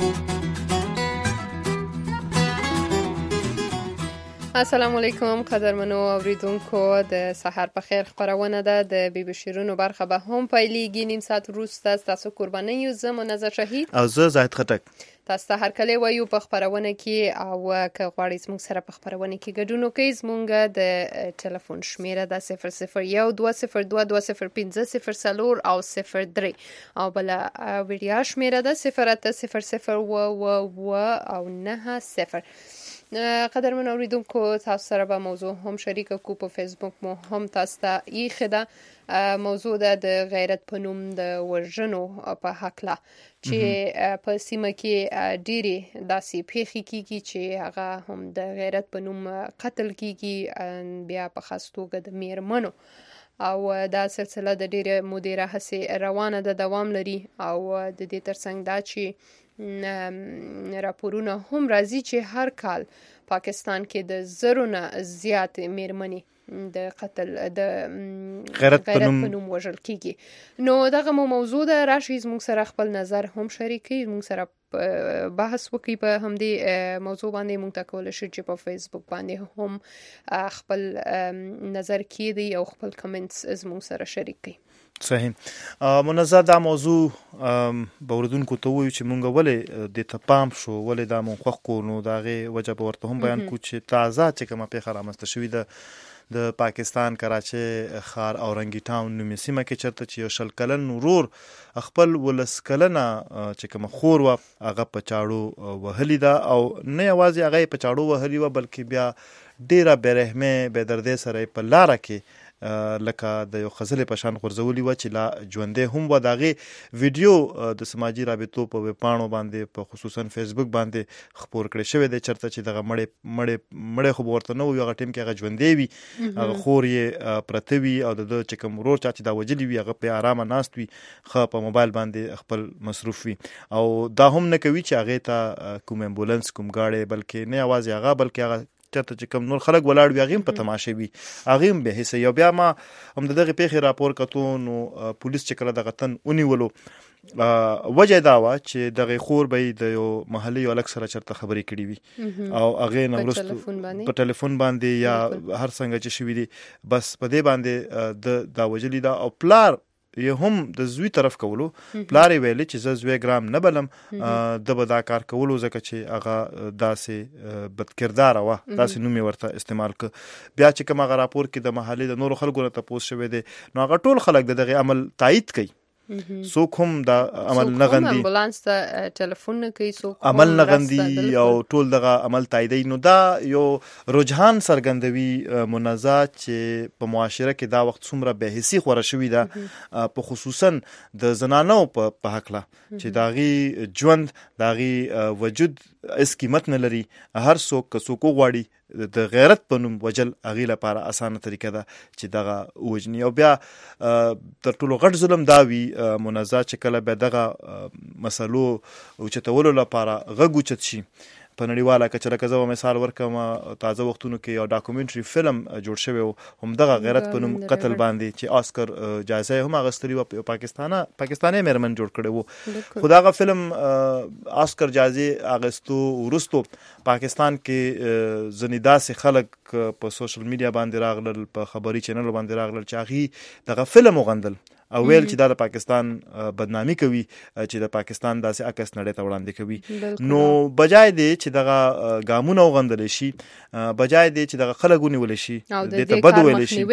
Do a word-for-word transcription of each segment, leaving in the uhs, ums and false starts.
السلام علیکم قدرمنو اوریدونکو، د سحر په خیر خبرونه ده د بی بی شیرونو برخه به هم پیلېږي. نیم ساعت وروسته ستاسو قرباني یو زه منزه شهید او زه زاهد خټک تاسو ته هرکلی وایو په خبرونه کې. او که غواړئ زموږ سره په خبرونه کې ګډون وکړئ، زموږ د ټلیفون شمیره ده صفر صفر یو دوه صفر دوه دوه صفر پنځه صفر څلور او صفر درې، او بله ویډیا شمیره ده صفر اته صفر صفر اوه اوه اوه او نهه صفر. قدرمن اوریدونکو، تاسو سره به موضوع هم شریکه کو. په فیسبوک مو هم تاسو ته ایښې ده. موضوع ده د غیرت په نوم د وژنو په هکله چې په سیمه کې ډېرې داسې پیښې کیږي چې هغه هم د غیرت په نوم قتل کیږي، بیا په خاص توګه د میرمنو. او دا سلسله د ډېرې مودې راهیسې روانه ده، دوام لري. او د دې ترڅنګ دا چې راپورونه هم راځي چې هر کال پاکستان کې د زرو نه زیاتې میرمنې د قتل د غیرت په نوم وژل کیږي. نو دغه مو موضوع ده، راشئ زموږ سره خپل نظر هم شریک کړئ، زموږ سره بحث وکړئ په همدې موضوع باندې. موږ ته کولی شئ چې په فیسبوک باندې هم خپل نظر کیدئ او خپل کمنټس زموږ سره شریک کړئ. صحیح. منزه دا موضوع به اوریدونکو ته ووایو چې مونږ ولې دې ته پام شو، ولې دا مونږ خوښ کړو. نو د هغې وجه به ورته هم بیان کړو چې تازه چې کومه پیښه رامنځته شوې ده د پاکستان کراچۍ ښار او رنګي ټاون نومې سیمه کې، چېرته چې یو شل کلن ورور خپل ولس کلنه چې کومه خور وه هغه په چاړو وهلې ده. او نه یوازې هغه یې په چاړو وهلې وه، بلکې بیا ډېره بېرحمۍ بېدردۍ سره یې په لاره کې لکه د یو خزلې په شان غورځولي وه چې لا ژوندی هم وه. د هغې ویډیو د سماجي رابطو په ویبپاڼو باندې په خصوصا فیسبوک باندې خپور کړی شوی دی، چېرته چې دغه مړې مړې مړې خو به ورته نه وي، هغه ټیم کې هغه ژوندی وي، هغه خور یې پرته وي، او د ده چې کوم ورور چا چې دا وجلي وي هغه پې ارامه ناست وي، ښه په موبایل باندې خپل مصروف وي. او دا هم نه کوي چې هغې ته کوم امبولانس کوم گاډی، بلکې نه یوازې هغه بلکې هغه چېرته چې کوم نور خلک ولاړ وي هغې هم په تماشه وي، هغې هم بې حسه. او بیا ما هم د دغې پیښې راپور کتو، نو پولیس چې کله دغه تن ونیولو وجه دا وه چې دغې خور به یې د یو محلي هلک سره چېرته خبرې کړې وي او هغې نه وروسته په ټلیفون باندې یا هر څنګه چې شوي دي، بس په دې باندې د دا وجلي ده. او پلار یې هم د زوی طرف کولو، پلار یې ویلي چې زه زوی ګرام نه بلم، ده به دا کار کولو ځکه چې هغه داسې بدکرداره وه، داسې نوم یې ورته استعمال که. بیا چې کوم هغه راپور کې د محلې د نورو خلکو نه تپوس شوی دی، نو هغه ټول خلک د دغې عمل تایید کوي. څوک هم دا عمل نه غندي، امبولانس ته ټلیفون نه کوي، څوک عمل نه غندي او ټول دغه عمل تاییدوي. نو دا یو رجحان څرګندوي منزه چې په معاشره کې دا وخت څومره بېحسي خوره شوې ده، په خصوصا د زنانو په هکله چې د هغې ژوند د هغې وجود هېڅ قیمت نه لري. هر څوک که څوک وغواړي د غیرت په نوم وجل هغې لپاره اسانه طریقه ده چې دغه ووژني. او بیا تر ټولو غټ ظلم دا وي منزه چې کله بیا دغه مسلو اوچتولو لپاره غږ اوچت شي په نړیواله کچه. لکه زه به مثال ورکړم، تازه وختونو کې یو ډاکومنټري فلم جوړ شوی و همدغه غیرت په نوم قتل باندې چې آسکر جایزه یې هم اخیستلې وه، په پاکستانه پاکستاني میرمن جوړ کړی و. خو دغه فلم آسکر جایزې اخیستو وروستو پاکستان کې ځینې داسې خلک په سوشل میډیا باندې راغلل، په خبري چینلو باندې راغلل چې هغې دغه فلم وغندل او ویل چې دا د پاکستان بدنامي کوي، چې د پاکستان داسې عکس نړۍ ته وړاندې کوي. نو بجای دی چې دغه ګامونه وغندلی شي، بجای دی چې دغه خلک ونیولی شي، دې ته بد ویلی شي،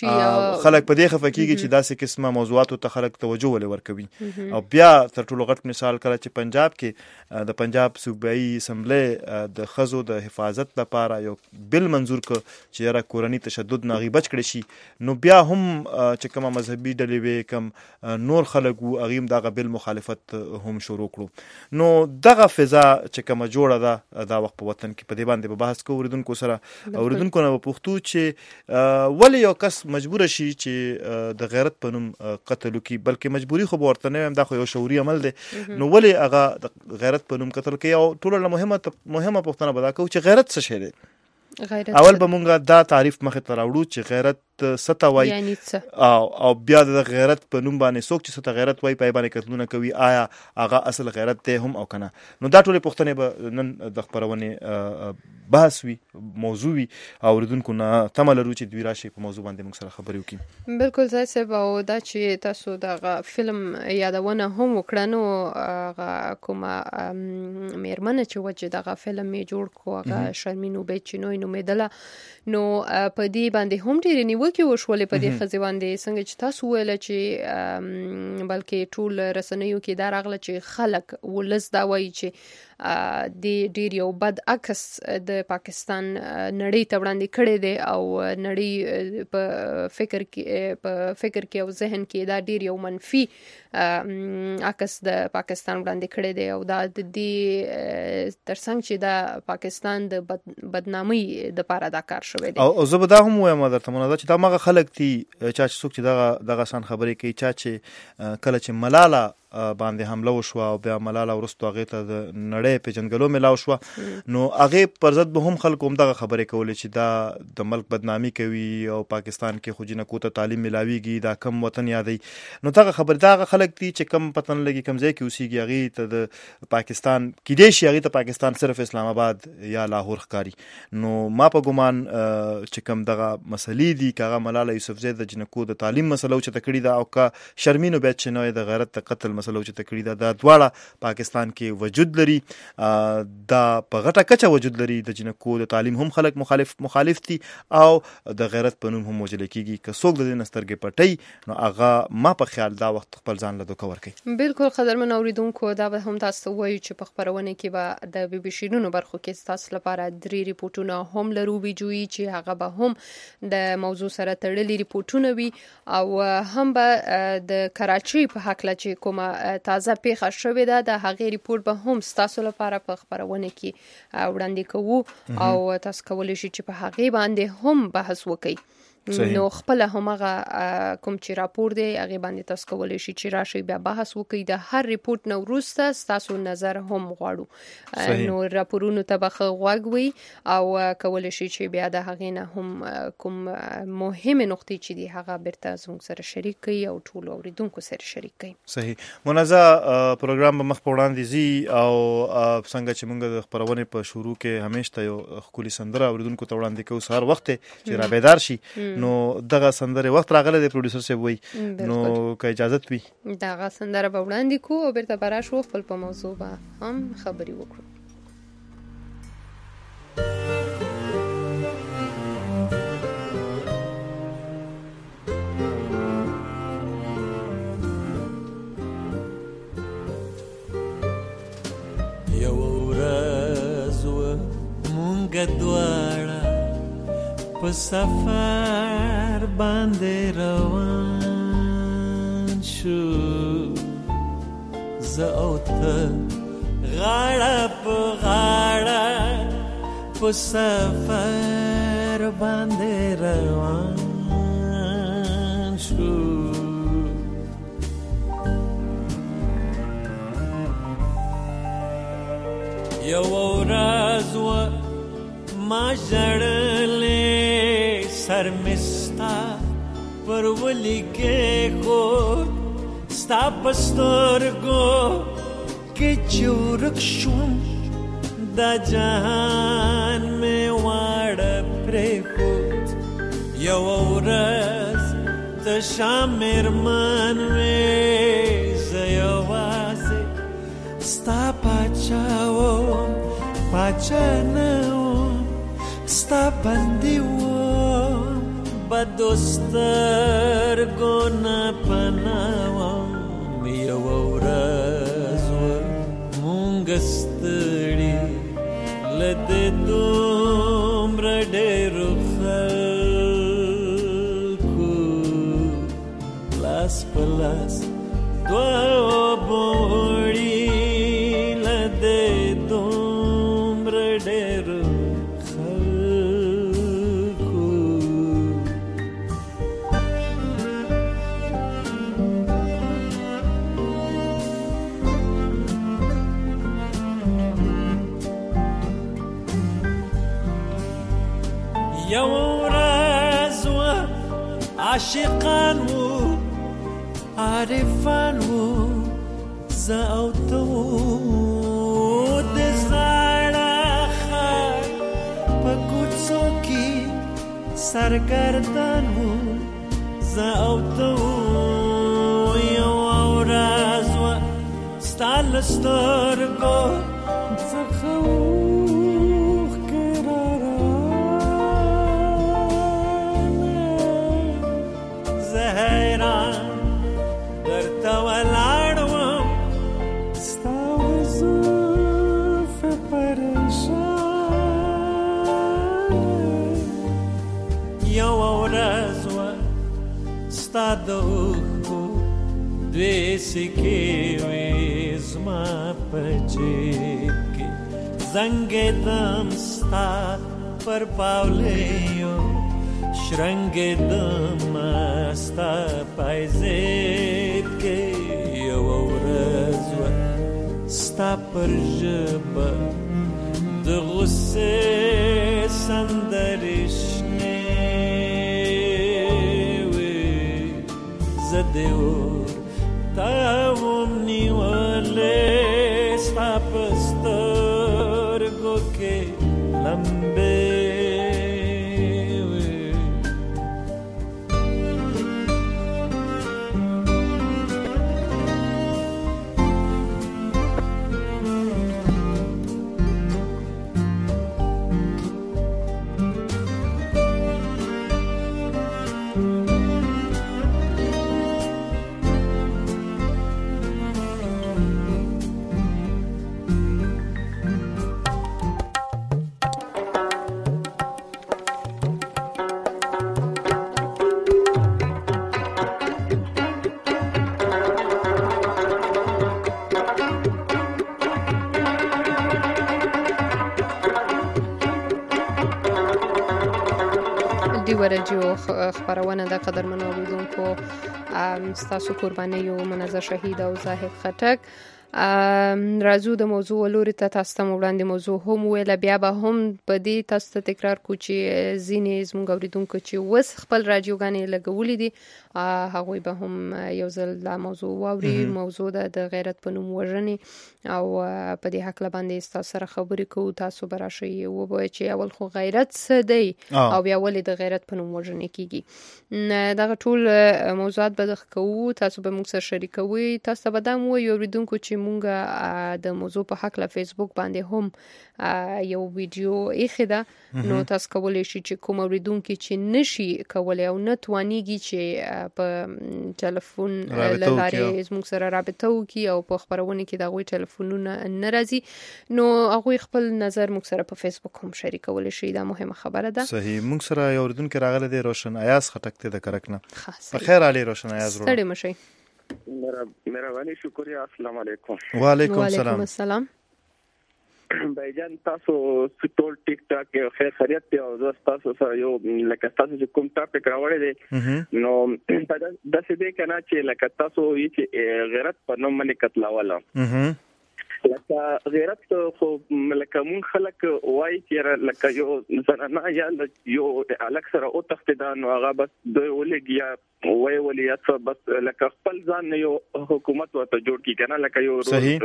خلک په دې خفه کېږي چې داسې قسمه موضوعاتو ته خلک توجه ولې ورکوي. او بیا تر ټولو غټ مثال کله چې پنجاب کې د پنجاب صوبایي اسمبلۍ د ښځو د حفاظت لپاره یو بل منظور کړ چې یاره کورني تشدد نه هغې بچ کړی شي، نو بیا هم چې کومه مذهبي ډلې وې، کم نور خلک وو، هغې هم دغه بل مخالفت هم شروع کړو. نو دغه فضا چې کومه جوړه ده دا وخت په وطن کې، په دې باندې به بحث کوو اورېدونکو سره. اورېدونکو نه به پوښتو چې ولې یو کس مجبوره شي چې د غیرت په نوم قتل وکړي، بلکې مجبوري خو به ورته نه وایم، دا خو یو شعوري عمل دی، نو ولې هغه د غیرت په نوم قتل کوي. او ټولو نه مهمه مهمه پوښتنه به دا کوو چې غیرت څه شی دی. اول به مونږ دا تعریف مخې ته راوړو چې غیرت ستا وای یعنی څه او او بیا د غیرت په نوم باندې څوک چې ستا غیرت وای پای باندې کتلونه کوي آیا هغه اصل غیرت ته هم او کنه. نو دا ټولې پوښتنې به نن د خبرونه بحث وي موضوع وي او اوریدونکو نه تمه لرو چې دوی راشي په موضوع باندې موږ سره خبرې وکړي. بالکل ځای صاحب او دا چې تاسو دغه فلم یادونه هم وکړه نو هغه کومه میرمنه چې وجه دغه فلم یې جوړ کو هغه شرمین عبید چینوی نومېدله نو په دې باندې هم ډېرې نیوکې وشولې په دې ښځې باندې څنګه چې تاسو ویله چې بلکې ټول رسنیو کې دا راغله چې خلک ولس دا وایي چې د ډېر یو بد عکس د پاکستان نړۍ ته وړاندې کړی دی او نړۍ په فکر کې په فکر کې او ذهن کې دا ډېر یو منفي عکس د پاکستان وړاندې کړی دی او دا د دې ترڅنګ چې دا پاکستان د بدنامۍ دپاره دا کار شوی دی. او زه به دا هم وایم درته منازه چې دا مغه خلک دي چا چې څوک چې دغه دغه سان خبرې کوي چا چې کله چې ملاله باندې حمله وشو او بیا ملاله ورستو هغه ته د نړۍ په جنګلو ملاو شو نو هغه پر ضد به هم خلکو هم دغه خبرې کولې چې دا د ملک بدنامي کوي او پاکستان کې خو جنکو ته تعلیم ملاويږي دا کم وطن یادي. نو دغه خبر دغه خلک دي چې کم پتن لګي کم ځای کې اوسېږي هغه ته د پاکستان کې دی شي هغه ته پاکستان صرف اسلام آباد یا لاهور ښکاری. نو ما په ګومان چې کم دغه مسلې دي کغه ملاله یوسفزۍ د جنکو د تعلیم مسله چې تکړی دا او کا شرمینو بیت چنوي د غیرت د قتل مسله چې تکړی دا د دواړه پاکستان کې وجود لري دا په غټه کچه وجود لري د جنکو د تعلیم هم خلک مخالف مخالف دي او د غیرت په نوم هم وجل کیږي که څوک د نسترګې پټي نو هغه ما په خیال دا وخت خپل ځان له دوکه ورکي. بالکل قدرمن اوریدونکو دا به هم تاسو وایو چې په خبرونه کې به د بي بي سي نونو برخو کې تاسو لپاره درې ریپورتونه هم لرو ویجوي چې هغه به هم د موضوع سره تړلي ریپورتونه وي او هم به د کراچۍ په حق لا چې کومه تازه پیښه شوې ده د هغې ریپورت به هم ستاسو لپاره په خبرونه کې وړاندې کوو او تاسو کولی شئ چې په هغې باندې هم بحث وکړئ. نو خپل همغه کوم چې راپور دی هغه باندې تاسو کولی شئ چې راشي بیا بحث وکړئ. د هر ریپورت نو وروسته تاسو نظر هم غواړو نو راپورونو ته به غوږ وي او کولی شئ چې بیا د هغې نه هم کوم مهمه نقطې چې دی هغه بیرته زموږ سره شریک کړئ او ټول اوریدونکو سره شریک کړئ. صحیح منازه پروګرام به مخ په وړاندې زی او څنګه چې موږ د خبرونه په شروع کې همیشه یو خولي سندره اوریدونکو ته وړاندې کوو سهار وخت چې را بیدار شي نو دغه سندره وخت راغله د پروډوسر سی وای نو که اجازه وي دغه سندره به وړاندې کو او بیرته براشو خپل په موضوع به هم خبري وکړو. یو ورځ مونږ دواړه په سفر باندې روان شو زه او ته غاړه په غاړه په سفر باندې روان شو یو ورځ ما ژړلې سر مستا پر ولی کې خو ستا پسترګو کې چورک شوم دا جهان مې واړه پرې خود یو ورځ ته شامر من وې زه یوازې ستا پاچاوم پاچا نه ستا بندي وم بدوستر ګونه پناوم یو ورځ مونږ ستړي لده دومره ډېرو خلکو لاس په لاس دوه بوړي لده دومره ډېرو یو ورځ عاشقان وو عارفان وو زه او ته وو د زاړه ښار په کوڅو کې سرګردان وو زه او ته وو یوه ورځ وه ستا له سترګو څخه اوښکې راروانې زه حیران درته ولاړ وم ستا وزلفې پریشانې یوه ورځ وه ستا د اوښکو دوې سکې وې زما په جیب کې زنګېدم ستا پر پاولیو شرنګېدم ستا پایزیب کې یوه ورځ وه ستا پر ژبه د غصې سندرې شنې وې زه دې ورته وم نیولې ستا په سترګو کې لمبې ورجو خبرونه د قدرمنو اوریدونکو ستاسو قرباني یو منظر شهید او زاهد خټک راځو د موضوع لوري ته تاسو ته وړاندې موضوع هم ویل بیا به هم په دې تاسو ته تکرار کو چې ځینې زموږ اوریدونکو چې وس خپل راډیوګانې لګولې دي هغه به هم یو ځل دا موضوع واوري موضوع د غیرت په نوم وژنې او په دې حق باندې تاسو سره خبرې کوو تاسو براشي او به چې اول خو غیرت څه دی او بیا ولې د غیرت په نوم وژنې کیږي دا ټول موضوعات به کوو تاسو به موږ سره شریکوي تاسو به دا مو یو اوریدونکو چې مونږه د موضوع په حق له فیسبوک باندې هم یو ویډیو ایښی ده نو تاسو کولی شئ چې کوم اوریدونکو چې نشي کولای او نه توانیږي چې په ټلیفون لاره زموږ سره رابطه وکړي او په خبرونه کې دغه ټلیفونونه ناراضي نو هغه خپل نظر موږ سره په فیسبوک هم شریکول شي دا مهمه خبره ده صحیح موږ سره یو اوریدونکو راغله د روشن ایاز خټک ته د کرکنه په خیر علي روشن ایاز ورو ستړي مشي مهرباني شکریہ السلام علیکم وعلیکم السلام وعلیکم السلام بایجان تاسو ټول ټیک ټاک خیر خیریت دی او تاسو سره یو لکه تاسو چې کوم ټاپک راوړی دی نو دا څه دی کنه چې لکه تاسو یې چې غیرت په نوم باندې قتلواله لکه غیرت خو لکه مون خلک وای چې لکه یو زنانه یا یو الک سره او تختیدان او هغه بس دوی ولګیا وای ولیا څه بس لکه خپل ځان یو حکومت ورته جوړ کی کنه لکه یو خو دا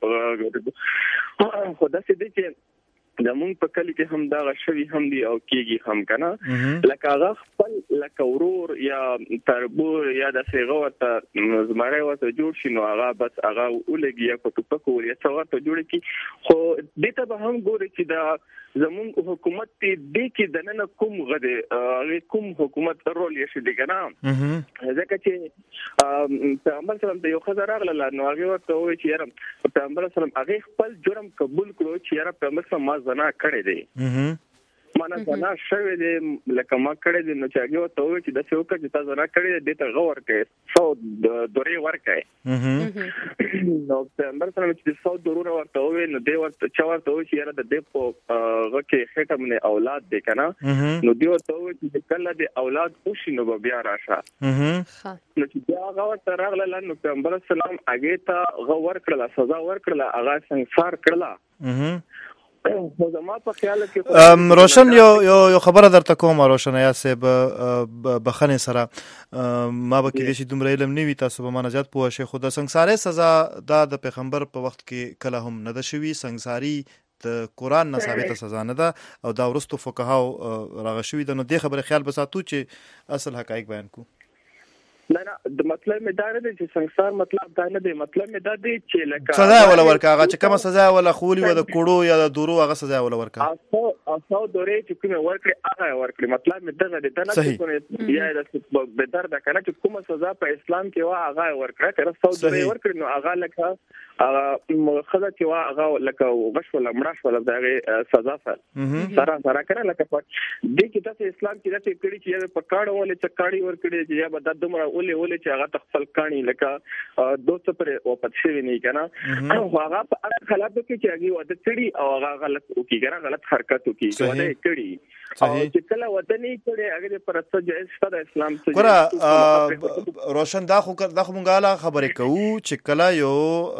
څه دی چې د مونږ په کلی کې هم دا غشوي هم دی او کېږي هم کنه لکه هغه خپل لکه ورور یا تربور یا د سیغه ورته زماره ورته جوړ شي نو هغه بس هغه ولګي یا په ټوپک وریا څو ورته جوړ کی خو دته به هم ګوري چې دا زمون حکومت دې کې د نن کوم غده کوم حکومت رول یې شي دی کنه ځکه چې پیغمبر سلام ته یو خزر راغله نو هغه ورته وایي چې یاره پیغمبر سلام هغه خپل جرم قبول کړو چې یاره پیغمبر سلام ما زنا کړی دی مانا زنا شوی دی لکه ما کړی دی نو چې هغه ورته وایي چې د څه وکړي چې تاسو زنا کړی دی ته غور کوي څو دوري ورکای نو پیغمبر سلام چې څو دورونه ورته وایي نو دی ورته چا ورته وایي چې یاره د دې په غکه خټه من اولاد دی کنه نو دی ورته وایي چې کله د اولاد اوشي نو بیا راشه نو چې بیا هغه ورته راغله نو پیغمبر سلام هغه ته غور کړل سزا ورکړه هغه څنګه کړلا خو زما په خیال کې روشن یو یو خبره درته کوم روشن یا صاحب بخنه سره ما به کې دې دومره علم نه وي تاسو به مناجات پوه شئ خو د سنگساري سزا د پیغمبر په وخت کې کله هم نه ده شوي سنگساري د قرآن نه ثابته سزا نه ده او دا ورستو فقهاو راغ شوي ده نو دې خبره خیال بساتو چې اصل حقایق بیان کو نه نه د مطلب مې دا نه دی چې سنگسار مطلب دا نه دی مطلب مې دا دی چې لکه سزا ولا ورکا هغه چې کومه سزا ولا خولي و د کوړو یا د دورو هغه سزا ولا ورکا اسو اسو دورې چې کومه ورکړي هغه ورکړي مطلب مې دا دی دا نه چې کومه یا د به درد کنه چې کومه سزا په اسلام کې وا هغه ورکړه تر سو دورې ورکړي نو هغه لکه هغه خزه چې وا هغه لکه وغش ولا مړاش ولا دغه سزا سره سره سره کنه لکه په دې کې تاسو اسلام کې راته کړی چې په کاړه ولې چې کاړي ورکړي چې یا به د دومره ولې ولې چې هغه تخفل کانی لکه دوست پر او پاتشي نه کنه او هغه په هغه خلاف کې چې هغه وده کړی او هغه غلط وکي کنه غلط حرکت وکي وده کړی او چې کله ودني کړي هغه پر څه جایز ستاسو اسلام څه ګره روشن دا خو دا خو مونږه خبرې کوو چې کله یو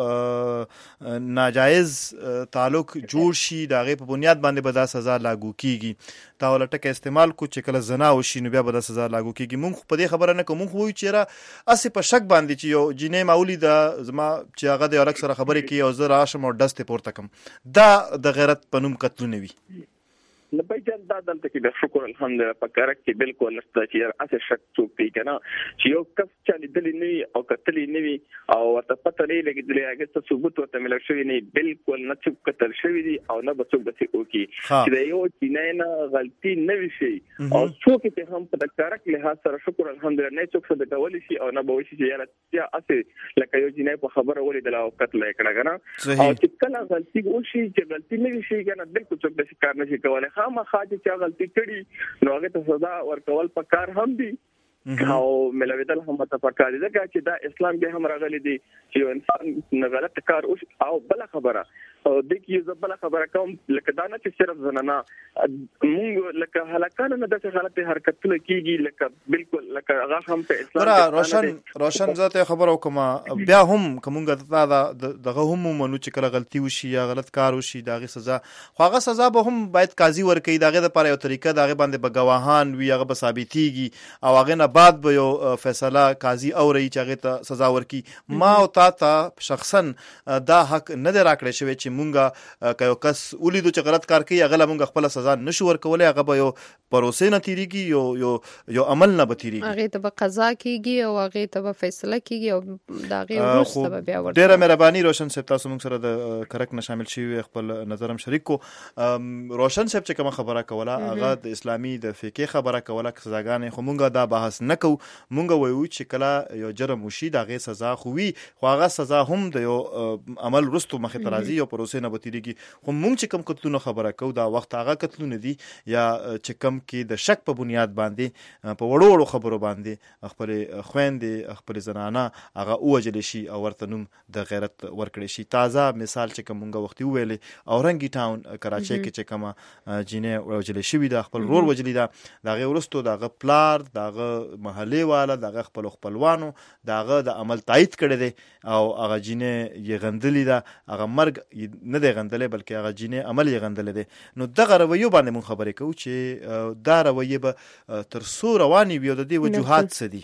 ناجایز تعلق جوړ شي دغه په بنیاد باندې به دا سزا لاګو کیږي تا ولټه استعمال کو چې کله زنا وشي نو بیا به دا سزا لاګو کیږي مونږ په دې خبره نه کوم خو چیرې اسی په شک باندې چې یو جنې معولی دا زما چې هغه د یو سره خبرې کوي او زه راشم او دسته پورته کوم دا د غیرت پنوم قتل نه وي لبای جان دا دلته کې د شکر الحمدلله په کار کې بالکل نشته چې اسه شک څوک دی کنه چې یو کس چې لیدلې نه او کتلې نه وي او ورته پته نه لګیدلې هغه څه ثبوت ورته مل شوی نه بالکل نه څوک کتل شوی دی او نه به څوک دسي وکي چې یو چې نه غلطي نه وي شي او څوک چې هم په کار کې له سره شکر الحمدلله نه څوک څه د ډول شي او نه به وشي چې یا اسه لکه یو جنې په خبره ولې د لا وخت لای کړه کنه او چې کله غلطي وشي چې غلطي نه وي شي کنه بالکل څوک دسي کار نشي کولای ما خاطر چې غلطي کړي نو هغه ته سزا ورکول پکار هم دي او ملویدل هم ته پکار دي چې دا اسلام کې هم راغلي دي چې انسان نه غلط کار او بل خبره او د کې زبل خبره کوم لکه دا نه چې صرف زنانه مونږ لکه هلاکانه نه د غلطي حرکتونه کیږي لکه بالکل لکه هغه هم په اسلام کې روشن روشن ذاته خبرو کومه بیا هم کومګه دا دغه هم منو چې کله غلطي وشي یا غلط کار وشي داغه سزا خو هغه سزا به هم باید قاضي ورکړي داغه د پاره یو طریقه داغه باندې به گواهان وي هغه به ثابتيږي او هغه نه بعد به یو فیصله قاضي اوري چې هغه ته سزا ورکړي ما او تا ته شخصا دا حق نه راکړی شوی چې مونږه کيو کس ولیدو چې غلط کار کوي هغه مونږ خپل سزا نشو ورکولای هغه به یو پروسې نه تیریږي یو یو یو عمل نه بتیریږي هغه ته به قضا کیږي او هغه ته به فیصله کیږي او دا غي ورسته به بیا ورته ډیره مهرباني روشن صاحب تاسو مونږ سره د کرک نه شامل شي خپل نظرم شریک کو روشن صاحب چې کوم خبره کوله هغه د اسلامي د فقې خبره کوله سزاګانې خو مونږه دا بحث نکو مونږ وایو چې کله یو جرم وشي دا غي سزا خووي خو هغه سزا هم د یو عمل رستو مخه ترازی او پروسې نه بتیریږي خو مونږ چې کوم قتلونه خبره کو دا وخت هغه قتلونه دي یا چې کوم کې د شک په بنیاد باندې په وړو وړو خبرو باندې خپل خويندې خپل زنانه هغه اوجل شي او ورته نوم د غیرت ورکړي شي تازه مثال چې کومه وختي ویلې او رنګي ټاون کراچي کې چې کومه جنې اوجل شي دا خپل رور وجلی دا دغه ورستو دغه پلار دغه محلي والا دغه خپل خپلوانو دغه د عمل تایید کړي دي او هغه جنې یې غندلې دا هغه مرګ نه دی غندلې بلکې هغه جنې عمل یې غندلې دي نو دغه رویو باندې مون خبرې کوو چې دا رویه به تر څو رواني وي د دې وجوهات څه دي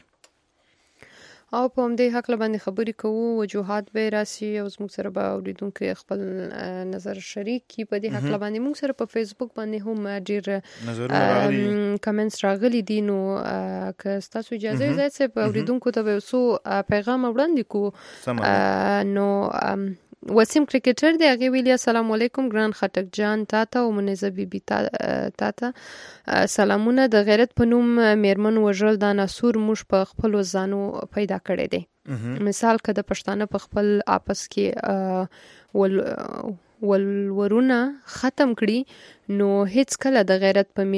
او په همدې حق باندې خبرې کوو وجوهات به راسي او زموږ سره به اوریدونکو خپل نظر شریک کی په دې حق باندې موږ سره په فیسبوک باندې هم ډیر کمنټس راغلي دي نو که تاسو اجازه زده چې په اوریدونکو ته به سو پیغام وړاندې کو نو وسیم کرکټر دی هغه ویلي السلام علیکم ګران خټک جان تاته او منزه بي بي تاته سلامونه د غیرت په نوم میرمن وژل د ناسور موږ په خپل ځانو پیدا کړی دی مثال کده پښتانه په خپل آپس کې ول ولورونه ختم کړي نو هیڅ کله د غیرت په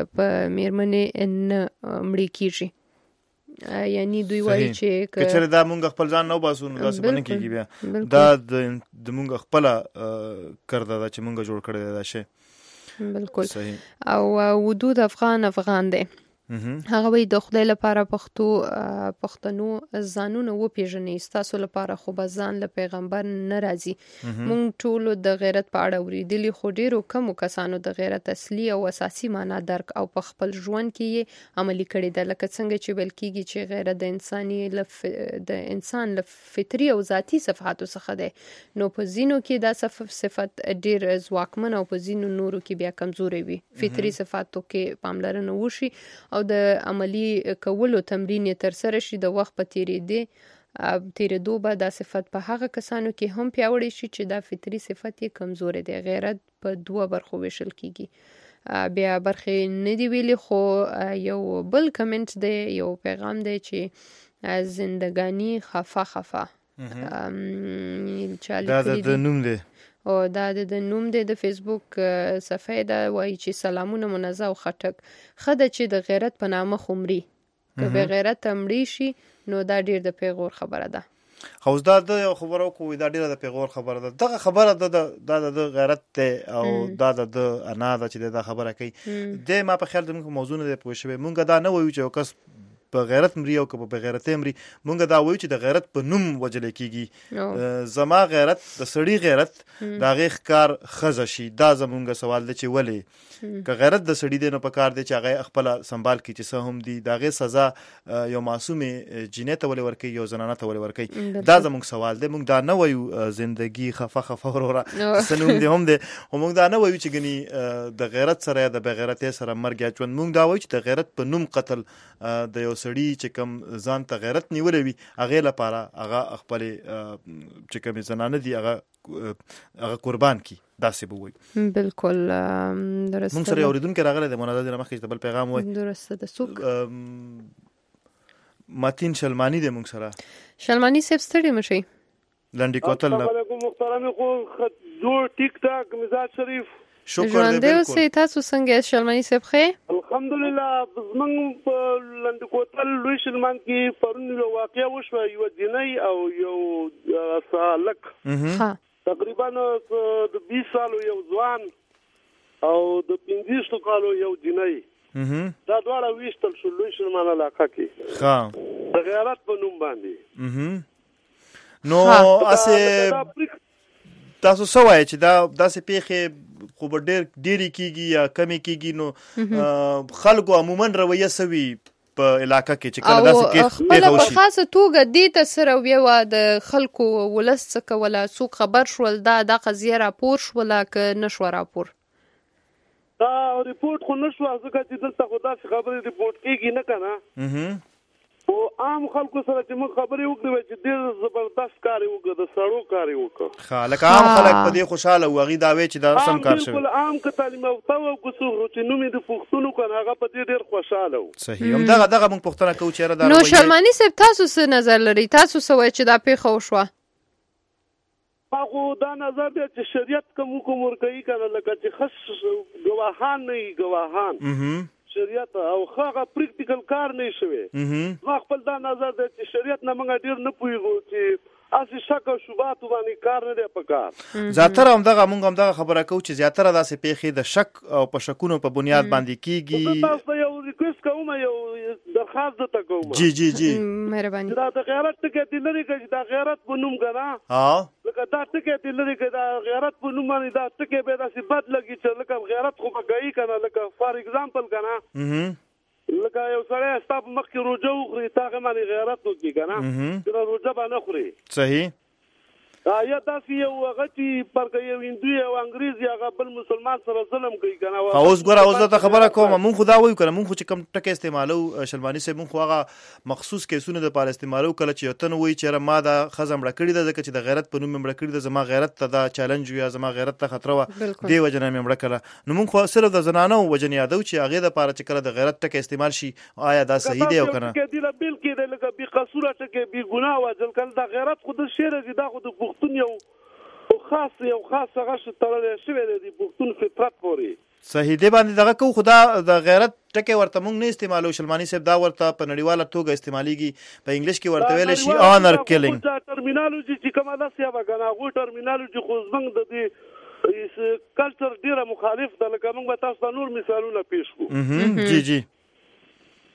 میرمنې نه مړی کیږي یعنی دوی وایي چې کچره دا مونږ خپل ځان نو باسو نو داسې باندې کیږي بیا دا د مونږ خپل کړدا چې مونږ جوړ کړی دا شی بالکل او ودود افغان افغان دی هغه وی د خدای لپاره پښتو پښتنو ځانونه وپیژنئ، ستاسو لپاره خو به ځان له پیغمبر نه راځي. مونږ ټولو د غیرت په اړه اورېدلي، خو ډیرو کمو کسانو د غیرت اصلي او اساسي معنا درک او په خپل ژوند کې یې عملي کړې ده. لکه څنګه چې ویل کېږي چې غیرت د انساني لف... د انسان له فطري او ذاتي صفاتو څخه دی، نو په ځینو کې دا صفت ډیر ځواکمن او په ځینو نورو کې بیا کمزوري وي. فطري صفاتو کې پاملرنه وشي او د عملی کولو تمرین یې تر سره شي، د وخت په تیریدې تیریدو به دا صفت په هغه کسانو کې هم پیاوړی شي چې دا فطري صفت یې کمزوري دی. غیرت په دوه برخو ویشل کیږي، بیا برخې نه دی ویلي، خو یو بل کمنټ دی، یو پیغام دی چې زندگانی خفا خفا دا د نوم دی او دا د نوم دی، د فیسبوک صفحه ده، وایي چې سلامونه منزه او خټک خده چې د غیرت په نامه خمري که به غیرت مړی شي نو دا ډیر د پیغور خبره ده. خو دا د خبرو کوی دا ډیره د پیغور خبره ده. دغه خبره د د غیرت ته او دا د انا ده چې دا خبره کوي د ما په خیال د موضوع نه پوه شوی. مونږ دا نه وایو چې کس په غیرت مري او که په غیرت مري، مونږ دا وایو چې د غیرت په نوم وجل کیږي. زما غیرت د سړی غیرت دا غیخ کار خزه شي. دا زمونږ سوال دی چې ولی که غیرت د سړی دی نو په کار دی چې هغه خپل سنبال کی چې څه هم دی دا غي سزا یو معصومه جنې ته ولې ورکي یو زنانه ته ولې ورکي. دا زمونږ سوال دی. مونږ دا نه وایو زندگی خفه خفه ورورا سنوم دی هم دی، او مونږ دا نه وایو چې ګني د غیرت سره د بغیرت سره مرګ اچون. مونږ دا وایو چې د غیرت په نوم قتل د یو سړی چې کوم ځان ته غیرت نیولې وي هغه لپاره هغه خپل چې کوم زنانه دی هغه هغه قربان کی. داسې به وایي. بالکل درسته. مونږ سره اوریدونکو راغله د مناظره نه مخکې بل پیغام وایي. درسته د سوق متین شلمانی دی مونږ سره. شلمانی صاحب ستړي مشي لنډی کوتل نه. السلام علیکم محترم خو جوړ ټیک ټاک مزاج شریف. شکر دې بالکل. تاسو څنګه شلمانی صاحب خې؟ الحمدلله. زمنګ په لنډی کوتل لوی شلمان کې پرون یو واقعیا وشو، یو جنۍ او یو سالک ها تقریبا د بیس سالو یو ځوان او د پنځه کالو یو جنۍ دا دواړه ویشتل شو لوی شلمان علاقه کې ها د غیرت په نوم باندې. نو اسه تاسو سوای چې دا داسې پیخه خو به ډېر ډېری کیږي یا کمی کیږي، نو خلکو عموما رویه سوي په علاقه کې چې کله داسې کې پیښه وشي. په خاصه توګه دې ته سره ویوا د خلکو ولس څخه ولا څوک خبر شول دا د قضیه راپور شوله که نشو راپور؟ دا ریپورت خو نشو ځکه چې دلته خو داسې خبرې ریپورت کیږي نه کنه. او عام خلکو سره چې موږ خبرې وکړو چې ډېر زبردست کار یې وکړ، د سړو کار یې وکړ. ښه لکه عام خلک په دې خوشحاله وو، هغوی دا وایي چې دا سم کار شوی. بالکل عام که تعلیم یافته وو که څوک چې نوم یې د پښتون وکړ هغه په دې ډېر خوشحاله وو. صحیح. همدغه دغه موږ پوښتنه کوو چې یاره دا نو شلماني صاحب تاسو څه نظر لرئ؟ تاسو څه وایئ چې دا پیښه وشوه؟ ما خو دا نظر دی چې شریعت کوم کوم ورکوي کنه، لکه چې خاص ګواهان نه وي، ګواهان شریعت او هغه پریکټیکل کار نه شوی. ما خپل دا نظر دی چې شریعت نه موږ ډیر نه پوهیږو چې اسی شک او شبهات باندې کار نه دی پکار. زیاتره همدغه موږ همدغه خبره کوو چې زیاتره داسې پیښې د شک او په شکونو په بنیاد باندې کیږي. تاسو یو ریکوست کوم، یو درخواست درته کوم. جی جی جی مهرباني. دا د غیرت ټکی دی لري چې دا غیرت په نوم غنا. ها لکه دا ټکی دی لري چې دا غیرت په نوم باندې دا ټکی به داسې بد لګي چې لکه غیرت خو بګای کنه. لکه فار ایگزامپل کنه لکه یو سړی ستا په مخ کې روژه وخوري، تا هغه باندې غیرت وکړي که نه چې روژه به نه خوري. صحیح. یا داسې یو هغه چې پرکه یو هندو یا انګریز یا هغه بل مسلمان سره ظلم کوي که نه. اوس ګوره اوس درته خبره کوم، مونږ خو دا وایو که نه، مونږ خو چې کوم ټکی استعمالو شلماني صاحب مونږ خو هغه مخصوص کیسونه دپاره استعمالو. کله چې یو تن وایي چې یاره ما دا ښځه مړه کړې ده ځکه چې د غیرت په نوم مې مړه کړې ده، زما غیرت ته دا چالنج وي یا زما غیرت ته خطره وه، دې وجه نه مې مړه کړه. نو مونږ خو صرف د زنانو وجه یادو چې هغې دپاره چې کله د غیرت ټکی استعمال شي آیا دا صحیح دی او که نه. بل کې دی لکه بې قصوره ټکی بې ګناه وژل کله دا غیرت خو د شعر دی، دا خو د پښتون یو خاص یو خاص هغه تړلی شوی دی د پښتون فطرت پورې. صحیح. دی باندې دغه کوو، خو دا د غیرت ټکی ورته موږ نه استعمالو. شلماني صاحب دا ورته په نړیواله توګه استعمالیږي، په انګلیش کې ورته ویلی شي آنر کیلینګ. ټرمینالوجي چې کومه داسې به که نه هغوی ټرمینالوجي خو زموږ د دې کلچر ډېره مخالف ده. لکه موږ به تاسو ته نور مثالونه پیش کړو. جی جی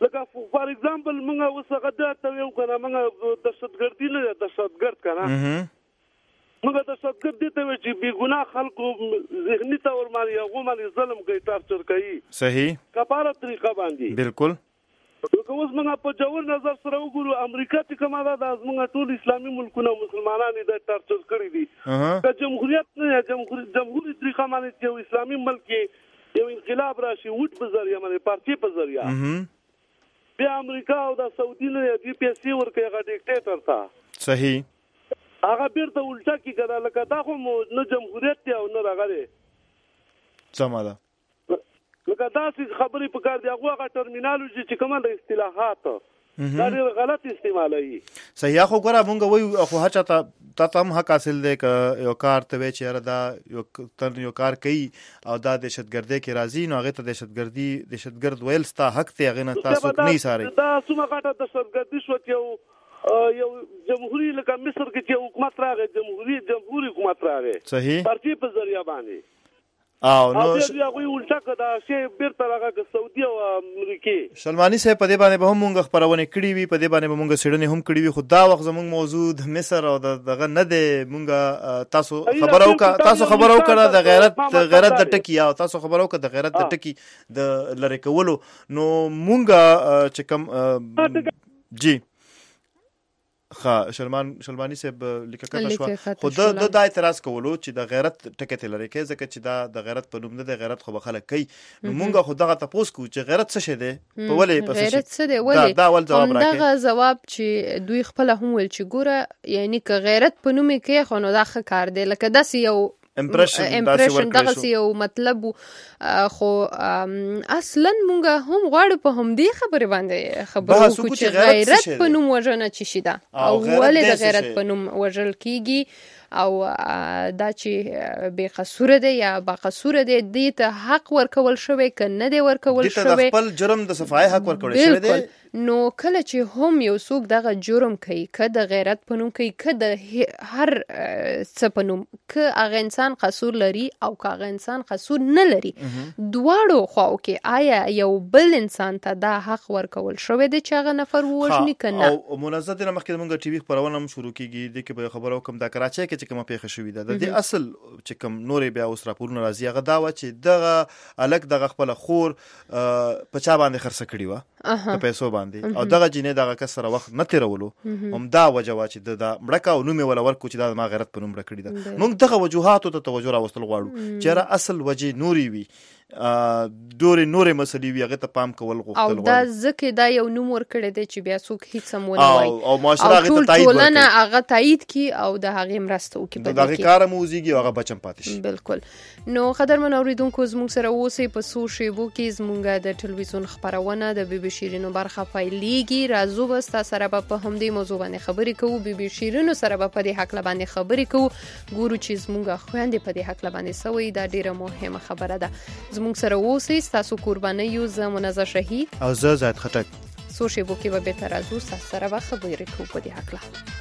لکه فار ایگزامپل موږ اوس هغه ته یو کنه موږ دهشتګردي نه دهشتګرد کنه موږ دهشتګرد دي ته چې بې ګناه خلکو ذهني تور باندې هغه باندې ظلم کوي ټارچر کوي صحیح کفاره طریقه باندې بالکل که اوس موږ په جوړ نظر سره وګورو امریکا چې کومه ده د موږ ټول اسلامي ملکونه مسلمانان د ټارچر کړی دي د جمهوریت نه جمهوریت جمهوریت طریقه باندې یو اسلامي ملک یو انقلاب راشي وټ په ذریعہ باندې پارټي په ذریعہ بیا امریکا او د سعودي نه جی پی اس سی ورکه هغه ډیکټیټر تا صحیح هغه بیرته الټا کی کړه لکه دا خو نه جمهوریت دی او نه راغلی سمه ده لکه داسې خبرې په کار دی هغه ټرمینالوجي چې کومه د اصطلاحات دا ډېر غلط استعمالوي صحیح خو ګوره مونږ وایو خو هڅه ته تا ته هم حق حاصل دی که یو کار ته وایي چې یاره دا یو تن یو کار کوي او دا دهشتګردۍ کې راځي نو هغې ته دهشتګردي دهشتګرد ویل ستا حق دی هغې نه تاسو نه یې څارئ دا څومره غټه دهشتګردي شوه چې یو یو جمهوري لکه مصر کې چې حکومت راغی جمهوري جمهوري حکومت راغی صحیح پارټي په ذریعه باندې او نو بیا هغوی الټا که دا شی بیرته راغی سعودي او امریکې سلماني صاحب په دې باندې به هم مونږ خپرونې کړې وي په دې باندې به مونږ څېړنې هم کړې وي خو دا وخت زموږ موضوع د مصر او د دغه نه دی مونږ تاسو خبره وکړه تاسو خبره وکړه د غیرت غیرت د ټکي او تاسو خبره وکړه د غیرت د ټکي د لرې کولو نو مونږ چې کوم جی ښه شلمان شلماني صاحب لیکه کته شوه خو د دا اعتراض کولو چې د غیرت ټکې ته لري کې ځکه چې دا د غیرت په نوم نه د غیرت خو به خلک کوي نو مونږ خو دغه تپوس کوو چې غیرت څه شی دی په ولې پس غیرت څه دی ولې دا اول جواب راکړي دغه جواب چې دوی خپل هم ول چې ګوره یعنی که غیرت په نوم کې خو نو دا ښه کار دی لکه داسې یو امپریشن دغه یو مطلب خو اصلا مونږ هم غواړو په همدې خبرې باندې خبرو وکړو چې غیرت په نوم وژنه څه شي ده او ولې د غیرت په نوم وژل کیږي او دا چې بې قصوره دی یا با قصوره دی دې ته حق ورکول شوی که نه دی ورکول شوی دې ته د خپل جرم د صفای حق ورکول شوی دی نو کله چې هم یو څوک دغه جرم کوي که د غیرت په نوم کوي که د هر څه په نوم که هغه انسان قصور لري او که هغه انسان قصور نه لري دواړو خواو کې آیا یو بل انسان ته دا حق ورکول شوی دی چې هغه نفر ووژني که نه او منظر دی نه مخکې مونږ ټي وي خپرونه هم شروع کېږي دې کې به خبره وکړم دا کراچۍ کې چې کومه پېښه شوې ده د دې اصل چې کوم نورې بیا اوس راپورونه راځي هغه دا وه چې دغه هلک دغه خپله خور په چا باندې خرڅه کړې وه په پیسو باندې او دغه جینۍ دغه کس سره وخت نه تېرولو همدا وجه وه چې د مړکه او نوم یې وله ورکړو چې دا زما غیرت په نوم مړه کړې ده موږ دغه وجوهاتو ته توجه راوستل غواړو چې یاره اصل وجې نورې وي دورې نورې مسلې وي هغې ته پام کول غوښتل او دا ځکه دا یو نوم ورکړی دی چې بیا څوک هېڅ هم ونه وایي او معاشره هغې ته تایید ورکوي ټولنه هغه تایید کړي او د هغې مرسته وکړي د هغې کار هم وزېږي او هغه بچ هم پاتې شي بالکل نو قدرمن اورېدونکو زموږ سره اوسئ په څو شیبو کې زموږ د ټلویزیون خپرونه د بي بي شیرینو برخه پیلېږي راځو به ستا سره به په همدې موضوع باندې خبرې کوو بي بي شیرینو سره به په دې هکله باندې خبرې کوو ګورو چې زموږ خویندې په دې هکله باندې څه وایي دا ډېره مهمه خبره ده زموږ سره اوسئ ستاسو قربانۍ یو زه منظر شهید او زه زاید خټک څو شیبو کې به بېرته راځو ستاسو سره به خبرې کوو په دې هکله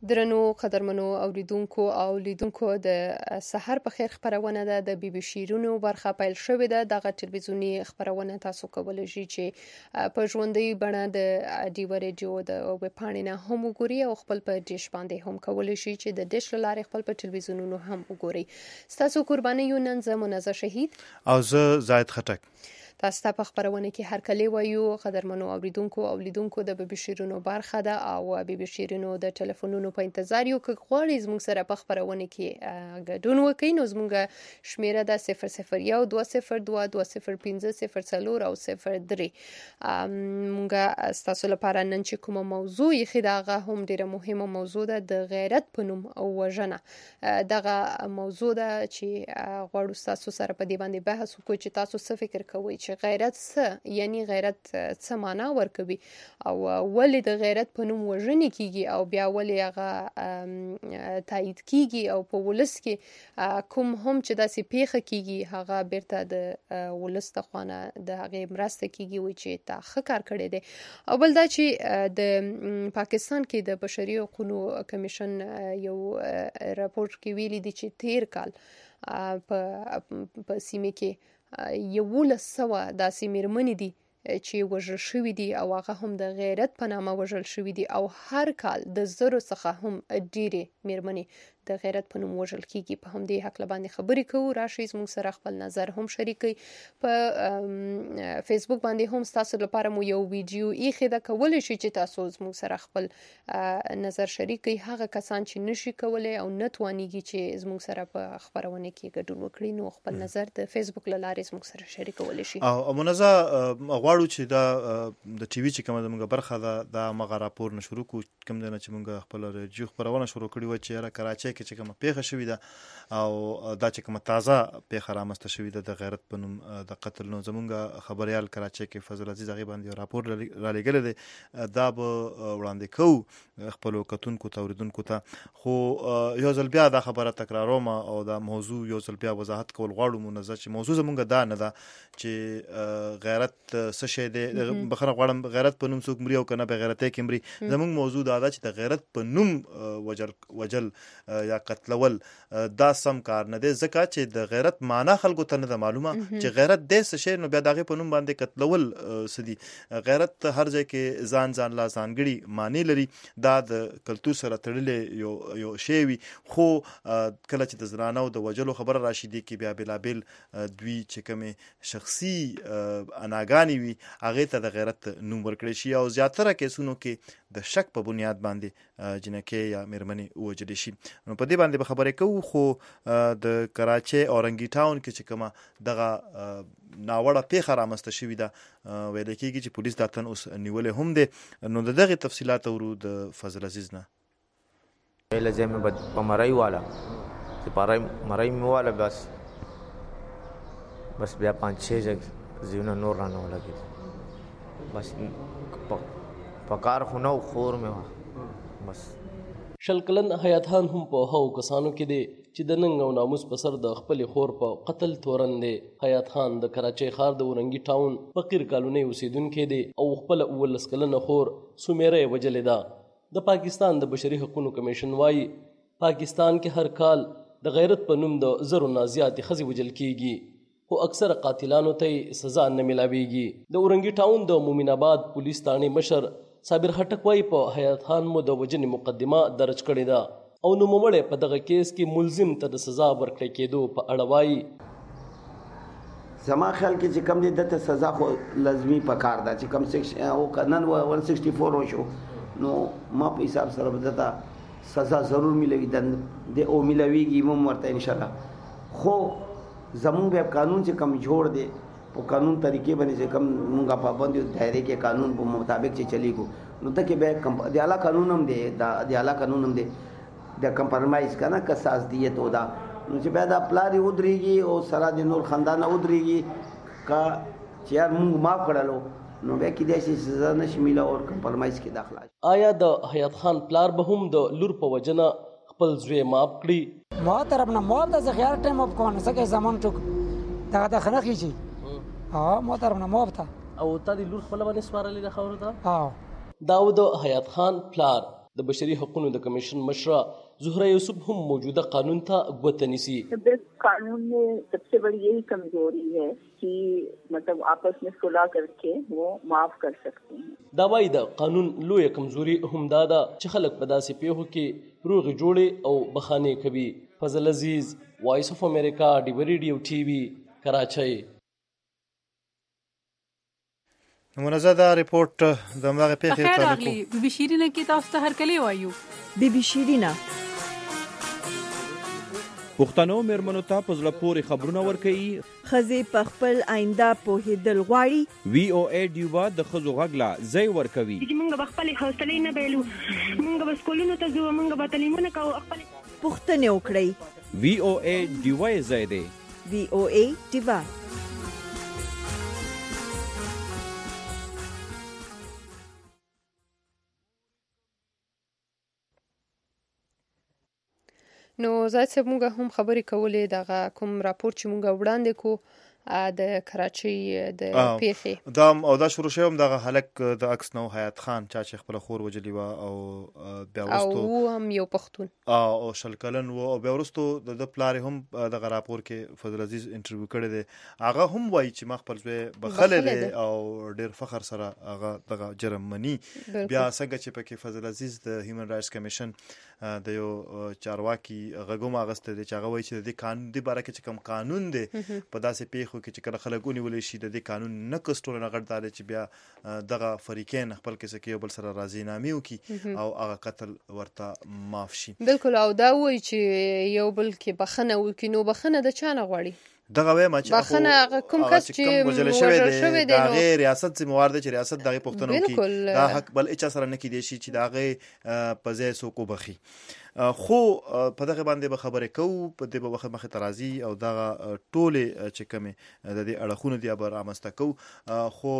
درنو قدرمنو اوریدونکو او لیدونکو د سحر په خیر خبرونه ده د بي بي شیرونو برخه پیل شوې ده. دغه ټلویزیونی خبرونه تاسو کولای شئ چې په ژوندۍ بڼه د ډیو ریډیو د ویب پاڼې نه هم وګورئ او خپل په ډیش باندې هم کولای شئ چې د ډیش لارې خپل په ټلویزیونونو هم وګورئ. تاسو قرباني یو نن زه منازه شهید او زه زاید خټک. تاسو په خبرونه کې هر کله وایو قدرمنو اوریدونکو او لیدونکو د بي بي شیرونو برخه ده او بي بي شیرونو د ټلیفونونو په انتظار یو که غواړئ زموږ سره په خبرونه کې ګډون وکړئ نو زموږ شمیره ده صفر صفر یو دوه صفر دوه دوه صفر پنځه صفر څلور او صفر درې. موږ تاسو لپاره نن چې کومه موضوع یې خې دغه هم ډیره مهمه موضوع ده د غیرت په نوم او وژنه. دغه موضوع ده چې غواړو تاسو سره په دې باندې بحث وکړو چې تاسو څه فکر کوئ چې غیرت څه یعنی غیرت څه معنا ورکوي او ولې د غیرت په نوم وژنې کیږي او بیا ولې هغه تایید کیږي او په ولس کې کوم هم چې داسې پیښه کیږي هغه بیرته د ولس د خوانه د هغه مرسته کیږي وي چې تا ښه کار کړی دی. او بل دا چې د پاکستان کې د بشري حقوقو کمیشن یو راپور کې ویلي دی چې تیر کال په په سیمه کې یولس سوه داسې میرمنې دي چې وژل شوي دي او هغه هم د غیرت په نامه وژل شوي دي او هر کال د زرو څخه هم ډېرې میرمنې د غیرت په نوم وژل کیږي. په همدې هکله باندې خبرې کوو. راشئ زموږ سره خپل نظر هم شریکئ. په فیسبوک باندې هم ستاسو لپاره مو یو ویډیو ایښې ده کولی شئ چې تاسو زموږ سره خپل نظر شریکئ. هغه کسان چې نشي کولی او نه توانیږي چې زموږ سره په خبرونه کې ګډون وکړي نو خپل نظر د فیسبوک له لارې زموږ سره شریکولی شي. او منازه غواړو چې دا د ټي وي چې کومه زموږ برخه ده دا مغه راپور نه شروع کو کوم دی چې موږ خپل رادیو خبرونه شروع کړې و چې را کراچۍ کې چې کومه پیښه شوې ده او دا چې کومه تازه پیښه رامنځته شوې ده د غیرت په نوم د قتل نو زموږ خبريال کراچۍ کې فضل عزیز هغه باندې راپور را لګل دی دا به وړاندې کوو خپل کتونکو ته اوریدونکو ته. خو یو ځل بیا دا خبره تکراروم او دا موضوع یو ځل بیا وضاحت کول غواړم منظر چې موضوع زموږ دا نه ده چې غیرت څه شی دی. بخره غواړم غیرت په نوم څوک مري او کنه به غیرت کې مري. زموږ موضوع دا ده چې د غیرت په نوم وجل وجل یا قتلول دا سم کار نه دی ځکه چې د غیرت معنا خلکو ته نه ده معلومه چې غیرت دې څه شی نو بیا دغه په نوم باندې قتلول سدي. غیرت هر ځای کې ځان ځان لا ځانګړي معنی لري. دا د کلتور سره تړلې یو یو شی وي خو کله چې د زنانو د وجلو خبره راشي دي کې بیا بلابل دوی چې کومه شخصي اناګانی وي هغه ته د غیرت نوم ورکړي شي او زیاتره کیسونو کې د شک په بنیاد باندې جنکه یا میرمنې وجل شي. نو په دې باندې به خبرې کوو. خو د کراچۍ اورنګي ټاون کې چې کومه دغه ناوړه پیښه رامنځته شوې ده ویل کېږي چې پولیس دا تن اوس نیولې هم دي. نو دغه تفصيلات ورو د فضل عزیز نه لازم په مړی والا چې پاره مړی می والا بس بس بیا پانچ شې ځای زیونه نور رانه ولګي بس پکار خو نو خور مې وا بس. شل کلن حیات خان هم په هغو کسانو کې دی چې د ننګ او ناموس په سر د خپلې خور په قتل تورن دی. حیات خان د کراچۍ ښار د اورنګي ټاون فقیر کالونۍ اوسیدونکی دی او خپله اوولس کلنه خور سمیره یې وجلې ده. د پاکستان د بشري حقوقو کمیشن وایي پاکستان کې هر کال د غیرت په نوم د زرو نه زیاتې ښځې وجل کیږي خو اکثر قاتلانو ته سزا نه ملاویږي. د اورنګي ټاون د مومن آباد پولیس تاڼې مشر صابر خټک وایي په حیات خان مو د وژنې مقدمه درج کړې ده او نوموړی په دغه کیس کې ملزم ته د سزا ورکړې کېدو په اړه وایي زما خیال کې چې کم دی دته سزا خو لازمي پکار ده چې کم سیکشن او نن ون سکسټي فور وشو نو ما په حساب سره به دته سزا ضرور ملوي د او ملويږي مو ورته ان شاء الله. خو زموږ به قانون چې کم جوړ دی په قانون طریقې باندې چې کوم مونږه پابند یو دایره کې قانون په مطابق چې چلیږو نو ته کې به د اعلی قانون هم دی د اعلی قانون هم دی د کمپرمایز کنه قصاص دیت ودا نو چې بیا د پلاری ودرېږي او سره د نور خاندان ودرېږي کا چې یار مونږ معاف کړلو نو بیا کې د سزا نشي میله او کمپرمایز کې داخله. آیا د حیات خان پلار به هم د لور په وجنه خپل زوی معاف کړي؟ ما طرف نه ما د خیال ټیم اپ کوم څنګه زمان ټوک دا د خنخي شي ها ما طرف نه ما وته او تا د لور خپل باندې سوارلې د خبره ده. ها داود حیات خان پلار د بشري حقوقو د کمیشن مشره زهره یوسف هم موجوده قانون ته ګوته نیسي. قانون में सबसे बड़ी यही कमजोरी है कि मतलब आपस में सुलह करके वो माफ कर सकते हैं. دا وایي د قانون لویه کمزوري هم دا ده چې خلک په داسې پیښو کې روغې جوړې او بخانې کوي. فضل عزیز، وایس اف امریکا، ډیو ریډیو ټي وي، کراچۍ. منزه دا ریپورت د مغه پیښې ته راغلی. بي بي شیرینه کې تاسو ته هر کلی وایو. بي بي شیرینه پښتنو مېرمنو ته په زړه پورې خبرونه ورکوي. ښځې په خپل آینده پوهېدل غواړي. وی او ای ډیوا د ښځو غږ لا ځای ورکوي. موږ به خپلې حوصلې نه بایلو، موږ به سکولونو ته ځو، موږ به تعلیمونه کوو. پوښتنې وکړئ. وی او ای ډیوا یې ځای دی. وی او ای ډیوا. نو زه چې موږ هم خبرې کولې دغه کوم راپور چې موږ وړاندې کو د کراچۍ د پیښې دا او دا شروع شوم دغه هلک د عکس نو حیات خان چا چې خپل خور وجلی و او بیا ورستو او هم یو پښتون او شلکلن و او بیا ورستو د پلار هم دغه راپور کې فضل عزیز انټرویو کړی دی. هغه هم وایي چې ما خپل ځوی بخلې او ډېر فخر سره هغه دغه جرم مني. بیا څنګه چې پکې فضل عزیز د هیومن رائټس کمیشن د یو چارواکي غږوم اغسته دي چې هغه وایي چې د قانون دی باره کې چې کوم قانون دی په داسې پیښو کې چې کله خلک ونیول شي د دې قانون نه کستور نه غړ داله چې بیا دغه فریقین خپل کې سکه بل سره راضي نامي وکي او هغه قتل ورته معاف شي. بالکل. او دا وایي چې یو بل کې بخنه وکي نو بخنه د چا نه غواړي؟ دغه وای ما چې بخنه کوم کس چې وجل شوی دی د غیر ریاست ذمہ وار دی چې ریاست دغه پښتنو کې دا حق بل اچا سره نه کې دی شي چې دغه په ځای سو کو بخي. خو په دغه باندې به خبرې کوو په دې به وخت مخه ترازی او دغه ټوله چې کومه د دې اړخونه دی به رامسته کوو. خو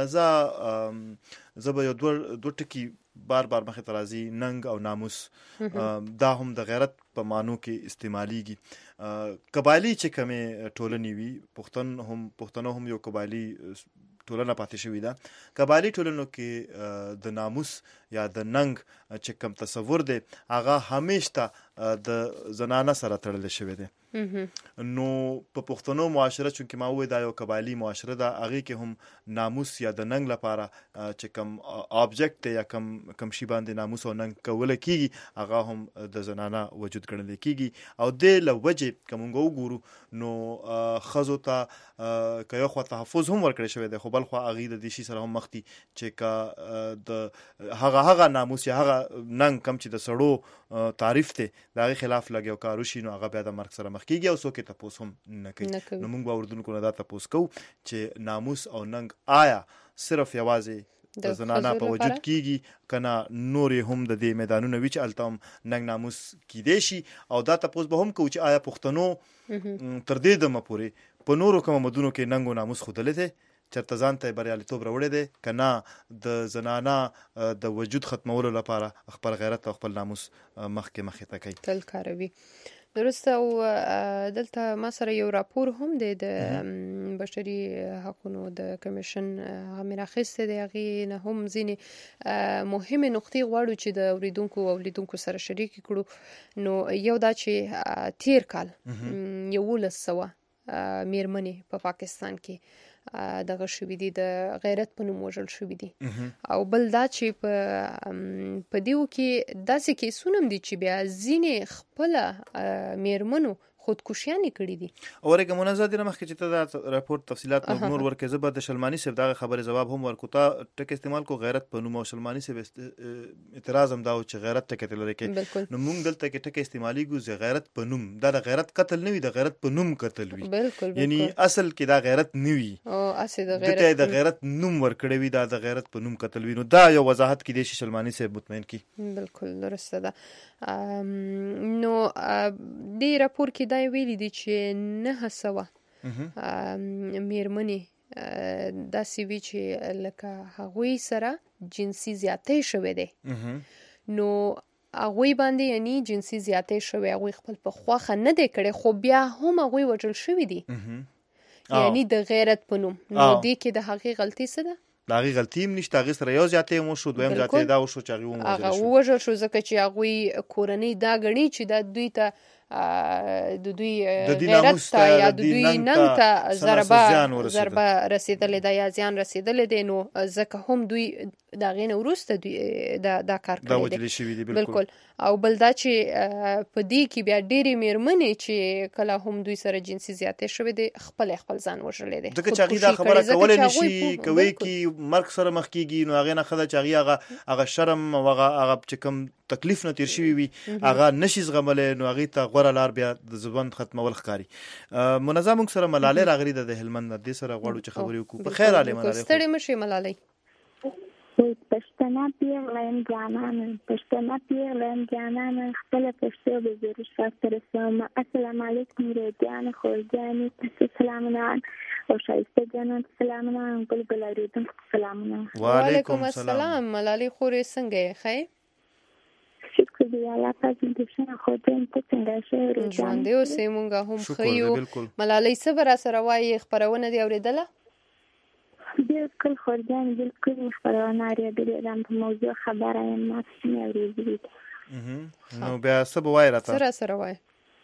منزه زبه یو دوه ټکی بار بار مخه ترازی ننګ او ناموس دا هم د غیرت په مانو کې استعماليږي. قبایلی چې کومه ټولنې وي پښتون هم پښتنو هم یو قبایلی ټولنه پاتې شوې ده. قبایلی ټولنو کې د ناموس یا د ننګ چې کوم تصور دی هغه همیشه د زنانه سره تړل شوی دی. نو په پښتنو معاشره چې ما وې دا یو قبایلی معاشره ده هغه کې هم ناموس یا د ننګ لپاره چې کوم آبجیکټ یا کوم کوم شی باندې ناموس او ننګ کول کیږي هغه هم د زنانه وجود ګڼل کیږي. او د لوجه کوم وګورو نو خزو ته کيو خو تحفظ هم ورکړی شوی دی خو بل خو هغه د دې شي سره هم مختی چې کا د هغه هغه ناموس یا هغه ننګ کم چې د سړو تعریف ته دغه خلاف لګیو کارو شي نو هغه بیا د مرګ سره مخ کیږي او څوک ته پوس هم نه کوي. نو موږ به وردونکو نه دا تاسو کو چې ناموس او ننګ آیا صرف یوازې د زنانه په وجود کیږي کنه نورې هم د دې میدانونو وچ التم ننګ ناموس کې دی شي. او دا تاسو به هم کو چې آیا پښتنو تر دې دمه پورې په نورو کوم مدونو کې ننګ او ناموس خودلې ته چرته ځان ته بریالیتوب راوړی دی کنه د زنانه د وجود ختمولو لپاره خپل غیرت او خپل ناموس مخکې مخې ته کوي تل کاروي. درسته. او دلته ما سره یو راپور هم دی د بشري حقوقو د کمیشن غمر اخیسته دی هغه نه هم ځینې مهمه نقطې غواړو چې د اوریدونکو او لیدونکو سره شریک کړو. نو یو دا چې تیر کال یو لسوه میرمنې په پاکستان کې دغه شوې دي د غیرت په نوم وژل شوې دي. او بل دا چې په په دیو کې داسې کیسونه دي چې بیا ځینې خپل میرمنو خودکشیانې کړې دي. اورګه منازعه د مخکې چې ته دا راپور تفصيلات نور ورکې زبر د شلمانی صاحب دا خبره جواب هم ورکوتا ټک استعمال کو غیرت په نوم او شلمانی صاحب اعتراض هم دا چې غیرت ټک تل لري کې نو موږ دلته کې ټک استعمالي ګو ز غیرت په نوم دا د غیرت قتل نه وي د غیرت په نوم قتل وي. یعنی اصل کې دا غیرت نه وي او اصل د غیرت د غیرت نوم ورکړی وي دا د غیرت په نوم قتل وي. نو دا یو وضاحت کې د شلمانی صاحب مطمئن کی بالکل درسته ده. نو د راپور کې دا ویلي دي چې نه سوا میرمنې داسې وی چې لکه هغوی سره جنسي زیاتې شوې ده. نو هغوی باندې یعنی جنسي زیاتې شوې هغوی خپل په خواخه نه دی کړی خو بیا هم هغوی وژل شوي دي یعنی د غیرت په نوم. نو دې کې د هغې غلطي څه ده؟ د هغې غلطي هم نشته، هغې سره یو زیاتی هم وشو، دویم زیاتی دا وشو چې هغې ووژل شو. هغه ووژل شو ځکه چې هغوی کورنۍ دا ګڼي چې دا دوی ته د دوی غیرت ته یا د دوی ننګ ته ضربه ضربه رسېدلې ده یا زیان رسېدلی دی، نو ځکه هم دوی د هغې نه وروسته دوی دا کار کړی دی. بلکل. او بل دا چې په دې کې بیا ډېرې مېرمنې چې کله هم دوی سره جنسي زیاتی شوې دی خپل خپل ځان وژلی دی، ځکه چې هغې دا خبره کولی نه شي، کوي کې مرګ سره مخ کېږي، نو هغې نه ښه ده چې هغې هغه هغه شرم او هغه چې کوم تکلیف نه تیر شوي وي هغه نشي زغملی، نو هغې ته غوره لار بیا د ژوند ختمول ښکاري. منظم موږ سره ملالۍ راغلي ده د هلمند نه، دې سره غواړو چې خبرې وکړو. په خیر راغلې ملالۍ. ستړې مه شئ ملالۍ. پښتنه پیغله یم جانانه، پښتنه پیغله یم جانانه، خپله پښتو به ضرور شاته رسومه. السلام علیکم ریډیانو خورجانې، تاسو سلامونه او ښایسته جانان سلامونه، بلبل اورېدونکو سلامونه. وعلیکم السلام. ملالۍ خورې څنګه یې؟ ښه شکر دی الله پاک دې ښه خورجانې ته څنګه ښه ژوندی اوسئ، موږ هم ښه یو. ملالۍ څه به راسره وایي؟ خپرونه دې اورېدله؟ بالکل خورجانې بالکل خپرونه اورېدلې ده، په موضوع خبره یم، ما پسې مې اورېدلې. نو بیا څه به وایې راته؟ څه راسره وایې؟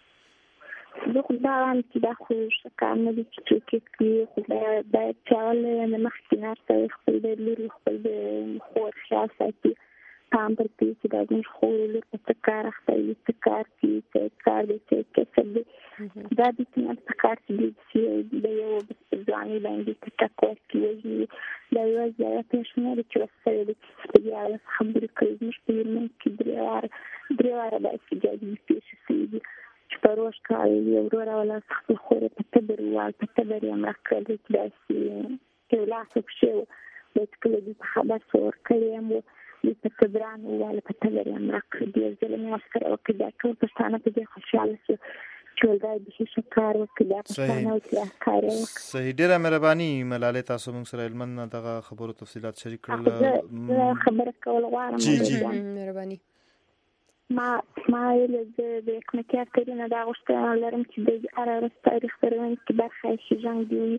زه خو دا وایم چې دا خو ښه کار نه دی چې څوک یې کوي، خو باید چاول د مخکې نه سړی خپل د لور خپل د خور خیال ساتي، پام پر کوي چې دا زموږ خور لور په څه کار اخته وي، څه کار کوي، څه کار دی، څه کسب دی. دا دې چې نه په کار چې دی د یو ځوانۍ باندې په ټک ورکړي وژني، دا یوه زیاده پېښه دی چې وسوې دی چې په دې اړه خبرې کوي. زموږ په هلمند کې درې واره درې واره داسې جادي پېښې شوي دي چې په روژ کال یو ورور اولاد خپل خور یې په تبر ووال، په تبر یې مړه کړی چې داسې یو لاس او پښې وو. بیا چې کله دوی په خبر څه ورکړی یم و دوی په تبران وواله، په تبر یې مړه کړی. ډېر ظلم یې ورسره وکړي. دا ټول پښتانه په دې خوشحاله شو چې ولدا بیخي ښه کار وکړي، دا پښتانه وکړي کار یې وکړي. صحیح. ډېره مهرباني ملالۍ، تاسو موږ سره هلمند نه دغه خبرو تفصیلات شریک کړل. زه خبره کول غواړم. جی جی مهرباني. ما ما ویل زه د حکمتیار ترینه دا غوښتنه لرم چې د هره ورځ تاریخ خپرونې کې برخه یې شي جنګ دي وي.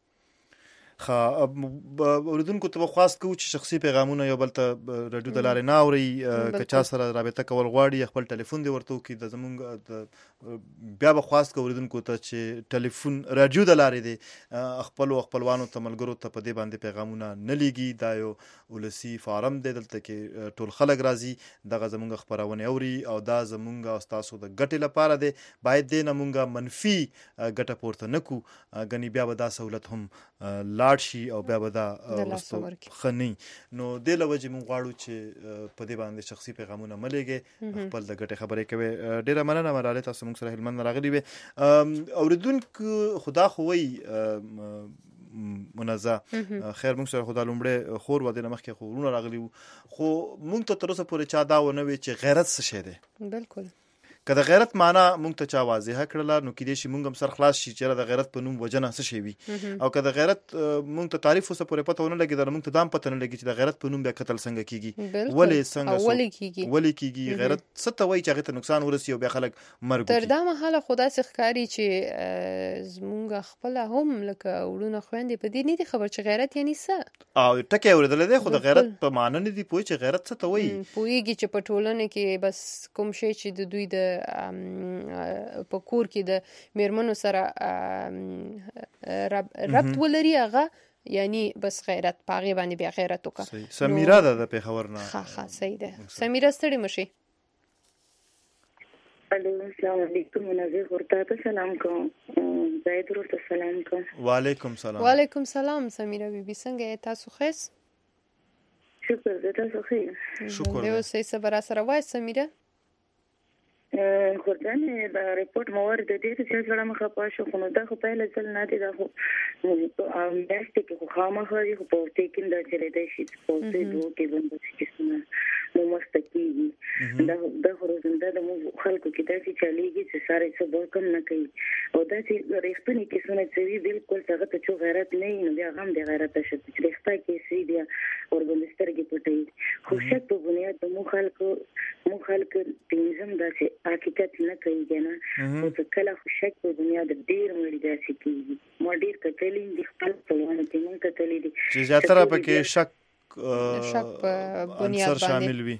ښه، اورېدونکو ته به خواست کوو چې شخصي پیغامونه یو بل ته راډیو د لارې نه اورئ. که چا سره رابطه کول غواړي خپل ټلیفون دې ورته وکړي. د زموږ بیا به خواست کوو اورېدونکو ته چې ټلیفون راډیو د لارې دی خپلو خپلوانو ته ملګرو ته په دې باندې پیغامونه نه لیږي. دا یو ولسي فارم دی، دلته کې ټول خلک راځي، دغه زموږ خپرونې اوري او دا زموږ او ستاسو د ګټې لپاره دی. باید دې نه موږ منفي ګټه پورته نه کړو، ګنې بیا به دا سهولت هم لاړ شي او بیا به دا وروسته ښه نه وي. نو دې له وجې موږ غواړو چې په دې باندې شخصي پیغامونه مه لیږئ، خپل د ګټې خبرې کوئ. ډېره مننه ملالۍ، تاسو موږ سره هلمند نه راغلي وې. اورېدونکو خدا خو وایي منزه خیر موږ سره خدا لومړی خور و، دې نه مخکې خو وروڼه راغلي وو، خو موږ ته تر اوسه پورې چا دا ونه وی چې غیرت څه شی دی. بالکل. که د غیرت معنا موږ ته چا واضحه کړله نو کېدای شي موږ هم سر خلاص شي چې د غیرت په نوم وجنه څه شی وي. او که د غیرت موږ ته تعریف اوسه پورې پته ونه لګي، نو موږ ته دا هم پته نه لګي چې د غیرت په نوم بیا قتل څنګه کیږي، ولې څنګه ولې کیږي ولې کیږي غیرت څه ته وایي چې هغې ته نقصان ورسي او بیا خلک مرګ تر دا مهاله خو داسې ښکاري چې زموږ خپله هم لکه وروڼه خویندې په دې نه دي خبر چې غیرت یعنی څه، او ټکی یې اورېدلی دی، خو د غیرت په معنا نه دي پوه چې غیرت څه ته وایي. پوهېږي چې په ټولنه کې بس کوم شی چې د دوی د په کور کې د میرمنو سره ربط ولري هغه یعنی بس غیرت، په هغې باندې بیا غیرت وکړه. سمیره ده د پېښور نه. ښه ښه صحیح ده. سمیره ستړې مه شئ. السلام علیکم. منظر ورته ته سلام کوم، زاید ورته سلام کوم. وعلیکم سلام. وعلیکم سلام. سمیره بیبي څنګه یې؟ تاسو ښه؟ شکر زه تاسو ښه یم. شکر دی. اوسئ څه به راسره وایئ سمیره؟ خورجانې دا رپورټ مور د دې چې زړه مخه پا شو، خو نو دا خو پیله ځل نه دی، دا خو میاشتې کې خو خامخا دی، خو په وختې کې دا چلېدی شي په وختې دوه کې بند شي. مو مستقیږي دا د خروزنده د مو خلکو کې داسې چلیږي چې ساره څه کم نه کوي او داسې رښتینی کیسونه چې بالکل څنګه ته چې غیرت نه نو بیا هم د غیرت شته چې رښتا کې سي بیا اورګنسترګي پټي خو شک په بنیاد د مو خلکو مو خلکو تنظیم داسې حقیقت نه کوي نه او څه کله خو شک په بنیاد ډیر مړي داسې کیږي ما ډیر کتلې د خپل پلوانو کې مونږ کتلې دي چې زیاتره پکې شک شک په بنیاد شامل وي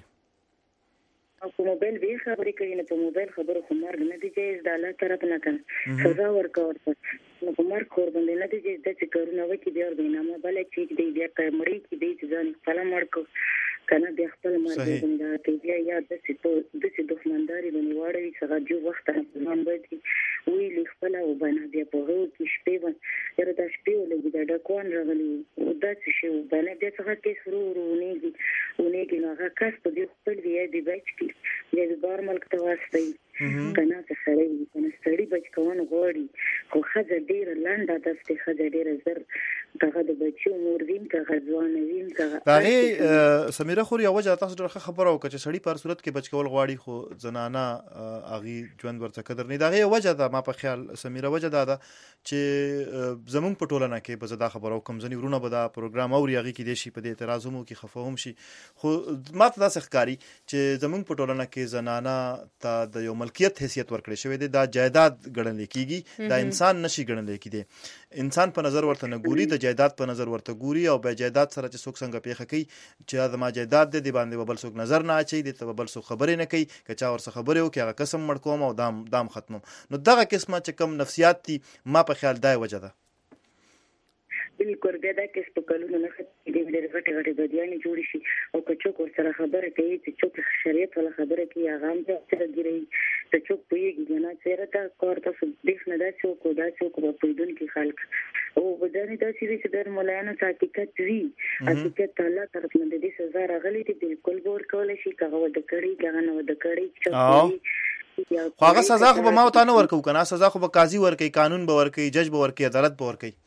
او په موبایل به خبرې کوي نه په موبایل خبرو خو مرګ نه دی جایز د الله طرف نه کنه سزا ورکول نو په مرګ خور باندې نه دی جایز د چې کارونه وکړي بیا ورنامه بل چې دی بیا کمرې کې دی چې ځان خپل مرګ کنه بیا خپل مرګ باندې ته بیا یا د څه ته د څه دښمنداري باندې واړوي څنګه جو وخت نه ځان باندې وی لیکل او باندې بیا په ورو کې شپې باندې یره د شپې ولګي د ډکوان راغلی او د څه شی باندې د څه کې سرو ورونېږي ونېږي نو هغه کس په دې خپل دی دی بچ کې د بار ملک ته واسطي کنه څه سړی کنه سړی بچ کوون غوړي خو خزه ډیر لنډه دسته خزه ډیر زر دغه د بچو مور وین که ځوان وین که دغه سمیره خو یو وجه تاسو ډېر خبره وکړه چې سړی په صورت کې بچ کول غواړي خو زنانه اغي ژوند ورته قدر نه دغه وجه ده ما په خیال سمیره وجه ده چې زمونږ په ټولنه کې به زدا خبره وکم ځنی ورونه به دا پروګرام اوري هغه کې د شي په اعتراض مو کې خفهم شي خو ما ته دا ښکاری چې زمونږ په ټولنه کې زنانه ته د یو ملکیت حیثیت ورکړی شوی دی دا جایداد ګڼل کیږي دا انسان نشي ګڼل کیږي انسان په نظر ورته نه ګوري د جایداد په نظر ورته ګوري او به جایداد سره چې څوک څنګه پیښه کوي چې دا ما جایداد دی باندې بل څوک نظر نه اچي د بل څوک خبرې نه کوي که چا ورسره خبرې وکړي هغه قسم مړ کوم او دام دام ختمم نو دغه قسمه چې کم نفسیات دي ما په خیال دای وجه ده بالکل بیا دا کس په کلونو نه خدای دې ډېر غټه غټه بدیانې جوړ شي او که څوک ورسره خبره کوي چې څوک شریعت ولا خبره کوي هغه هم څه ګري ته څوک پیږي نه چیرې تا کار تاسو دې نه دا څوک دا څوک په پېدون کې خلک او بدانې دا چې د مولانو حقیقت وی حقیقت الله طرف نه دې سزا راغلي دي بالکل ور کول شي کغه ود کړي کغه نه ود کړي خو هغه سزا خو به ما ته نه ورکو کنه سزا خو به قاضي ورکي قانون به ورکي جج به ورکي عدالت به ورکي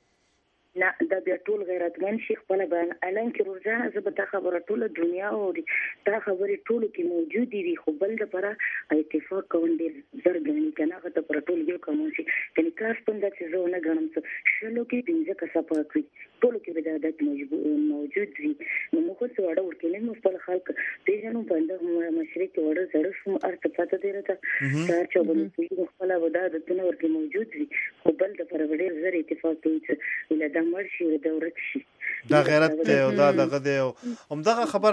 نه دا بیا ټول غیرتمن شي خپل بیان الان کې روزانه زه به دا خبره ټول دنیا او دا خبرې ټول کې موجود دي خو بل د پره اتفاق کوون دي زرګانی کنه هغه ته پر ټول یو کوم شي کني کاس پنده چې زه نه غنم څه شلو کې پنځه کسه پاتې ټول کې به دا عادت موجود دي نو موږ څه وړه ورکې نه خپل خلک پیژنو باندې مشرق وړه زړه شم ارته پته دی راته کار چې به خپل ودا د تنور کې موجود دي خو بل د پره ډېر زر اتفاق کوي ولدا مرشي د ورک شي دا غیرت دی او دا دغه دی هم دغه خبره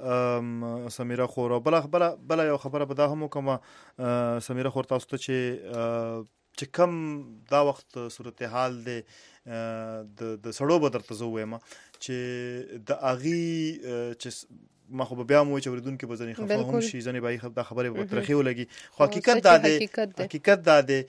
ده سمیره خور او بل خبره بل یو خبره به دا هم کوم سمیره خور تاسو ته چې چې کم دا وخت صورتحال دی د د سړو بدر ته زویم چې د اغي چې ما خو بیا مو چې وردون کې بزنی خفه هم شي ځنې بای دا خبره به ترخی ولګي خو حقیقت دا دی حقیقت دا دی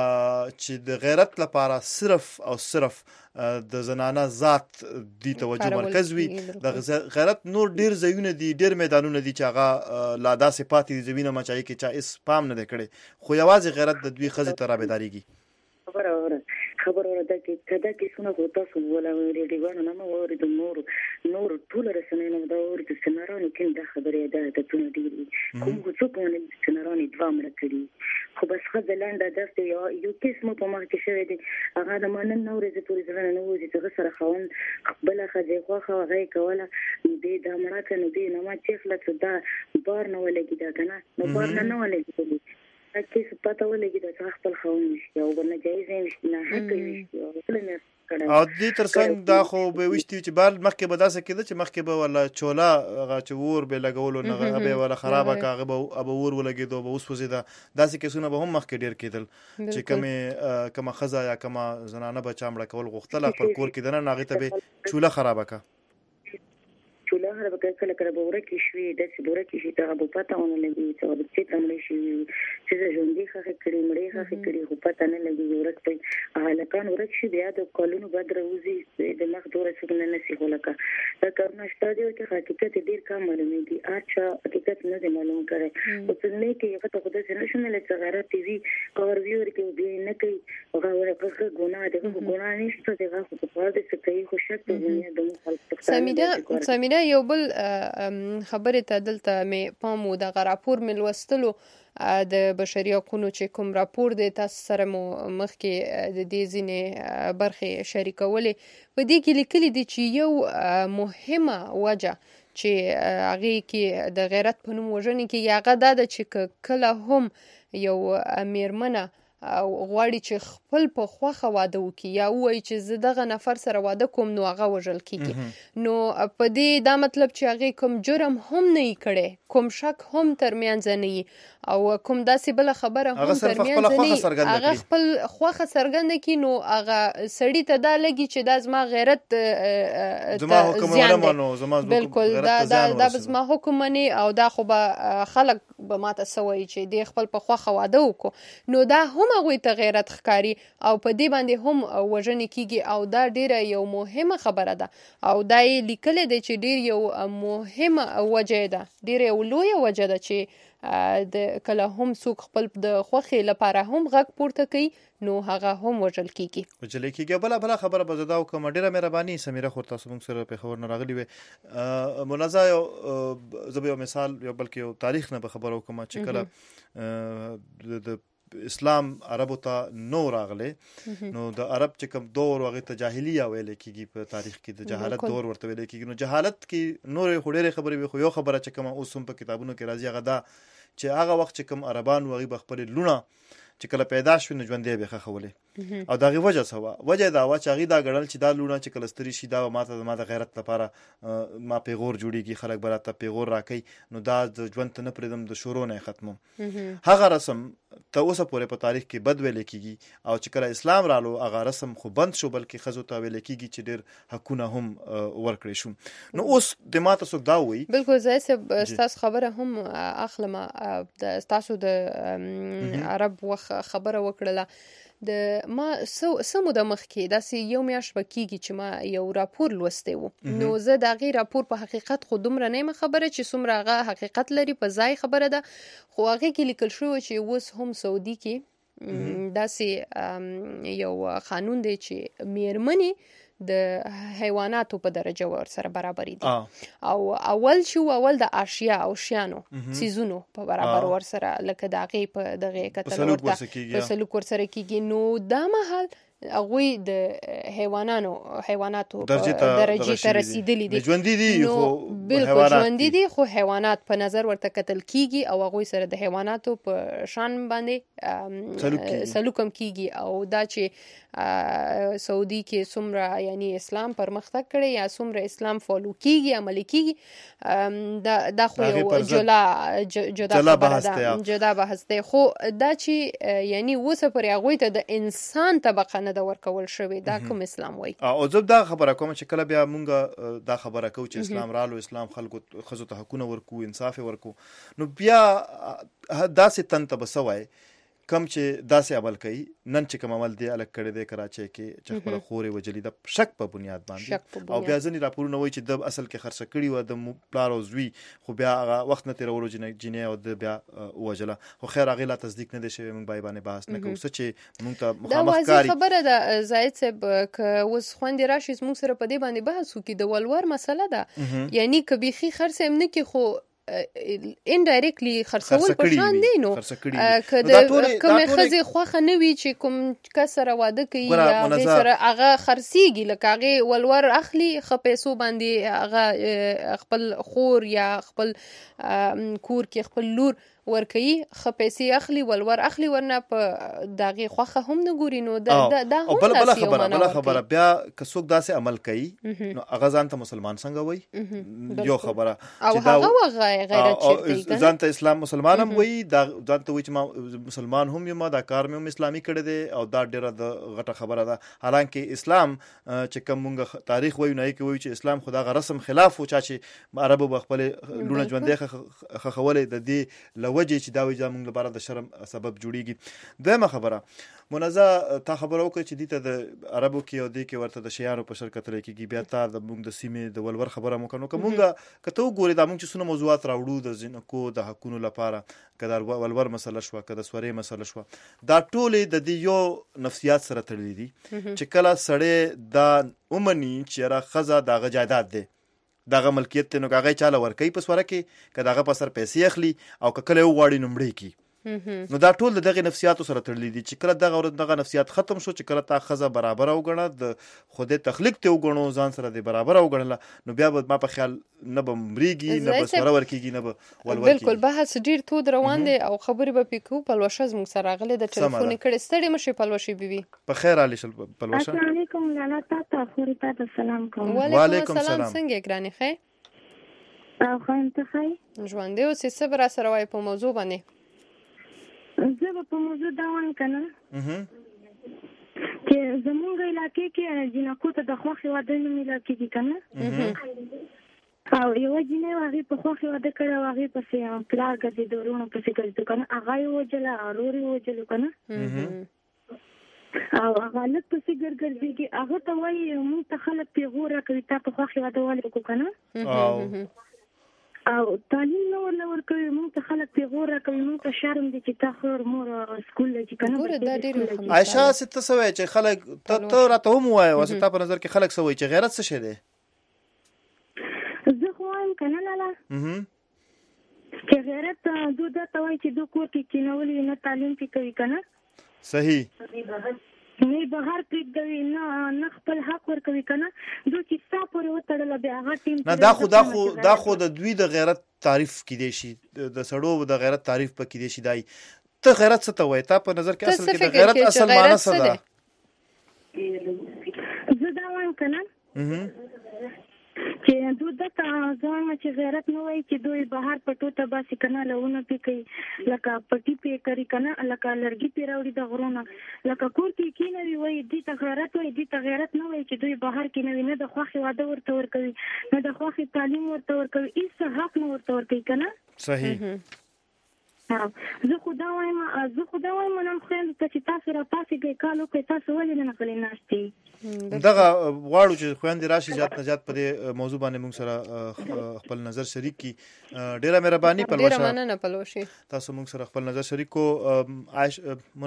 چې د غیرت لپاره صرف او صرف د زنانه ذات دی توجه مرکز وي د غیرت نور ډیر ځایونه دي ډیر میدانونه دي چې هغه لا داسې پاتې دي زمينه مچای کې چا اس پام نه کړي خو یوازې غیرت د دوی خزې ترابداريږي خبره اوره خبره اوره د کې کدا کې څونه غوتا سو ولا ریډیوانو نه مو ورې د نور نور ټول رسنۍ نه دا ورې د سنارانو کې دا خبره ده د ټول ډیری کوم څوک باندې سنارانو دوه مړ کړي خو بس خزه لنډه دسته یو یو کیس مو په مخ کې شوی دی هغه د مانن نورې د پولیس نه نه وځي چې سره خوان خپل خزه خو خو غي کوله دې د مړه کنه دې نه ما چې خلک دا بار نه ولګي دا کنه نو بار نه نه ولګي کیس پته ولګي دا خپل خوان نشي او نه جایز نه حق نشي او دې ترڅنګ دا خو به وشتي چې بال مخکې به داسې کېده چې مخکې به ولا چولا هغه چې ور به لګولو نه به ولا خرابه کاغه به اب ور ولګېدو به اوس وزیدا داسې کیسونه به هم مخکې ډیر کېدل چې کمه کمه خزا یا کمه زنانه به چامړه کول غوښتل پر کور کې دنه ناغه ته به چولا خرابه کا چولا هر به کله کله به ورکه شوي د سبوره کې شي ته به پته ونه لګي چې د څه تمړي شي چې ژوندۍ خخه کړي مړې خخه کړي خو پته نه لګي ورک په هلکان ورک شي بیا د کولونو بد راوځي د مخ دوره څنګه نه سي هلکا دا کارونه شته چې حقیقت ډیر کم معلومیږي اچھا حقیقت نه دی معلوم کړي او څنګه کې یو ته خدای سره شنه لته غیرت ټي وي اور ویور کې به نه کوي هغه ورکه ګناه ده ګناه نشته دغه خو په دې څه کوي خو شک دنیا د خلک سمیده سمیده بیا یو بل خبرې ته دلته مې پام و دغه راپور مې لوستلو د بشري حقونو چې کوم راپور دی تاسو سره مو مخکې د دې ځینې برخې شریکولې په دې کې لیکلي دي چې یو مهمه وجه چې هغې کې د غیرت په نوم وژنې کېږي هغه دا ده چې کله هم یو میرمنه غواړي چې خپل په خوښه واده وکړي یا ووایي چې زه دغه نفر سره واده کوم نو هغه وژل کېږي نو په دې دا مطلب چې هغې کوم جرم هم نه وي کړی کوم شک هم ترمنځ نه وي او کوم داسې بله خبره هم ترمنځ نه وي هغه خپل خوښه څرګنده کړي نو هغه سړي ته دا لګي چې دا زما غیرت ته زیان دی بلکل دا به زما حکم مني او دا خو به خلک به ماته څه وایي چې دی خپل په خوښه واده وکړو نو دا هم هغوی ته غیرت ښکاري او په دې باندې هم وژنې کېږي او دا ډیره یو مهمه خبره ده او دا یې لیکلی دی چې ډیر یو مهمه وجه ده ډیره یو لویه وجه ده چې د کله هم څوک خپل د خوښې لپاره هم غږ پورته کوي نو هغه هم وژل کېږي وژل کېږي بله بله خبره به زه دا وکړم ډېره مهرباني سمیره خور تاسو موږ سره پېښور نه راغلي وې منازا یو زه به یو مثال یو بلکې یو تاریخ نه به خبره وکړم چې کله د اسلام عربو ته نو راغلی نو د عرب چې کوم دور هغې ته جاهلیه ویلی کېږي په تاریخ کې د جهالت دور ورته ویلی کېږي نو جهالت کې نورې خو ډېرې خبرې وي خو یو خبره چې کومه اوس هم په کتابونو کې راځي هغه دا چې هغه وخت چې کوم عربان و هغې به خپلې لوڼه چې کله پیدا شوې نو ژوندی به یې ښخولې او د هغې وجه څه وه وجه یې دا وه چې هغې دا ګڼل چې دا لوڼه چې کله سترې شي دا به ما ته زما د غیرت لپاره ما پیغور جوړېږي خلک به راته پیغور راکوي نو دا د ژوند ته نه پرېږدم د شورو نه یې ختمم هغه رسم ته اوسه پورې په تاریخ کې بد ویلی کېږي او چې کله اسلام رالو هغه رسم خو بند شو بلکې ښځو ته ویلی کېږي چې ډېر حقونه هم ورکړی شو نو اوس د ما ته څوک دا ووایي بلکل ځای صاحب ستاسو خبره هم اخلم ستاسو د عرب وخت خبره وکړله د ما څه موده مخکې داسې یو میاشت به کېږي چې ما یو راپور لوستی و نو زه د هغې راپور په حقیقت خو دومره نه یم خبره چې څومره هغه حقیقت لري په ځای خبره ده خو هغې کې لیکل شوی چې اوس هم سعودي کې داسې یو قانون دی چې میرمنې د حیواناتو په درجه ور سره برابرې دي او اول شو اول د اشیا او شیانو سیزونو په برابر ور سره لکه د هغې په دغې کتل ورته په سلوک ور سره کېږي نو دا مهال هغوی د حیوانانو حیواناتو درجې ته رسیدلي دي ژوندي دي خو بلکل ژوندي دي خو حیوانات په نظر ورته کتل کېږي او هغوی سره د حیواناتو په شان باندې سلوک هم کېږي او دا چې سعودي کې څومره یعنی اسلام پرمختګ کړی یا څومره اسلام فالو کېږي عملي کېږي دا خو یو جلا جدا خبره ده جدا بحث دی خو دا چې یعنی اوسه پورې هغوی ته د انسان طبقه نه ده ورکول شوې دا کوم اسلام وایي او زه دا خبره کوم چې کله بیا مونږ دا خبره کوو چې اسلام رالو اسلام خلکو ښځو ته حقونه ورکو انصاف یې ورکو نو بیا داسې تن ته به څه وایي کم چې داسې عمل کوي نن چې کوم عمل دی الګ کړی دی کراچۍ کې چې خپله خورې وجلي د شک په بنیاد باندې او بیا ځینې راپورونه وایي چې د اصل کې خرڅه کړي وه د پلار او زوی خو بیا هغه وخت نه تېرولو جینۍ او د بیا ووژله خو خیر هغې لا تصدیق نه دی شوی موږ باید باندې بحث نه کوو څه چې موږ ته مخامخ کاري دا واضح خبره ده زاهد صاحب که اوس خویندې راشي زموږ سره په دې باندې بحث وکړي د ولور مسله ده یعنی که بیخي خرڅ هم نه کړي خو انډایرکټلی خرڅول په شان دی نو که د کومې ښځې خوښه نه وي چې کوم کس سره واده کوي یا هغې سره هغه خرڅېږي لکه هغې ولور اخلي ښه پیسو باندې هغه خپل خور یا خپل کور کې خپل لور ورکوي ښه پیسې اخلي ولور اخلي ورنه په د هغې خوښه هم نه ګوري نو دا هم داسې یو معنا بله خبره بیا که څوک داسې عمل کوي نو هغه ځان ته مسلمان څنګه وایي یو خبره او هغه وغه غیرت چیرته ځان ته اسلام مسلمان هم وایي دا ځان ته وایي چې ما مسلمان هم یم دا کار مې هم اسلامي کړی دی او دا ډېره د غټه خبره ده حالانکه اسلام چې کوم مونږ تاریخ وایو نه یې کې وایو چې اسلام خو دغه رسم خلاف و چا چې عربو به خپلې لوڼه ژوندۍ ښخولې د دې وجه چې دا وایي دا موږ لپاره د شرم سبب جوړیږي دویمه خبره منازا تا خبره وکړه چې دې ته د عربو کې او دې کې ورته د شیانو په شر کتلی کېږي بیا تا د موږ د سیمې د ولور خبره مو کړو که موږ که ته وګورې دا موږ چې څونه موضوعات راوړو د ځینکو د حقونو لپاره که د ولور مسله شوه که د سورې مسله شوه دا ټولې د دې یو نفسیات سره تړلي دي چې کله سړی دا ومني چې یاره ښځه د هغه جایداد دی دغه ملکیت ته نو هغه چاله ورکوي په سوره کې که دغه په سر پیسې اخلي او که کله وغواړي نو مړی کي. نو دا ټول دغه نفسیاتو سره تړلي دي چې کله دغه ورځ دغه نفسیات ختم شو چې کله تا ښځه برابر وګڼه د خدای تخلیق ته وګڼو ځان سره د برابر وګڼله نو بیا به ما په خیال نه به مریږي نه به سوره ورکېږي نه به ولور کېږي. بالکل بحث ډېر تود روان دی او خبرې به پې کوو. پلوشه زموږ سره راغلې د ټلیفون یې کړې. ستړې مه شئ پلوشې بیبي. په خیر حالې شل پلوشه. السلام علیکم لالا تا ته خورې تا ته سلام کوم. وعلیکم السلام. څنګه یې ګرانې ښه او ښه ته ښه ژوندی اوسې. څه به را سره وایې په موضوع باندې؟ زه به په موضوع دا وایم که نه چې زمونږ علاقې کې جینکو ته د خوښې واده نه میلاو کېږي که نه او یوه جینۍ وه هغې په خوښې واده کړی او هغې پسې پلار ګرځېده وروڼو پسې ګرځېده که نه هغه یې ووجله ورور یې ووجلو که نه او هغه هلک پسې ګرځېږي هغه ته وایي مونږ ته خلک پیغور راکوي تا په خوښې واده ولې وکړو که نه او تعلیم نه ورله ورکوي مونږ ته خلک پیغور راکوي مونږ ته شرم دی چې تا خور مور سکول دی چې که نه. عایشه هسې ته څه وایې چې خلک ته راته هم ووایه واسې تا په نظر کې خلک څه وایي چې غیرت څه شی دی؟ زه خو وایم که نه لالا چې غیرت دو دا ته وایي چې دو کور کې کېنولي نه تعلیم پې کوي که نه صحیح نه بهر پرېږدوي نه نه خپل حق ورکوي که نه دو چې ستا پورې وتړله بیا هغه ټیم نه دا خو دا خو دا خو د دوی د غیرت تعریف کیدای شي د سړو د غیرت تعریف په کیدای شي دای ته غیرت څه ته وایې تا په نظر کې اصل کې د غیرت اصل معنی څه ده؟ زه دا وایم که نه چې دوی دته زه وایم چې غیرت نه وایي چې دوی بهر پټو ته باسي که نه لونه پې کوي لکه پټي پې کوي که نه لکه لرګي پې راوړي د غرونه لکه کور کې کېنوي وایي دوی ته غیرت وایي دوی ته غیرت نه وایي چې دوی بهر کېنوي نه د خوښې واده ورته ورکوي نه د خوښې تعلیم ورته ورکوي هېڅ حق نه ورته ورکوي که نه صحیح. زه خو دا وایم زه خو دا وایم منم خویندو ته چې تاسو راپاڅېږئ کال وکړئ تاسو ولې نه غلې ناست یئ دغه غواړو چې خویندې راشي زیات نه زیات په دې موضوع باندې موږ سره خپل نظر شریک کی. ډیره مهرباني پلوشه. ډیره مننه پلوشې تاسو موږ سره خپل نظر شریک کو. عایش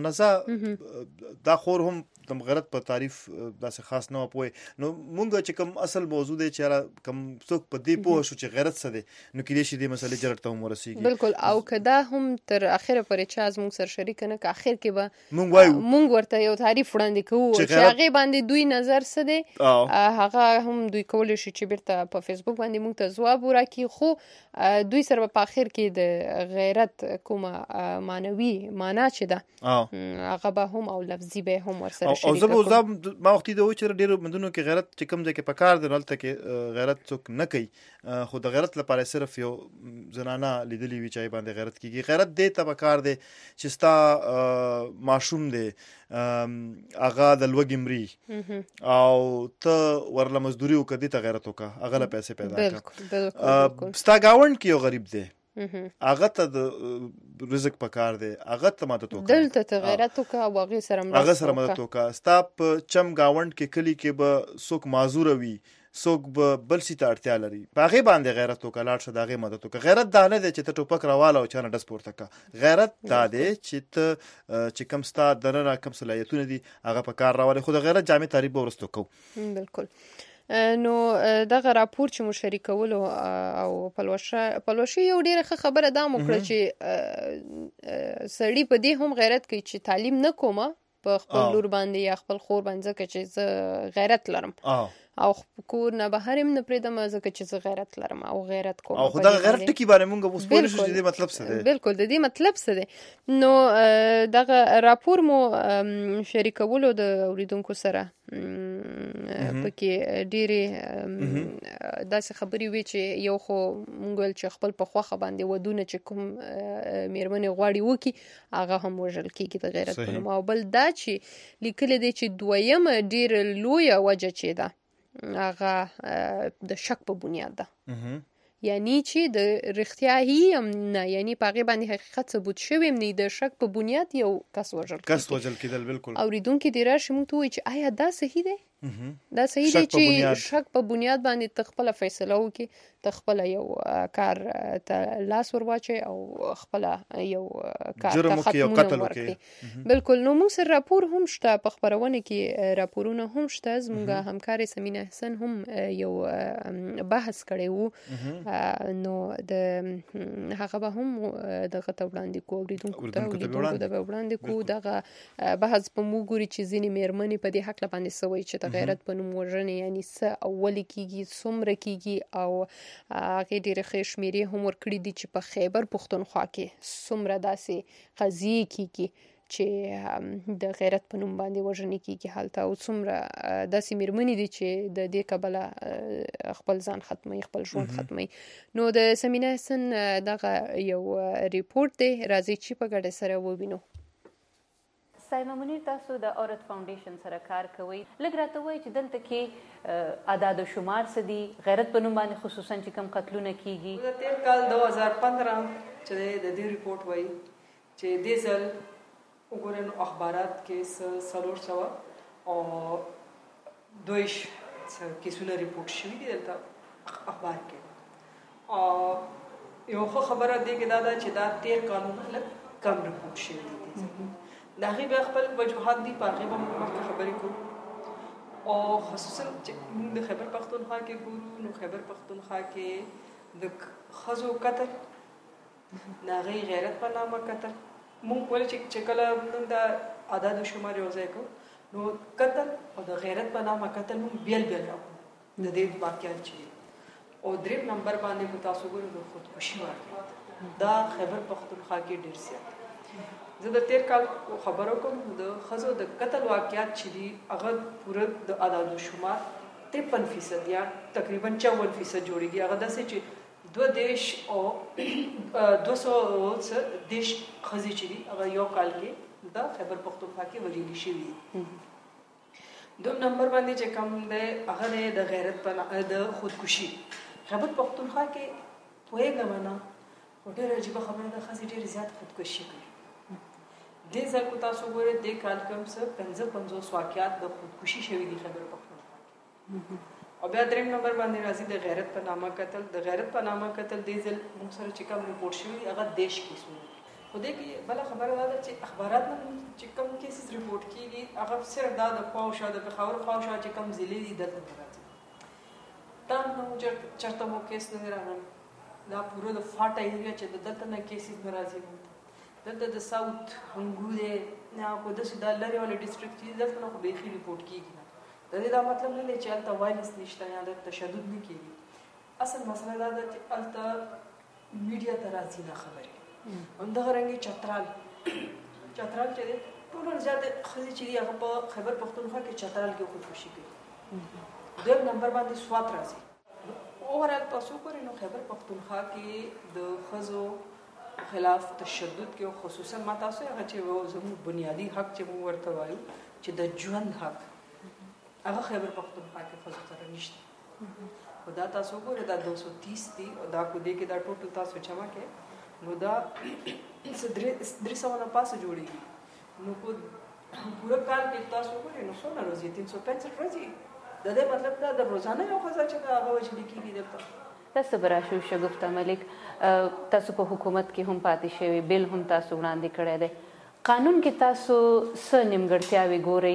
منزه دا خور هم د غیرت په تعریف داسې خاص نه پوي نو موږ چې کوم اصل موضوع دی چې کوم څوک په دې پوه شو چې غیرت څه دی نو کېدای شي دې مسلې جرړ ته هم ورسیږي. بالکل او که دا هم تر اخره پورې چا زموږ سره شریک نه که اخر کې به موږ وایو موږ ورته یو تعریف وړاندې کوو چې هغې باندې دوی نظر څه دی هغه هم دوی کولی شي چې بیرته په فیسبوک باندې موږ ته ځواب وراکړي خو دوی سره به په اخر کې د غیرت کومه معنوي معنا چې ده هغه به هم او لفظي به هم ورسره شریک کړو. ما وختي دا و چې ډېرو مندونو کې غیرت چې کوم ځای کې پکار دی هلته کې غیرت څوک نه کوي خو د غیرت لپاره صرف یو زنانه لیدلې وي چې باندې غیرت کېږي. غیرت دې ته پکار دی چې ستا ماشوم دی هغه د لوږې مري او ته ورله مزدوري وکړه دې ته غیرت وکړه هغه له پیسې پیدا کړه. ستا ګاونډ کې یو غریب دی هغه ته د رزق پکار دی هغه ته مدد وکړه دلته ته غیرت وکړه او هغې سره مرسته هغه سره مدد وکړه. ستا په چم ګاونډ کې کلي کې به څوک معذوره وي څوک به بل شي ته اړتیا لري په هغې باندې غیرت وکړه لاړ شه د هغې مدد وکړه. غیرت دا نه دی چې ته ټوپک راواله او چا نه ډز پورته کړه. غیرت دا دی چې ته چې کوم ستا دننه کوم صلاحیتونه دي هغه په کار راولې خو د غیرت جامع تعریف به وروسته کوو. بالکل نو دغه راپور چې مو شریکولو او پلوشه پلوشه یو ډیره ښه خبره دا مو کړه چې سړی په دې هم غیرت کوي چې تعلیم نه کومه په خپل لور باندې یا خپل خور باندې ځکه چې زه غیرت لرم او کور نه بهر هم نه پرېږدم ځکه چې زه غیرت لرم او غیرت کوم. او خو دغه غیرت ټکي باندې مونږ اوس پوه نه شو چې دې مطلب څه دی. بالکل د دې مطلب څه دی. نو دغه راپور مو شریکولو د اوریدونکو سره پکې ډېرې داسې خبرې وي چې یو خو مونږ ویل چې خپل په خوښه باندې ودونه چې کوم مېرمنې غواړي وکړي هغه هم وژل کېږي د غیرت په نوم. او بل دا چې لیکلی دی چې دویمه ډېره لویه وجه چې ده هغه د شک په بنیاد ده یعنی چې د رښتیا هی هم نه یعنی په هغې باندې حقیقت ثبوت شوی هم نه د شک په بنیاد یو کس وژل کس وژل کېدل. بالکل اورېدونکي دې راشي موږ ته ووایي چې آیا دا صحیح دی دا صحیح دی چې شک په بنیاد باندې تخپل فیصله وکي، تخپل یو کار ته لاس ورواچي او خپل یو کار ته ختمونه ورکړي. بالکل. نو موږ سره راپور هم شته په خبرونه کې، راپورونه هم شته. زموږ همکارې سمینه حسن هم یو بحث کړی وو، نو د هغه به هم دغه ته وړاندې کوو، اوریدونکو ته اوریدونکو ته به وړاندې کوو. دغه بحث په موږ ګوري چې ځینې مېرمنې په دې هکله باندې څه وایي چې د غیرت په نوم وژنې یعنې څه اولې کېږي، څومره کېږي، او هغې ډېرې ښې شمېرې هم ورکړي دي چې په خیبر پښتونخوا کې څومره داسې قضیې کېږي چې د غیرت په نوم باندې وژنې کېږي هلته، او څومره داسې مېرمنې دي چې د دې کبله خپل ځان ختموي، خپل ژوند ختموي. نو د سمینه حسن دغه یو ریپورټ دی، راځئ چې په ګډه سره ووینو. سایمه منیر، تاسو د عورت فاونډیشن سره کار کوئ، لږ راته وایئ چې دلته کې اعداد و شمار څه دي، غیرت په نوم باندې خصوصا چې کوم قتلونه کیږي؟ د تیر کال دو هزار پندرہ چې د دې ریپورټ وایي چې دې ځل وګورئ نو اخبارات کې څلور سوه او دویش کیسونه ریپورټ شوي دي دلته اخبار کې. او یو ښه خبره دې کې دا ده چې دا تیر کالونه لږ کم ریپورټ شوي دي. د هغې بیا خپل وجوهات دي، په هغې به موږ مخکې خبرې کوو. او خصوصا چې موږ د خیبر پښتونخوا کې ګورو، نو خیبر پښتونخوا کې د ښځو قتل، د هغې غیرت په نامه قتل، موږ ولې چې کله موږ د اعداد و شمار یو ځای کوو نو قتل او د غیرت په نامه قتل موږ بیل بیل راکړو د دې واقعیت چې. او دریم نمبر باندې که تاسو ګورئ د خودکشي واقعیت، دا خیبر پښتونخوا کې ډېر زیات. زه د تیر کال خبرو کوم د ښځو د قتل واقعیات چې دي هغه پوره د اعداد و شمار ترپن فیصد یا تقریبا چون فیصد جوړیږي. هغه داسې چې دوه دیش او دوه سوه دیش ښځې چې دي هغه یو کال کې د خیبر پښتونخوا کې وژلې شوي دي. دوم نمبر باندې چې کوم دی هغه دی د غیرت په د خودکشي. خیبر پښتونخوا کې پوهېږم نه، خو ډېره عجیبه خبره ده، ښځې ډېرې زیات خودکشي کوي. دې ځل کو تاسو ګورئ دې کال کم څه پنځه پنځوس واقعات د خودکشي شوي دي خیبر پښتونخوا. او بیا دریم نمبر باندې راځي د غیرت په نامه قتل. د غیرت په نامه قتل دې ځل موږ سره چې کوم ریپورټ شوي دي هغه دیش کیسونه. خو دې کې بله خبره دا ده چې اخبارات نه چې کوم کیسز ریپورټ کېږي هغه صرف دا د خوا او شا د پېښور خوا او شا چې کوم ضلعې دي دلته نه راځي. دا نو چېرته مو کیس نه دی راغلی، دا پوره د فاټا ایریا چې د دلته نه کیسز نه راځي. دلته د ساوت هنګو دی نه کو داسې دا لرې والا ډسټرکټ چې دلته نه خو بیخي ریپورټ کېږي نه. د دې دا مطلب نه دی چې هلته وایلنس نشته یا د تشدد نه کېږي. اصل مسله دا ده چې هلته میډیا ته راځي نه خبرې. همدغه رنګې چترال چترال چې دی ټولو زیاتې ښځې چې دي هغه په خیبر پښتونخوا کې چترال کې خودکشي کوي. دویم نمبر باندې سوات راځي. اوورال تاسو ګورئ نو خیبر پښتونخوا کې د ښځو خلاف تشدد کې خصوصا ما تاسو هغه چې زموږ بنیادی حق چې موږ ورته وایو چې د ژوند حق هغه خیبر پښتونخوا کې ښځو سره نشته. خو دا تاسو ګورئ دا دو سو تیس دي او دا کو دې کې دا ټوټل تاسو جمع کړئ نو دا درې سوه نه پاسه جوړېږي. نو کو پوره کال کې تاسو ګورئ نو څومره ورځې تین سو پنځه ورځې. د دې مطلب دا د روزانه یو ښځه چې هغه وژلې کېږي دلته. تاسو به راشو شګفته ملک، تاسو په حکومت کې هم پاتې شوي، بیل هم تاسو وړاندې کړی دی. قانون کې تاسو څه نیمګړتیاوې ګورئ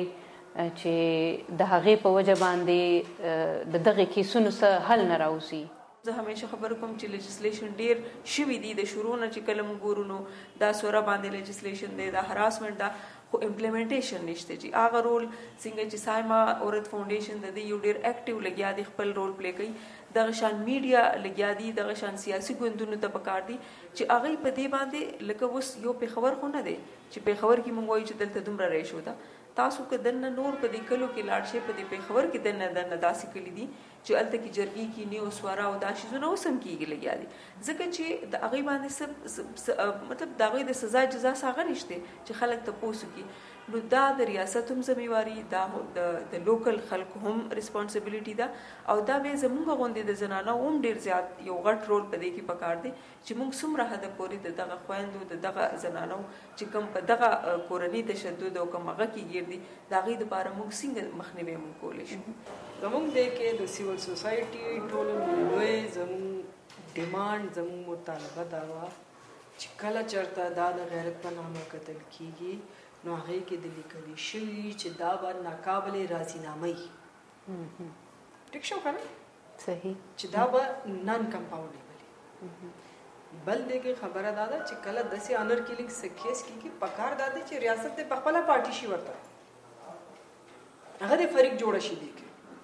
چې د هغې په وجه باندې د دغې کیسونو څه حل نه راوځي؟ زه همیشه خبر کوم چې لیجسلیشن ډیر شوي دي د شروع نه چې کله موږ ګورو نو دا سوره باندې لیجسلیشن دی، دا هراسمنټ دا، خو امپلیمنټیشن نشته. چې هغه رول څنګه چې سایما عورت فاونډیشن د دې یو ډیر اکټیو لګیا دی، خپل رول پلی کوي. دغه شان میډیا لګیا دي، دغه شان سیاسي ګوندونو ته پکار دي چې هغوی په دې باندې لکه اوس یو پېښور خو نه دی چې پېښور کې موږ وایو چې دلته دومره ریشو ده. تاسو که دننه نور په دې کلو کې لاړ شئ، په دې پېښور کې دننه دننه داسې کلي دي چې هلته کې جرګې کینې او سواره او دا شیزونه اوس هم کېږي لګیا دي. ځکه چې د هغوی باندې مطلب د هغوی د سزا جزا څه هغه نشته چې خلک تپوس وکړي. نو دا د ریاست هم ذمہواري، دا د لوکل خلکو هم ریسپانسبیلیټي ده، او دا بیا زموږ غوندې د زنانو هم ډېر زیات یو غټ رول په دې کې پکار دی چې موږ څومره دومره حد پورې د دغه خويندو د دغه زنانو چې کوم په دغه کورنۍ تشدد او کوم هغه کې ګرځي دا غي د بار موږ څنګه مخنیوي موږ کولای شو. زموږ د کې د سیول سوسایټي ټول لوی زموږ ډیماند زموږ مطالبه دا و چې کله چرته دا د غیرت په نامه قتل کیږي نو هغه کې د لیکلي شوی چې دا به ناقابل راضینامه ټیک شو کنه صحیح چې دا به نان کمپاونډیبل بل دغه خبره دا ده چې کله د سي انر کیلینګ سکیس کیږي پکار دا ده چې ریاست په خپل پارټي شي ورته هغه د فریق جوړ شي دي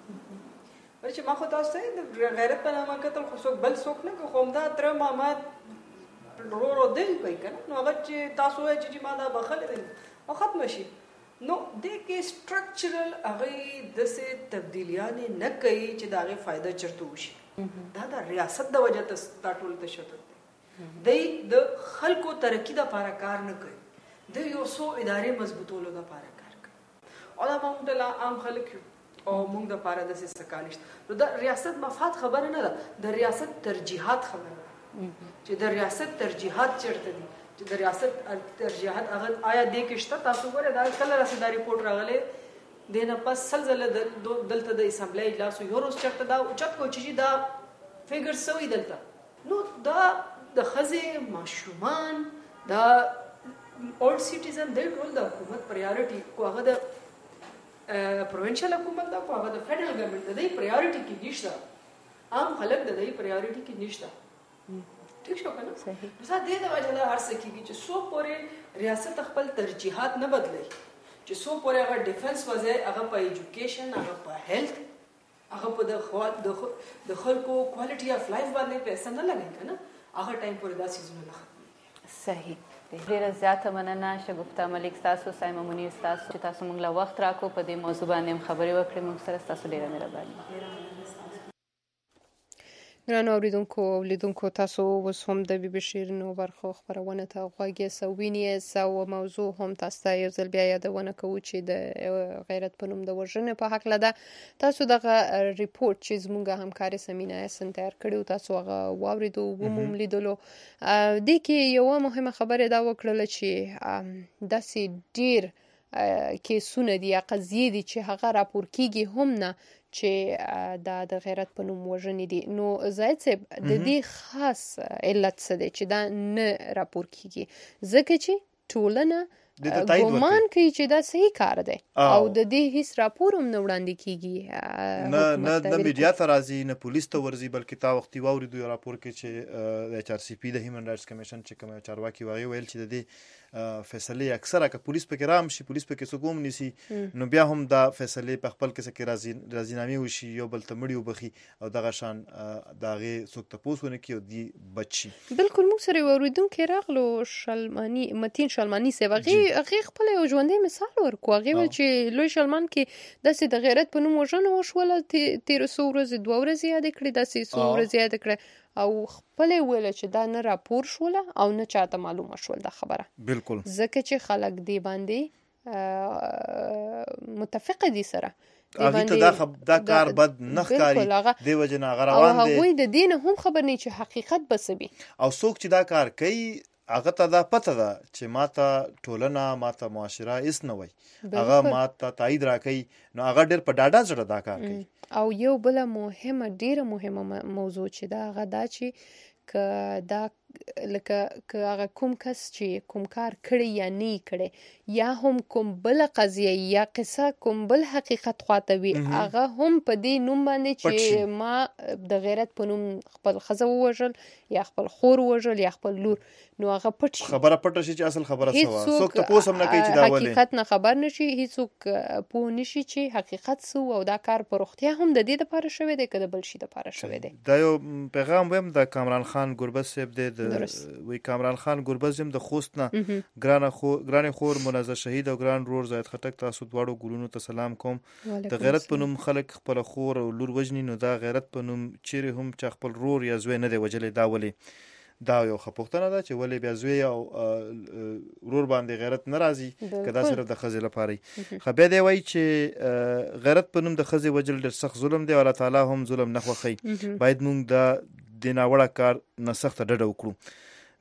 ورچې ما خو تاسو ته د غیرت په نامه قتل خو څوک بل څوک نه کوم دا تر محمد رو رو دی کوي کنه نو هغه چې تاسو یې چې ما دا بخل دي او ختم شي نو د کې سټرکچرل هغه د څه تبدیلیاں نه کوي چې دا غي فائدہ چرته وشي دا د ریاست د وجه ته دا ټول تشدد دی د خلکو ترقی د لپاره کار نه کوي د یو څو ادارې مضبوطولو د لپاره کار کوي او موږ د عام خلک او موږ د لپاره د څه سکالښت نو د ریاست مفاد خبره نه ده د ریاست ترجیحات خبره چې د ریاست ترجیحات چیرته دي چې د ریاست ترجیحات هغه آیا د کېشته تاسو ګوره دا کله راسي دا ریپورت راغله دینه پس سلزله دلته د اسمبلی اجلاس یو روز چرته دا اوچت کو چې دا فګر سوی دلته نو دا د خزه ماشومان دا اولډ سټیزن د ټول د حکومت پرایورټي کو هغه د پروینشل حکومت دا کو هغه د فدرل ګورنمنت د دی پرایورټي کې نشته عام خلک د دی پرایورټي کې نشته ٹھیک شو کنه صحیح نو دې د وجه له هر څه کېږي چې سو پورې ریاست خپل ترجیحات نه بدلي چې سو پورې هغه ډیفنس وځي هغه په ایجوکیشن هغه په هیلث هغه په د د خلکو کوالټي اف لایف باندې پیسې نه لګي کنه هغه ټایم پورې دا سيزونه نه ختمي صحیح ډیره زیاته مننه شګفتا ملک تاسو سایمه منیر تاسو چې تاسو موږ له وخت راکو په دې موضوع باندې خبرې وکړې موږ سره تاسو ډیره مهرباني ګرانو اوریدونکو او لیدونکو تاسو اوس هم د بي بي شیرینو برخو خبرونه ته غوږ سوینې او موضوع هم تاسو ته یو ځل بیا یادونه کوو چې د غیرت په نوم د وژنې په حق لده تاسو دغه ریپورت چې زموږ همکاري سمینه سن تیار کړو تاسو هغه واوریدو وموم لیدلو د کې یو مهمه خبره دا وکړل چې داسې ډیر کیسونه دي یا قضیې دي چې هغه راپور کیږي هم نه چې دا د غیرت په نوم وژنې دي نو زاید صاحب د دې خاص علت څه دی چې دا نه راپور کیږي ځکه چې ټولنه ګومان کوي چې دا صحیح کار دی او د دې هیڅ راپور هم نه وړاندې کیږي نه نه د میډیا ته راځي نه پولیس ته ورځي بلکې تا وختي واوریدو راپور کې چې د ایچ آر سی پی د هیومن رائټس کمیشن چې کوم چارواکي وايي ویل چې د دې فیصله اکثره که پولیس پکې رام شي پولیس پکې سګوم نيسي نو بیا هم دا فیصله په خپل کې سکه راځي راځینامي وشي یو بل تمړي وبخي او دغه شان داغه څوک ته پوسونه کې او دی بچي بالکل مو سره ورودونکو راغلو شلمانی متین شلمانی سی وغي هغه خپل یو ژوندې مثال ورکو هغه ول چې لوی شلمان کې داسې د غیرت په نوم وژنه وشول تیر څو ورځې دوه ورځې یاد کړې داسې څو ورځې یاد کړې او خپل ویل چې دا نه راپور شول او نه چاته معلومه شول دا خبره بالکل ځکه چې خلک دی باندې متفق دي سره هغه ته دا دا کار بد نه ښکاري دی وجنه غروان دي او هغه د دین هم خبر نه چې حقیقت بسبي او څوک چې دا کار کوي هغه ته دا پته ده چې ماته ټولنه ماته معاشره اس نه وای هغه ماته تایید راکې نو هغه ډېر په ډاډه ځړه دا کار کوي او یو بل مهمه ډیره مهمه موضوع چې دا هغه دا چې ک دا لکه ک هغه کوم کس چې کوم کار کړی یا نه کړی یا هم کوم بل قضیه یا قصه کوم بل حقیقت خواته وي هغه هم په دې نوم باندې چې ما د غیرت په نوم خپل خزه وژل یا خپل خور وژل یا خپل لور نو هغه پټ خبره پټ شي چې اصل خبره سوا څوک ته پوسم نه کوي چې دا ولې حقیقت نه خبر نشي هیڅوک پوه نشي چې حقیقت سو او دا کار پر اختیا هم د دې لپاره شوی دی کله بل شي لپاره شوی دی دا یو پیغام ویم د کامران خان ګربز صاحب دی وی کامران خان ګربز هم د خوست نه ګرانه خو ګرانه خور منازه شهید او ګران رور زید خټک تاسو دواړو ګورونو ته سلام کوم د غیرت په نوم خلک خپل خور او لور وجنی نو دا غیرت په نوم چیرې هم چې خپل رور یا زوی نه دی وجلې دا ولې دا یو خپوختنه ده چې ولې بیا زوی او رور باندې غیرت ناراضي کدا صرف د خزې لپاره خبر دی وای چې غیرت په نوم د خزې وجل ډېر سخت ظلم دی او الله تعالی هم ظلم نه خوښي باید موږ د دیناوړه کار نه سخت ډډه وکړو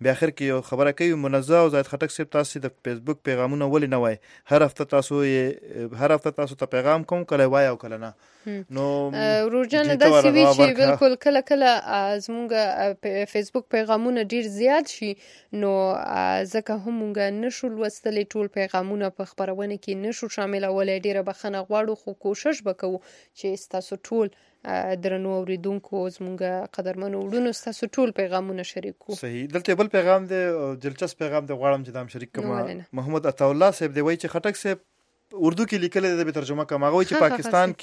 بیا اخر کې یو خبره کوي منزه او زاید خټک صاحب تاسو د فیسبوک پیغامونه ولې نه وای هر هفته تاسو هر هفته تاسو ته پیغام کوم کله وای او کله نه نو روزانه د سی وی چې بالکل کله کله زموږ فیسبوک پیغامونه ډیر زیات شي نو ځکه هم موږ نشو لوستلې ټول پیغامونه په خبرونه کې نشو شاملولای ډیره بخښنه غواړو خو کوشش وکړو چې تاسو ټول درنو اوریدونکو زموږ قدرمنو وړونو تاسو ټول پیغامونه شریک کو صحیح دلته بل پیغام دی دلچسپ پیغام دی غواړم چې دام شریک کړم محمد عطا الله صاحب دی وایي چې خټک صاحب اردو کې لیکل دی به ترجمه کوم هغه چې پاکستان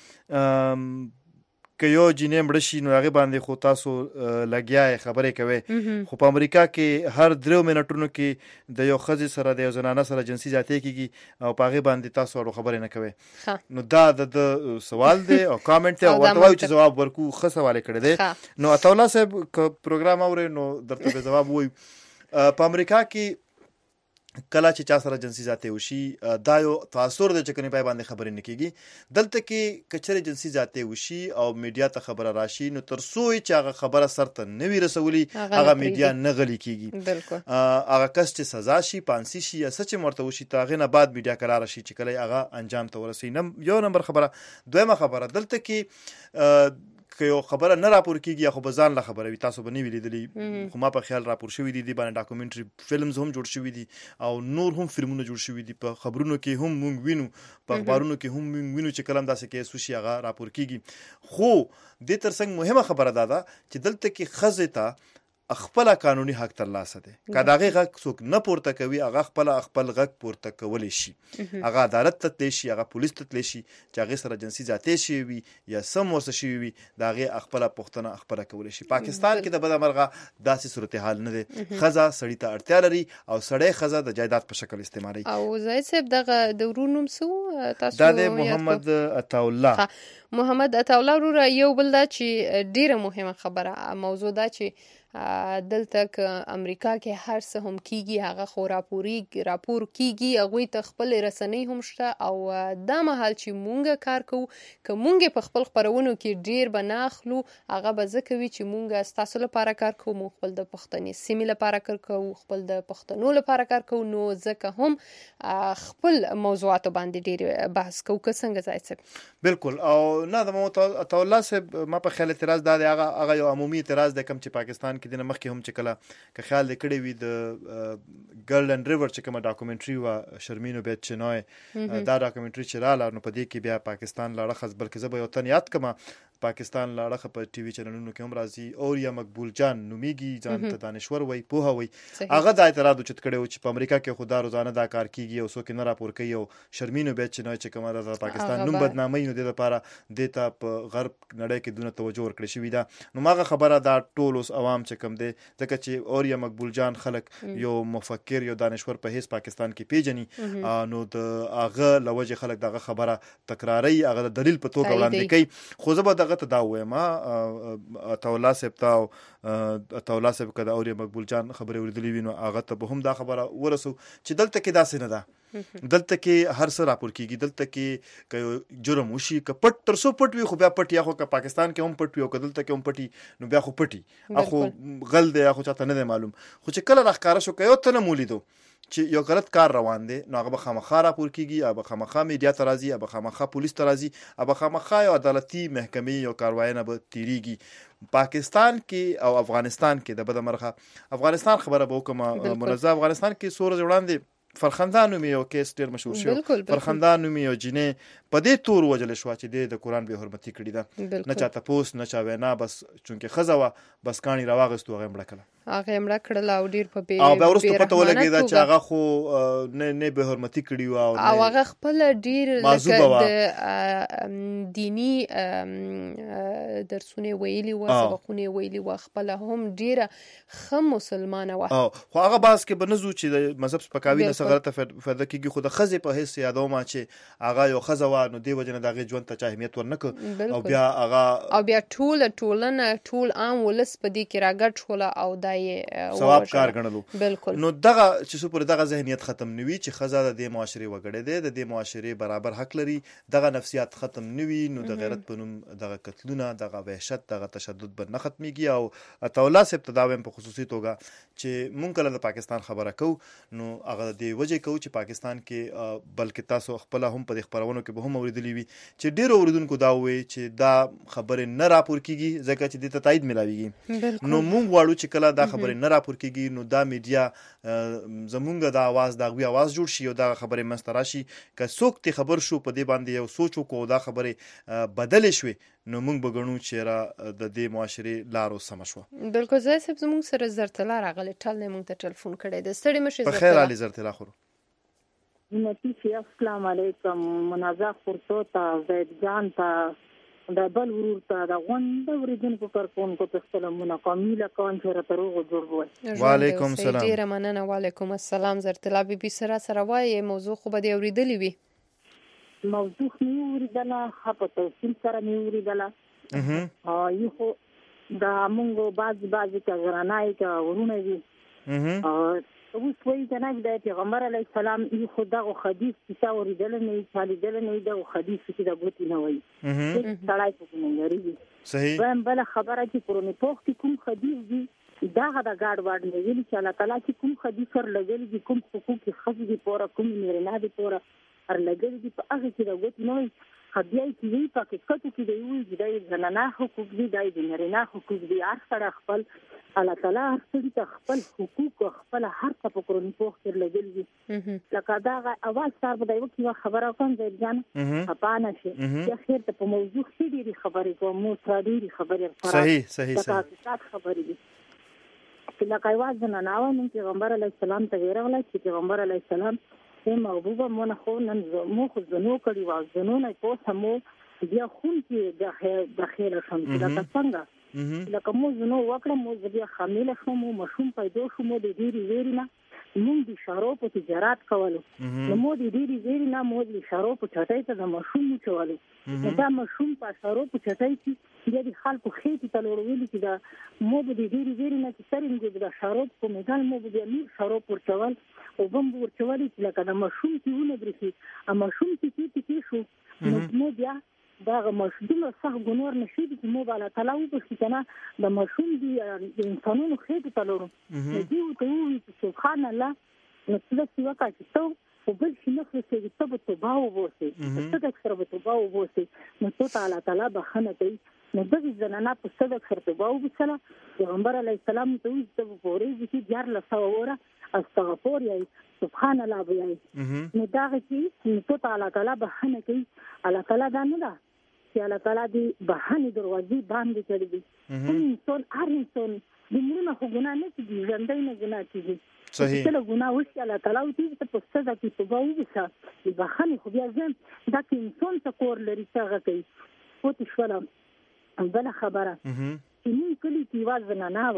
کې که یو جنې مړ شي نو هغه باندې خو تاسو لګیا خبرې کوي خو په امریکا کې هر درو منټونو کې د یو ښځې سره د یو زنانه سره جنسي زیاتې کیږي او په هغه باندې تاسو اړو خبرې نه کوي نو دا د سوال دی او کامنټ دی او ورته وایو چې جواب ورکو ښه سوال کړی دی نو عطا الله صاحب که پروګرام اوري نو درته به جواب وایو په امریکا کې کله چې چا سره جنسي زیاتې وشي دا یو تاثر د چکنې پای باندې خبرې نه کیږي دلته کې کچره جنسي زیاتې وشي او میډیا ته خبره راشي نو تر څو چې هغه خبره سرته نه وي رسولي هغه میډیا نه غلي کیږي هغه کس چې سزا شي پانسي شي یا سچ مرته وشي تاغه نه بعد میډیا قرار شي چې کله هغه انجام ته ورسي نم یو نمبر خبره دویمه خبره دلته کې که یو خبره نه راپور کیږي یا خو به ځان له خبره وي تاسو به نه وي لیدلي خو ما په خیال راپور شوي دي دې باندې ډاکومنټري فلمز هم جوړ شوي دي او نور هم فلمونه جوړ شوي دي په خبرونو کې هم موږ وینو په اخبارونو کې هم موږ وینو چې کلم داسې کیس وشي هغه راپور کیږي خو دې ترڅنګ مهمه خبره دا ده چې دلته کې ښځې ته خپل قانوني حق ترلاسه دی که د هغې غږ څوک نه پورته کوي هغه خپل خپل غږ پورته کولی شي هغه عدالت ته تللی شي هغه پولیس ته تللی شي چې هغې سره جنسي زیاتې شوي وي یا سم ورسه شوي وي د هغې خپله پوښتنه خپله کولی شي پاکستان کې د بدمرغه داسې صورتحال نه دی ښځه سړي ته اړتیا لري او سړی ښځه د جایداد په شکل استعمالوي او زاهد صاحب دغه د ورور نوم څه تاسو دا دی محمد عطاالله محمد عطاالله وروره یو بل دا چې ډیره مهمه خبره موضوع دا چې دلته که امریکا کې هر څه هم کیږي هغه خو راپوري راپور کیږي هغوی ته خپل رسنۍ هم شته او دا مهال چې مونږ کار کوو که مونږ په خپل خپرونو کې ډیر به نه اخلو هغه به ځکه وي چې مونږ ستاسو لپاره کار کوو مونږ خپل د پښتنې سیمې لپاره کار کوو خپل د پښتنو لپاره کار کوو نو ځکه هم خپل موضوعاتو باندې ډیر بحث کوو که څنګه ځای څه بالکل او نه د محمد عطا الله صاحب ما په خیال اعتراض دا دی هغه هغه یو عمومي اعتراض دی کوم چې پاکستان کې د مخکې هم چې کله که خیال دې کړی وي د ګرل اینډ ریور چې کومه ډاکومنټري وه شرمین بیت چنوی دا ډاکومنټري چې راله نو په دې کې بیا پاکستان له اړخه بلکې زه به یو تن یاد کړم پاکستان له اړخه په ټي وي چینلونو کې هم راځي اور یا مقبول جان نومیږي ځان ته دانشور وایي پوهه وایي هغه دا اعتراض اوچت کړی و چې په امریکا کې خو دا روزانه دا کار کیږي او څوک نه راپور کوي او شرمین بیت چنوی چې کومه د پاکستان نوم بدناموي نو دې لپاره دې ته په غرب نړۍ کې دونه توجه ورکړې شوې ده نو ماغه خبره دا ټول اوس عوام چې کوم دی ځکه چې اور یا مقبول جان خلک یو مفکر یو دانشور په هیڅ پاکستان کې پیژني نو د هغه لوجه خلک دغه خبره تکراري هغه د دلیل په توګه وړاندې کوي خو زه به دغه ته دا وایم عطا الله صاحب ته عطا الله صاحب کده اور یا مقبول جان خبرې ورېدلې وي نو هغه ته به هم دا خبره ورسو چې دلته کې داسې نه ده دلته کې هر څه راپور کیږي دلته کې که جرم وشي که پټ تر څو پټ وي خو بیا پټ یا خو که پاکستان کې هم پټ وي او که دلته کې هم پټي نو بیا خو پټي اخو غل دی اخو چاته نه دی معلوم خو چې کله راښکاره شو که یو ته نه مولیدو چې یو غلط کار روان دی نو هغه به خامخا راپور کیږي هغه به خامخا میډیا ته راځي هغه به خامخا پولیس ته راځي هغه به خامخا یو عدالتي محکمې یو کاروایی نه به تیریږي پاکستان کې او افغانستان کې د بدمرغه افغانستان خبره به وکړم منظم افغانستان کې څو ورځې وړاندې فرخندان نومي یو کیس ډېر مشهور شو فرخندان نومي یو جنې په دې تور وجل شو چې د قرآن به حرمتي کړی ده نه چا تپوس نه چا وینا بس چونکې ښځه وه بس کاڼي راواغېستو هغه یې مړه کړه هغه یې مړه کړله او ډېر په بې او بیا وروسته پته ولګېده چې هغه خو نه نه به حرمتي کړي وه او هغه خپله ډېر لکه د دیني درسونه یې ویلي وه سبقونه یې ویلي وه خپله هم ډېره ښه مسلمانه وه خو هغه بحث کې به نه ځو چې د مذهب سپکاوي نه څه غلطه فایده کېږي خو د ښځې په حیث یادومه چې هغه یو ښځه وه نو دې وجه نه د هغې ژوند ته چا اهمیت ورنه کړ او بیا هغه او بیا ټوله ټولنه ټول عام ولس په دې کې راګډ شوله او دا دا یې ثواب کار ګڼلو. بالکل. نو دغه چې څو پورې دغه ذهنیت ختم نوي چې ښځه د دې معاشرې وګړی دی، د دې معاشرې برابر حق لري، دغه نفسیات ختم نوي، نو د غیرت په نوم دغه قتلونه، دغه وحشت، دغه تشدد به نه ختمیږي. او عطاالله صاحب ته دا وایم په خصوصي توګه چې مونږ کله د پاکستان خبره کوو نو هغه د دې وجې کوو چې پاکستان کې بلکې تاسو خپله هم په دې خپرونو کې به هم اورېدلي وي چې ډېرو اورېدونکو دا ووایي چې دا خبرې نه راپور کېږي ځکه چې دې ته تایید میلاویږي. نو مونږ غواړو چې کله دا خبرې نه راپور کېږي نو دا میډیا زمونږ د اواز د هغوی اواز جوړ شي او دا خبرې منځته راشي. که څوک ترې خبر شو په دې باندې یو سوچ وکړو او دا خبرې بدلې شوې نو موږ به ګڼو چې را د دې معاشرې لارو سمه شوه. بالکل. زه صاحب زموږ سره زرطلا راغلی ټل نه موږ ته ټلیفون کړی دی. ستړي مشي په خیر علي زرطلا خورو. نتیجه السلام علیکم منازع خورتو تا زید جان تا د بل ورور ته د غونډ اوریدونکو کارکونکو ته سلامونه کوم لکه چې را روغ جوړ وای. وعلیکم السلام. ډیره مننه. وعلیکم السلام. زرطلا بي بي سره سره وای موضوع خو به دې اوریدلې وي. موضوع مې اوریدله خو په تفصیل سره مې اوریدله. اه یو خو دا مونږ باز باز کې غرانای کې ورونه دي. اه اوس وایي چې نه د پیغمبر علی السلام یو خدا او حدیث چې اوریدل نه چالیدل نه د حدیث چې د غوتی نه وایي. سړای په نه لري. صحیح. ویم بل خبره چې پرونی پوښتې کوم حدیث دی دا غدا ګاډ واډ نه ویل چې الله تعالی چې کوم حدیث سره لګل دي کوم حقوق خځې دي پورا کوم نه دي پورا هر لګل دي په هغه چې د غوتی نه وایي. خبيای چې وی په حقیقت کې دی وی چې د زنانه حقوق دي د نارینه حقوق دي هر سره خپل الله تعالی هر څه ته خپل حقوق او خپل هر څه په قرآن پوښتنه لګل دي. لکه دا اواز سره به یو څه خبره کوم ځای ځان خپانه شي چې خیر ته په موضوع کې ډېری خبرې کوم مو ترې خبرې صحیح صحیح صحیح خبرې دي. لکه اواز نه ناوه نن پیغمبر علی السلام ته ویرغله چې پیغمبر علی السلام ته محبوبه مون خو نن مو خو زنو کړي وا زنو نه پوسه مو بیا خون کې د داخله شم دا څنګه لکه مو زنو وکړه مو بیا حامل شوم مشوم پیدا شوم د ډیری ویرینا مونږ د شارو په تجارت کولو نو مو د ډیری ویرینا مو د شارو په چټای ته د مشوم چولو دا مشوم په شارو په چټای کې د خلکو خېټه تلور ویل چې دا مو د ډیری ویرینا چې سرنګ د شارو په میدان مو د امیر شارو پر چول او بم ورچولې چې لکه د مشوم کیونه برخي ا مشوم کې کې شو نو مو بیا دا مشوم صح ګنور نشي چې مو بالا تلاو په کنه د مشوم دي د انسانونو خېټه تلورو نو دی ته وی چې سبحان الله نو څه څه وکړي چې تو بل شي نه خو چې ته په باو ووسی څه د سره په باو ووسی نو ته تعالی تعالی بخنه کوي نو د زنانه په صدق سره په باو وسله پیغمبر علی السلام ته وی چې په ورې چې جار لسو وره استغفار یا سبحان الله بیا نو دا چې نو تعالی تعالی بخنه کوي الله تعالی دا نه ده چې الله تعالی دې بهانه دروازې باندې کړې دي انسان هر انسان د موږ خو ګناه نه کوي ژوندۍ نه ګناه کوي صحیح کله ګناه وشي الله تعالی دې ته په صدا کې توبه وکړه د بهانه خو بیا ځم دا چې انسان ته کور لري څنګه کوي او تشوله بل خبره چې موږ کلی کې واځنه نه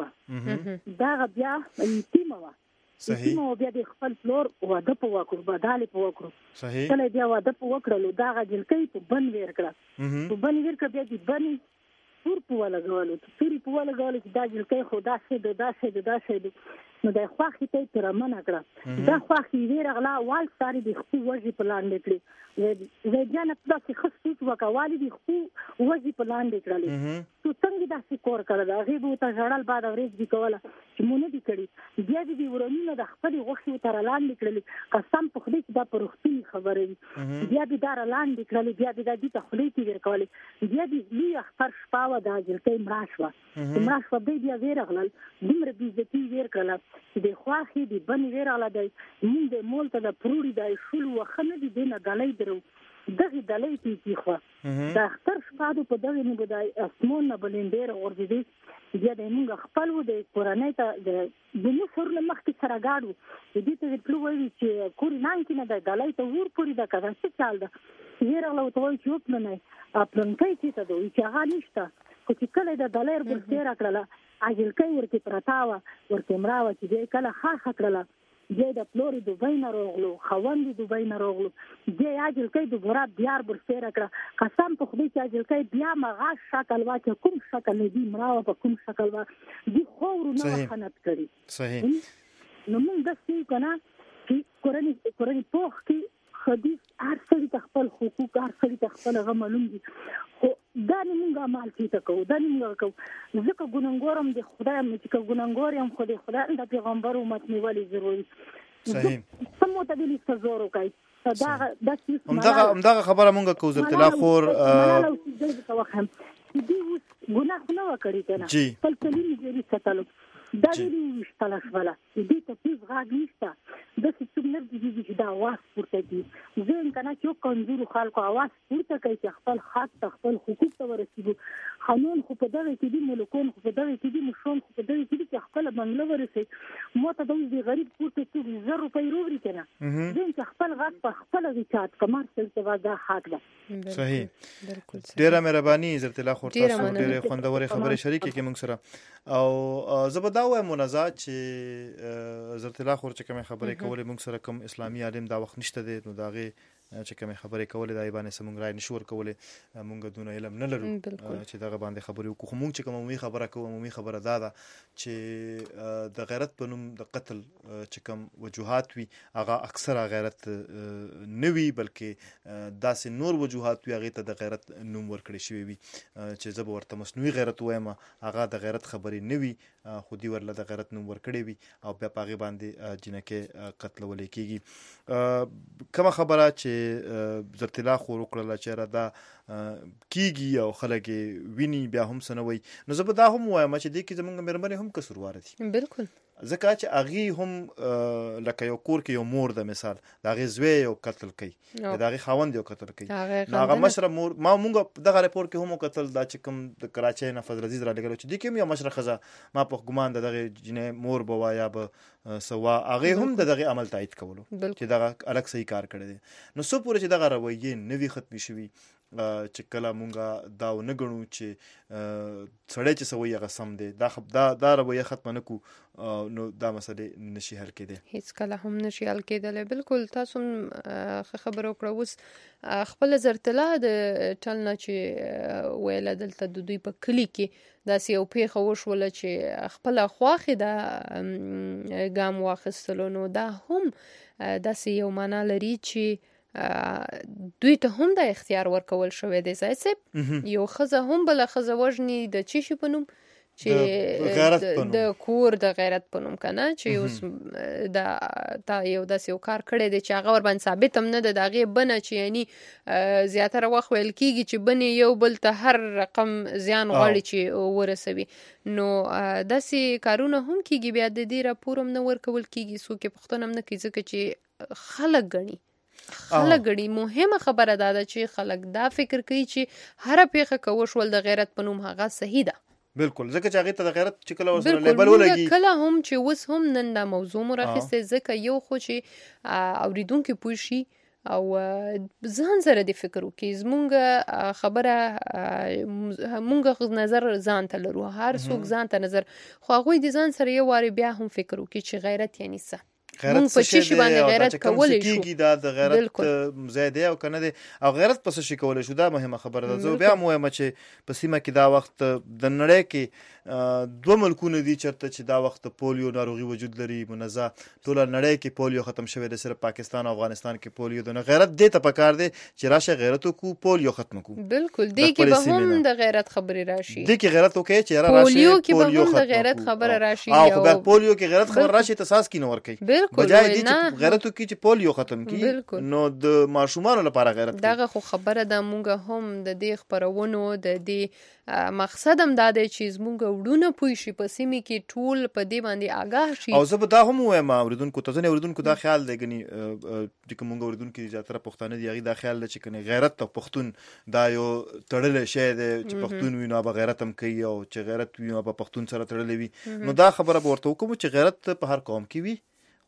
و دا بیا یتیمه و صحیح نو بیا د خپل فلور واده په وکړو بداله په وکړو صحیح کله بیا واده په وکړلو دا غجل کوي په بن ویر کړه په بن ویر کړه بیا د بن پور په ولا غوالو توري په ولا غوالو چې دا جل کوي خدا سي دا سي دا سي نو د خواخې ته تر منه کړه دا خواخې ویر غلا وال ساري د خپل وجه په لاندې کړی زه ځان په داسې خصوص وکوالي د خپل وجه په لاندې کړل تو څنګه داسې کور کړل دا غیبو ته ژړل بعد اورېج دی کوله چې مونږ دي کړی بیا دې ورونی د خپل غوښې تر لاندې کړل قسم په خدای چې دا پرختي خبره بیا دې دار لاندې کړل بیا دې د دې ته خلې تی ورکول بیا دې لوی اختر شپاوه دا جلکې مراشوه مراشوه بیا ویر غلل دومره بیزتی ویر کړل د خواخې د بن ویر غلا دی مونږ د مول ته د پروړي د شول وخنه دي دنه غلې درو دغه دلې تی خو دا اختر شپاده په دغه نه بدای اسمون نه بلندیر ورته دي بیا د موږ خپل و د قرانه ته د نو سره مخکې سره گاډو دې ته په لوي چې کور نان کې نه د دلې ته ور پوری د کړه څه چال ده ویر غلا ته وای چې وپنه نه خپل کې ته دوی چې هغه نشته خو چې کله د دلې ور سره کړله اجل کې ورته پرتاوه ورته مراوه چې کله خاص کړله بیا د پلور دوبۍ نه راغلو، خوند دوبۍ نه راغلو، بیا اجلکۍ د ګورا دیار برسېره کړه. قسم په خدای چې اجلکۍ بیا مغا شکل وا چې کوم شکل نه دی مراوه په کوم شکل وا دی خورو نه خنت کړي. صحیح. نو موږ د څه کنه چې قرآن قرآن پوښ کې حدیث هر څړي خپل حقوق هر څړي خپل غملون دي، خو دا نه موږ عمل کیته کوو، دا نه موږ کوو. ځکه ګناګورم د خدای مې چې ګناګور یم، خو د خدای د پیغمبر امت نیولې ضروري. صحیح. سمو ته دې څه کوي دا دا همدغه همدغه خبره مونږه کوو زرت الله خور ا دې اوس ګناه نه وکړي کنه خپل کلمې دې ستلو دا دې وشتله شوله دې ته هیڅ غاګ نشته. د څه څومره دې چې دا आवाज پورته دي زه کنه چې کمزور خلکو आवाज پورته کوي چې خپل حق خپل حقوق ته ورسېږي. قانون خو په دغه کې دي، ملکون خو په دغه کې دي، مشون خو په دغه کې دي چې خپل بنگله ورسېږي. مو ته د غریب پورته څو زر روپۍ وروړي کنه زه چې خپل غاټ په خپل غچات کمر څه دا حق ده. صحیح. ډیره مهرباني زرت الله خور، تاسو ډیره خوندورې خبرې شریکې کې موږ سره. او زبدا و منازات چې زرت الله خور چې کوم خبرې کولې موږ سره کوم اسلامي عالم دا وخت نشته دی، نو داغه چې کوم خبرې کولې دای باندې سمون راي نشور کولې موږ دونه علم نه لرو چې دغه باندې خبرې وکړو. موږ چې کوم عمومي خبره کوو عمومي خبره دا ده چې د غیرت په نوم د قتل چې کوم وجوهات وي هغه اکثره غیرت نه وي، بلکې داسې نور وجوهات وي هغه ته د غیرت نوم ورکړی شوی وي چې زه به ورته مصنوعي غیرت وایم، هغه د غیرت خبرې نه وي، خو دې ورله د غیرت نوم ورکړی وي او بیا په هغې باندې جنکې قتلولی کېږي. کومه خبره چې زرت الله خور وکړله چې را دا کېږي او خلک یې ویني بیا هم څه نه وایي، نو زه به دا هم وایم چې دې کې زموږ مېرمنې هم قصورواره دي. بالکل. ځکه چې هغې هم لکه یو کور کې یو مور د مثال د هغې زوی یو قتل کوي، د هغې خاوند یو قتل کوي، نو هغه مشره مور ما مونږ دغه ریپورټ کې هم وکتل دا چې کوم د کراچۍ نه فضل عزیز را لېږلی چې دې کې هم یو مشره ښځه ما په ګمان د دغې جنۍ مور به وه یا به سوا هغې هم د دغې عمل تایید کولو چې دغه الګ صحیح کار کړی دی. نو څو پورې چې دغه رویې نه وي ختمې شوي چې کله مونږه دا ونه ګڼو چې سړی چې څه وایي هغه سم دی، دا دا رویه ختمه نه کړو نو دا مسلې نشي حل کېدی، هیڅ کله هم نشي حل کېدلی. بالکل تاسو هم ښه خبره وکړه. اوس خپله زرت الله د ټل نه چې ویله دلته د دوی په کلي کې داسې یو پیښه وشوله چې خپله خوښې ده ګام واخیستلو، نو دا هم داسې یو معنا لري چې دوی ته هم د اختیار ورکول شوی دی. ځای صاحب یو ښځه هم بله ښځه وژني د څه شي په نوم چې د کور د غیرت په نوم کنه چې اوس دا تا یو داسې یو کار کړی دی چې هغه ورباندې ثابت هم نه ده د هغې بنه چې یعنی زیاتره وخت ویل کېږي چې بنې یو بل ته هر رقم زیان غواړي چې ورسوي، نو داسې کارونه هم کېږي. بیا د دې راپور هم نه ورکول کېږي، څوک یې پوښتنه هم نه کوي ځکه چې خلک ګڼي خلک ګڼي. مهمه خبره دا ده چې خلک دا فکر کوي چې هره پیښه که وشول د غیرت په نوم هغه صحیح ده. بالکل. ځکه چې هغې ته د غیرت چې کله ورسره لیبل ولګي کله هم چې اوس هم نن دا موضوع مو راخیستې ځکه یو خو چې اورېدونکي پوه شي او ځان سره دې فکر وکړي. زمونږ خبره مونږ نظر ځان ته لرو، هر څوک ځان ته نظر، خو هغوی د ځان سره یو وارې بیا هم فکر وکړي چې غیرت یعنی څه، غیرت څه شی دی او دا چې کوم څه کېږي دا د غیرت ځای دی او که نه دی، او غیرت په څه شي کولی شو دا مهمه خبره ده. زه بیا هم وایم چې په سیمه کې دا وخت د نړۍ کې دوه ملکونه دي چېرته چې دا وخت پولیو ناروغي وجود لري منزه، ټوله نړۍ کې پولیو ختم شوی دی، صرف پاکستان او افغانستان کې پولیو ده. نو غیرت دې ته پکار دی چې راشه غیرت وکړو، پولیو ختم کړو. بالکل. دې کې به هم د غیرت خبرې راشي، دې کې غیرت وکړي چې را راشي پولیو کې به هم د غیرت خبره راشي، او خو بیا پولیو کې غیرت خبر راشي ته ساس کې نه ورکوي، بجای دې چې غیرت وکړي چې پولیو ختم کړي. نو د ماشومانو لپاره غیرت دغه خو خبره ده. مونږ هم د دې خپرونو د دې مقصد هم دا دی چې زمونږ وړونه پوه شي په سیمې کې ټول په دې باندې آګاه شي. او زه به دا هم وایم اورېدونکو ته، ځینې اورېدونکو دا خیال دی ګنې چې کوم مونږ اورېدونکي زیاتره پښتانه دي هغې دا خیال دی چې کنې غیرت او پښتون دا یو تړلی شی دی چې پښتون وي نو به غیرت هم کوي او چې غیرت وي نو به پښتون سره تړلی وي. نو دا خبره به ورته وکړو چې غیرت په هر قوم کې وي،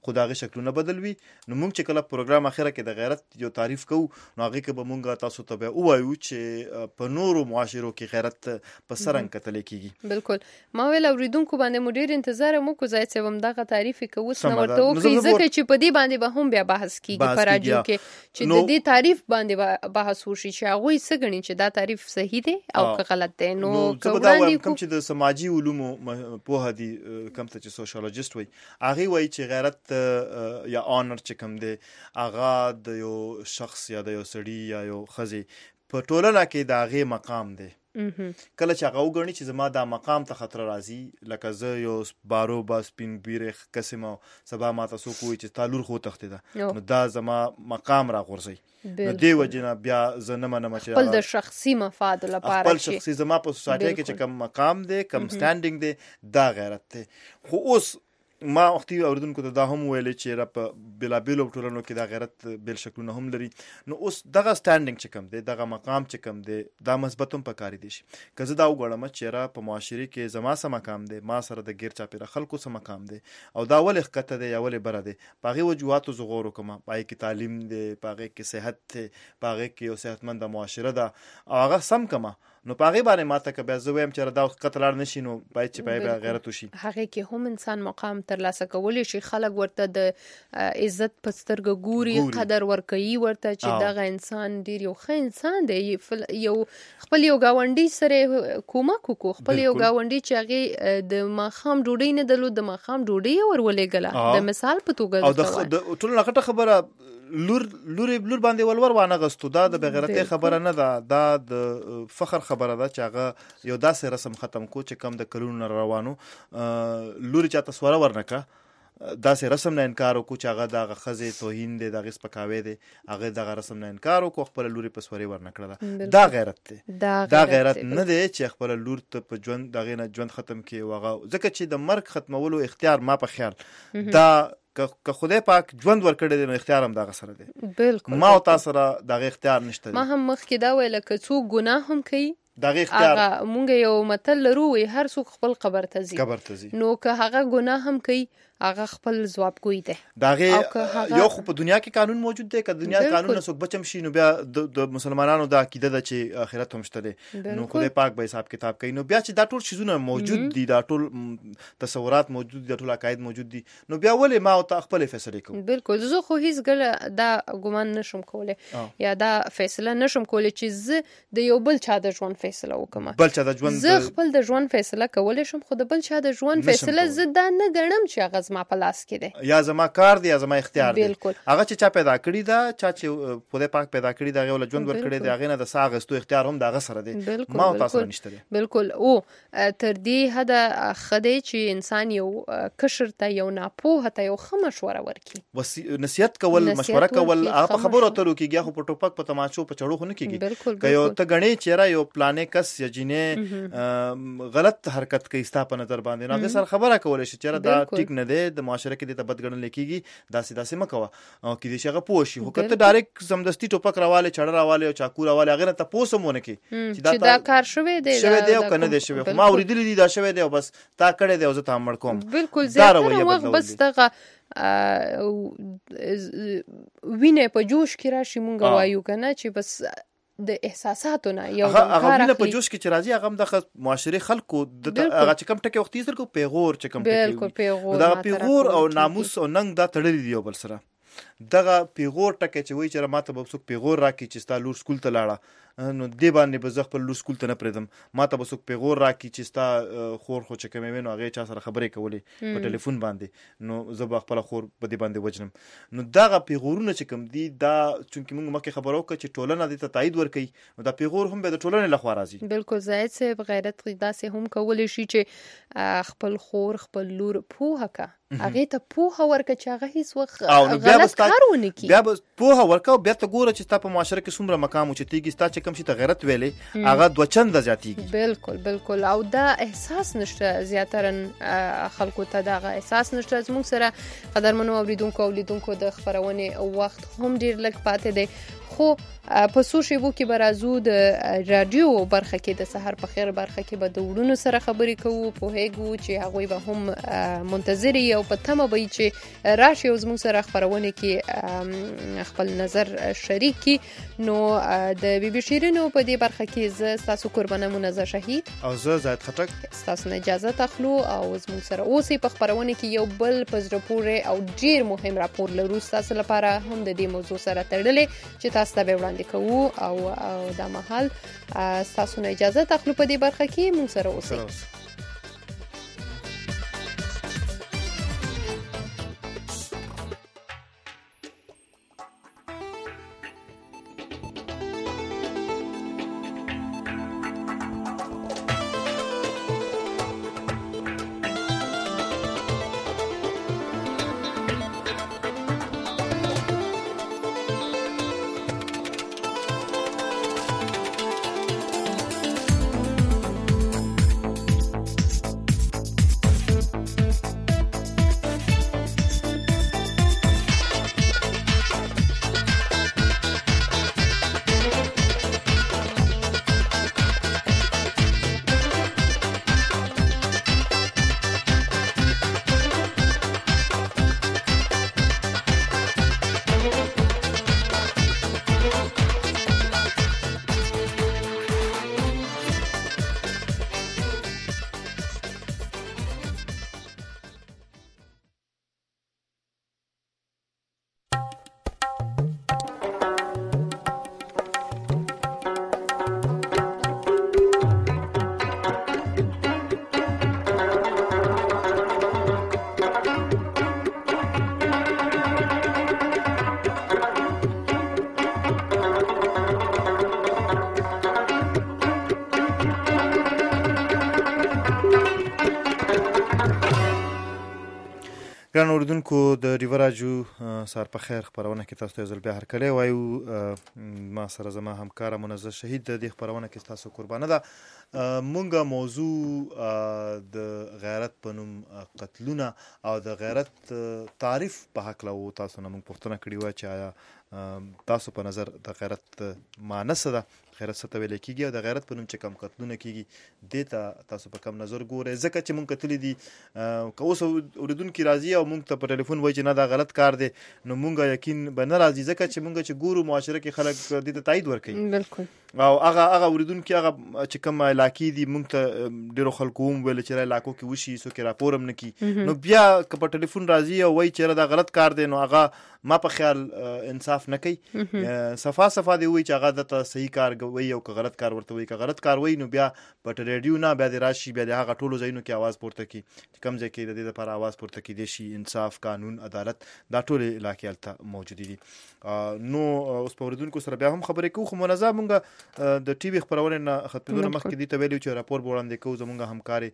خو د هغې شکلونه بدل وي. نو موږ چې کله پروګرام اخره کې د غیرت یو تعریف کوو نو هغې کې به موږ تاسو ته بیا ووایو چې په نورو معاشرو کې غیرت په څه رنګ کتلی کېږي. بالکل. ما ویل اورېدونکو باندې مو ډېر انتظار هم وکړو ځای صاحب همدغه تعریف یې که اوس نه ورته وکړي ځکه چې په دې باندې به هم بیا بحث کېږي په راډیو کې چې د دې تعریف باندې بحث وشي چې هغوی څه ګڼي چې دا تعریف صحیح دی او که غلط دی. نو زه به دا وایم کوم چې د سماجي علومو پوهه دي کوم ته چې سوشالوجست وایي هغې وایي چې غیرت یا آنر چې کوم دی هغه د یو شخص یا د یو سړي یا یو ښځې په ټولنه کې د هغې مقام دی. کله چې هغه وګڼي چې زما دا مقام ته خطر راځي لکه زه یو بارو با سپین بیرې قسم او سبا ماته څوک وایي چې تا لور خو وتښتېده نو دا زما مقام راغورځوي. نو دې وجې نه بیا زه نه منم چې خپل د شخصي مفاد لپاره خپل شخصي زما په سوسایټۍ کې چې کوم مقام دی کوم سټانډینګ دی دا غیرت دی. خو اوس ما وختي اوریدونکو ته دا هم ویلې چې را په بېلابېلو ټولنو کې دا غیرت بیل شکلونه هم لري. نو اوس دغه سټانډینګ چې کوم دی دغه مقام چې کوم دی دا مثبت هم پکاري دی شي. که زه دا وګڼم چې را په معاشرې کې زما څه مقام دی ما سره د ګیر چاپېره خلکو څه مقام دی او دا ولې ښکته دی یا ولې بره دی په هغې وجوهاتو زه غور وکړم. په هغې کې تعلیم دی په هغې کې صحت دی په هغې کې یو صحتمنده معاشره ده او هغه سم کړمه نو په هغې باندې ماته که بیا زه وایم چې دا ښکته لاړ نه شي نو باید چې په هغې غیرت وشي. هغې کې هم انسان مقام ترلاسه کولی شي. خلک ورته د عزت په سترګه ګوري قدر ورکوي ورته چې دغه انسان ډېر یو ښه انسان دی. یو خپل یو ګاونډي سره کومک وکړو خپل یو ګاونډي چې هغې د ماښام ډوډۍ نه درلود د ماښام ډوډۍ یې ور ولېږله د مثال په توګه او د ټولو نه غټه خبره لور لور لور باندې ولور وانه غستو دا د بغیرتۍ خبره نه ده دا د فخر خبره ده چې هغه یو داسې رسم ختم کو چې کم د کلونو نه روانو لور چاته سوره ورنکه داسې رسم نه انکار وکړو چې هغه دغه ښځې توهین دی دغه سپکاوی دی هغه دغه رسم نه انکار وکړو خپله لور یې په سورې ورنکړله دا غیرت دی. دا غیرت نه دی چې خپله لور ته په ژوند د هغې نه ژوند ختم کړي هغه ځکه چې د مرګ ختمولو اختیار ما په خیال دا که خدای پاک ژوند ورکړی دی نو اختیار هم دغه سره دی. بالکل ما او تا سره دغه اختیار نشته دی. ما هم مخکې دا ویله که څوک ګناه هم کوي دغه اختیار هغه مونږ یو متل لرو وایي هر څوک خپل قبر ته ځي قبر ته ځي نو که هغه ګناه هم کوي هغه خپل ځوابګوی دی. دغه یو خو په دنیا کې قانون موجود دی که دنیا قانون نه څوک بچم شي نو بیا د مسلمانانو دا عقیده ده چې آخرت هم شته دی نو خدای پاک به حساب کتاب کوي. نو بیا چې دا ټول چیزونه موجود دي دا ټول تصورات موجود دي دا ټول عقاید موجود دي نو بیا ولې ما او ته خپلې فیصلې کوو. بالکل زه خو هیڅ ګله دا ګمان نشم کولی یا دا فیصله نشم کولی چې زه د یو بل چا د ژوند فیصله وکړم. بل چا د ژوند زه خپل د ژوند فیصله کولی شم خو د بل چا د ژوند فیصله زه دا نه ګڼم چې هغه زما په لاس کې دی یا زما کار دی یا زما اختیار دی. بالکل هغه چې چا پیدا کړي دا چا چې خدای پاک پیدا کړي دا هغې ول ژوند ورکړی دی هغې نه د ساه اخیستو اختیار هم د هغه سره دی. ما او تا سره نشته دی. بالکل او تر دې حده ښه دی چې انسان یو کشر ته یو ناپوهه ته یو ښه مشوره ورکړي نصیحت کول مشوره کول هغه په خبرو اترو کېږي خو په ټوپک په تماچو په چړو خو نه کېږي. که یو ته ګڼې چې یاره یو پلانې کس یا جینۍ غلط حرکت کوي ستا په نظر باندې نو هغې سره خبره کولی شي چې یاره دا ټیک نه دی د معاشره کې دې ته بد ګڼلی کېږي داسې داسې مه کوه او کېدای شي هغه پوه شي. خو که ته ډایرکټ سمدستي ټوپک راوالې چړه راوالې او چاقو راوالې هغې نه تپوس هم ونه کړي چې دا کار شوی دی شوی دی او که نه دی شوی خو ما اورېدلي دي دا شوی دی او بس تا کړی دی او زه تا مړ کوم. بالکل زیاتره وخت بس دغه وینې په جوش کې راشي مونږ وایو که نه چې بس د احساساتو نه یو دم کار اخلي. هغه په جوش کې چې راځي هغه هم د معاشرې خلکو هغه چې کوم ټکي وختي سر کو پیغور چې کوم ټکي بالکل پیغور دا پیغور او ناموس او ننګ دا تړلي دي یو بل سره. دغه پیغور ټکی چې وایي چې ماته به څوک پیغور راکړي چې ستا لور سکول ته لاړه نو دې باندې به زه خپل لور سکول ته نه پرېږدم ماته به څوک پیغور راکړي چې ستا خور خو چې کومې وې نو هغې چا سره خبرې کولې په ټلیفون باندې نو زه به خپله خور په دې باندې وجنم. نو دغه پیغورونه چې کوم دي دا چونکې موږ مخکې خبره وکړه چې ټولنه دې ته تایید ورکوي نو دا پیغور هم بیا د ټولنې لخوا راځي. بالکل زاهد صاحب غیرت داسې هم کولی شي چې خپل خور خپل لور پوهه که هغې ته پوهه ورکړه چې هغه هېڅ وخت غلط کار ونه کړي بیا به پوهه ورکړه او بیا ته ګوره چې ستا په معاشره کې څومره مقام اوچتېږي ستا چې کوم شي ته غیرت ویلې هغه دوه چنده زیاتېږي. بالکل بالکل او دا احساس نشته زیاتره خلکو ته دغه احساس نشته. زموږ سره قدرمنو اورېدونکو او لیدونکو د خپرونې وخت هم ډېر لږ پاتې دی خو په څو شیبو کې به راځو د رادیو برخه کې د سحر په خیر برخه کې به د وړونو سره خبرې کوو، پوهیږو چې هغوی به هم منتظر یو په تمه به چې راشي او زموږ سره خبرونه کې خپل نظر شریک کی. نو د بي بي شیرینو په دې برخه کې زه ستاسو قربانه منزه شهید او زه زاید خټک ستاسو نه اجازه تخلو او زموږ سره اوسئ. په خبرونه کې یو بل په زړه پورې او ډیر مهم راپور لرو ستاسو لپاره هم د دې موضوع سره تړلې چې تاسو ته به وړاندې کوو او او دا مهال ستاسو نه اجازه تخلو په دې برخه کې موږ سره اوسئ. ګران اوریدونکو د ریور راجو سهار په خیر خبرونه کې تاسو ته ځل بیا هرکلی وایو. ما سره زما همکاره منزه شهید د دې خبرونه کې تاسو قربانه ده. مونږه موضوع د غیرت په نوم قتلونه او د غیرت تعریف په حق له تاسو نه مونږ پوښتنه کړې وه چې آیا تاسو په نظر د غیرت معنی څه ده، غیرت څه ته ویل کېږي او د غیرت په نوم چې کم قتلونه کېږي دې ته تاسو په کم نظر ګورئ؟ ځکه چې مونږ کتلي دي که اوس اورېدونکي راځي او مونږ ته په ټلیفون وایي چې نه دا غلط کار دی، نو مونږ یقین به نه راځي ځکه چې مونږ چې ګورو معاشره کې خلک دې ته تایید ورکوي. بالکل. او هغه هغه اورېدونکي هغه چې کوم علاقې دي مونږ ته ډېرو خلکو هم ویل چې علاقو کې وشي څوک راپور هم نه کړي، نو بیا که په ټلیفون راځي او وایي چې دا غلط کار دی، نو هغه ما په خیال انصاف نه کوي. صفا صفا دی وایي چې هغه دته صحیح کار وایي او که غلط کار ورته وایي. که غلط کار وایي نو بیا په ریډیو نه بیا د راشي بیا د هغه ټولو ځایونو کې اواز پورته کړي چې کوم ځای کې د دې لپاره اواز پورته کړي شي. انصاف، قانون، عدالت دا ټولې علاقې هلته موجودې دي. نو اوس په اورېدونکو سره بیا هم خبرې کوو، خو منظم مونږ د ټي وي خپرونې نه ختمېدو نه مخکې دې ته ویلي چې راپور به وړاندې کوو. زمونږ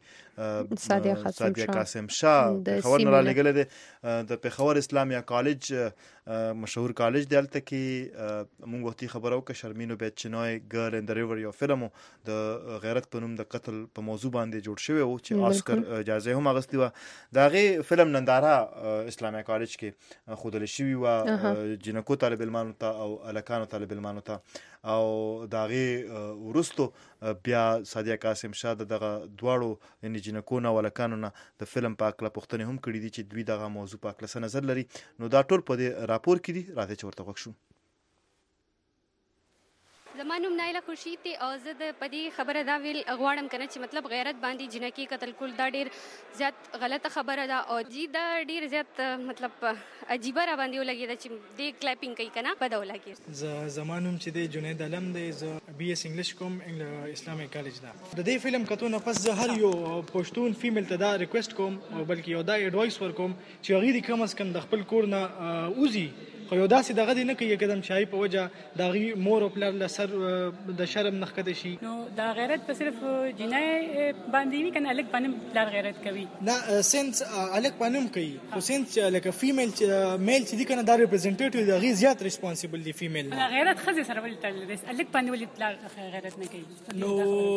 همکارې سادیه قاسم شاه پېښور نه رالیږلی دی، د پېښور اسلامیا کالج مشهور کالج دی، هلته کې مونږ وختي خبره وکړه شرمینو بیت چینای ګرل ان د ریور یو فلم د غیرت په نوم د قتل په موضوع باندې جوړ شوی و چې آسکر جایزه هم اخیستې وه. د هغې فلم ننداره اسلامیا کالج کې ښودلې شوې وه جینکو طالب علمانو ته او هلکانو طالب علمانو ته، او د هغې وروستو بیا سادیه قاسم شاه د دغه دواړو یعنې جینکو نه او هلکانو نه د فلم په هکله پوښتنې هم کړي دي چې دوی دغه موضوع په هکله څه نظر لري. نو دا ټول په دې راپور کې دي، راځئ چې ورته غوږ شو. زما نوم نایله خورشید دی او زه د په دې خبره دا ویل غواړم که نه چې مطلب غیرت باندې جنکي قتل کول دا ډېر زیات غلطه خبره ده او جی دا ډېر زیات مطلب عجیبه را باندې ولګېده چې دې کلیپینګ کوي که نه بده ولګېد. زه زما نوم چې دی جنید علم دی، زه بي ایس انګلیش کوم اسلامي کالج ده. د دې فلم کتو نه پس زه هر یو پښتون فیمیل ته دا ریکویسټ کوم او بلکې یو دا ایډوایس ورکوم چې هغوی دې کم از کم د خپل کور نه وځي، خو یو داسې دغه دې نه کوي قدم چې هغوی په وجه د هغوی مور او پلار له سر د شرم نه ښکته شي. نو دا غیرت په صرف جنای باندې وي که نه هلک باندې هم پلار غیرت کوي؟ نه سینس هلک باندې هم کوي، خو سینس لکه فیمیل میل چې دي که نه دا ریپرزنټیټیو د هغوی زیات ریسپانسیبل دي فیمیل نه. غیرت ښځې سره ولې تړلی دی، هلک باندې ولې پلار غیرت نه کوي؟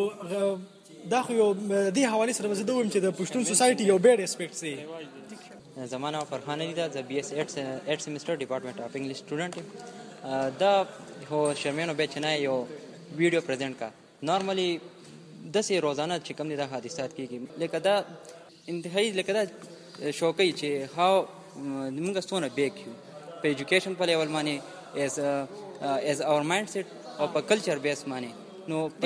نو دا خو یو دې حوالې سره به زه دا ووایم چې د پښتون سوسایټي یو بیډ اسپیکټس دی. زما نام فرحان علي ده، زه بي اس ایټ سیمسټر ډپارټمنټ اف انګلیش سټوډنټ یم. دا هو شرمینو بیا چې نه یو ویډیو پریزنټ کا نارملی داسې روزانه چې کوم دي دا حادثات کېږي، لکه دا انتهایی لکه دا شوقی چې هاو موږ څونه بیک یو په ایجوکیشن په لیول باندې ایز ایز اور مایند سیټ او په کلچر بیس باندې. نو په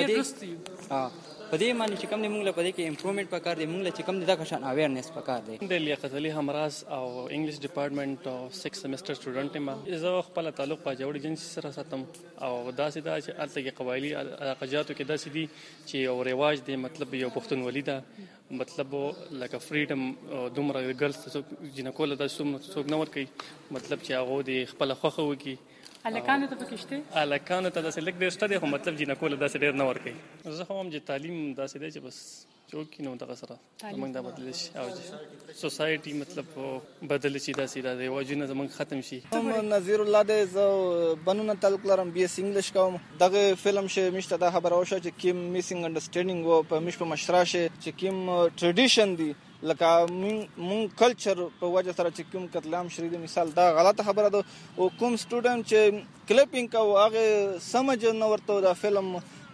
دې په دې باندې چې کوم دی موږ له په دې کې امپروومنټ پکار دی، موږ له چې کوم دی دا کشان اویرنس پکار دی. د لیاقت علي همراز او انګلیش ډپارټمنټ او سکس سیمسټر سټوډنټ یم. زه خپل تعلق په جوړ ایجنسی سره ساتم او داسې دا چې هلته کې قبایلي علاقجاتو کې داسې دي چې یو رواج دی، مطلب یو پښتونولي ده، مطلب لکه فریډم دومره ګرلز ته څوک جنکو له داسې څوک نه ورکوي، مطلب چې هغه د خپله خوښه وکړي. الکانو ته پکې شته؟ الکانو ته داسې لږ ډېر شته دی، خو مطلب جنکو له داسې ډېر نه ورکوي. زه خو هم چې تعلیم داسې دی چې بس چوکي نو دغه سره زمونږ دا بدل شي او سوسایټي مطلب بدل شي، داسې دا رواجونه زمونږ ختم شي. هم نظیر الله دی، زه بنونه تعلق لرم، بي اس انګلیش کوم. دغه فلم شه مشته دا خبره وشو چې کیم میسینګ انډرسټینډینګ و په مش په مشره شه چې کیم ټریډیشن دی لکه مون کلچر په وجه سره چې کوم کتلام شری دی، مثال دا غلطه خبره ده. او کوم سټوډنټ چې کلیپینګ کو هغه سمجھ نه ورته دا فلم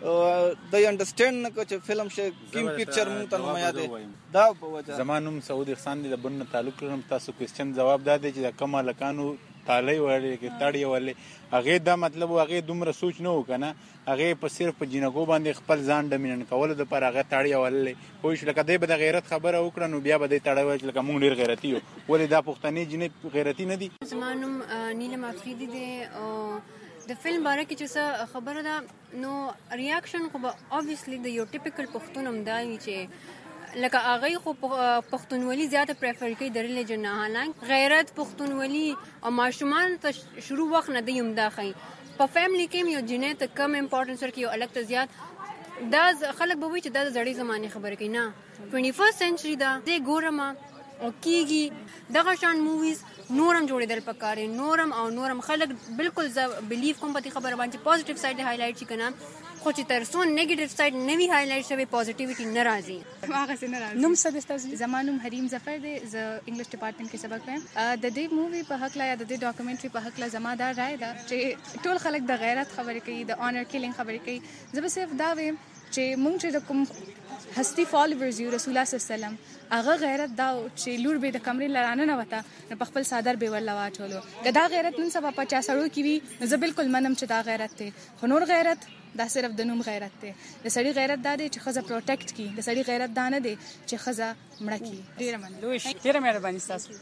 د انډرسټینډ نه کو چې فلم شه کیم پکچر مون ته نمایا دی. دا په وجه زمانوم سعود احسان دی، د بن تعلق لرم. تاسو کوېسچن جواب دا دی چې د کما لکانو تالی ولې کې تاړي ولې هغه دا مطلب هغه دومره سوچ نه وکنه، هغه په صرف په جنګو باندې خپل ځان ډمینن کول د پر هغه تاړي ولې خو چې لکه دی به د غیرت خبره وکړه نو بیا به دی تاړي وای چې لکه مونږ ډیر غیرتی یو، ولې دا پښتني جنې غیرتی نه دي. زمانوم نیلم افریدی دی او د فلم باره کې چې څه خبره ده نو ریاکشن خو به اوبویسلی د یو ټیپیکل پښتون هم دا وي چې لکه هغه خو پښتونولي زیاته پریفر کوي د ریلیجن نه، حالانکه غیرت پښتونولي او ماشومان ته شروع وخت نه دی هم دا ښایي. په فیملی کې یو جنې ته کم امپورټنس ورکوي او الګ ته زیات، دا خلک به وایي چې دا د زړې زمانې خبرې کوي. نه، ټوینټي فرسټ سنچري ده، زه ګورم او کېږي دغه شان موویز نورم جوړېدل پکار دي، نورم او نورم خلک بالکل زه بلیف کوم په دې خبره باندې چې پازیټیو سایډ یې هایلایټ شي که نه، خو چې تر څو نیگیټیو سایډ نه وي هایلایټ شوی پازیټیویټي نه راځي. هغسې نه راځي. نوم څه دی ستاسو؟ زما نوم حریم ظفر دی، زه انګلیش ډپارټمنټ کې سبق وایم. د دې مووي په هکله یا د دې ډاکومنټري په هکله زما دا رایه ده چې ټول خلک د غیرت خبرې کوي، د آنر کیلینګ خبرې کوي. زه به صرف دا وایم چې مونږ چې د کوم هستی فالوورز یو رسول الله صلی الله علیه وسلم هغه غیرت دا چې لور به د کمرې لرانه نه وته نو په خپل صادر به ورلا واچولو. که دا غیرت نن سبا په چا سړو کې وي نو زه بالکل منم چې دا غیرت دی، خو نور غیرت دا صرف د نوم غیرت دی. د سړي غیرت دا دی چې ښځه پروټیکټ کړي، د سړي غیرت دا نه دی چې ښځه مړه کړي. ډېره مننه، ډېره مهرباني ستاسو.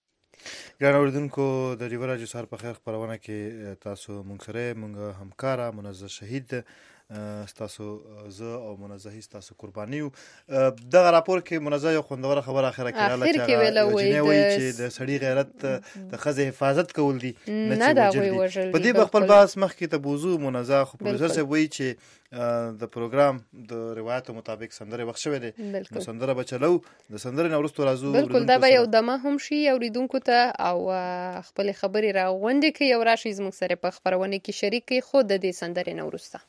ګران اوریدونکو، د ریور راډیو سهار په خیر خپرونه کې تاسو مونږ سره مونږ همکاره منزه شهید ستاسو زه او منزه ستاسو قرباني یو. دغه راپور کې منزه یو خوندوره خبره اخره کړله چې وایي چې د سړي غیرت د ښځې حفاظت کول دي نه چې وجل دي. په دې خپل بحث مخکې ته بوزو منزه خو پروډوسر صاحب وایي چې د پروګرام د روایت مطابق سندره وخت شوی دی، نو سندره به چلو، د سندرې نه وروسته راځو. بالکل دا به یو دمه هم شي اوریدونکو ته او خپلې خبرې راغونډې کړي او راشي زموږ سره په خپرونه کې شریک کړي خو د دې سندرې نه وروسته.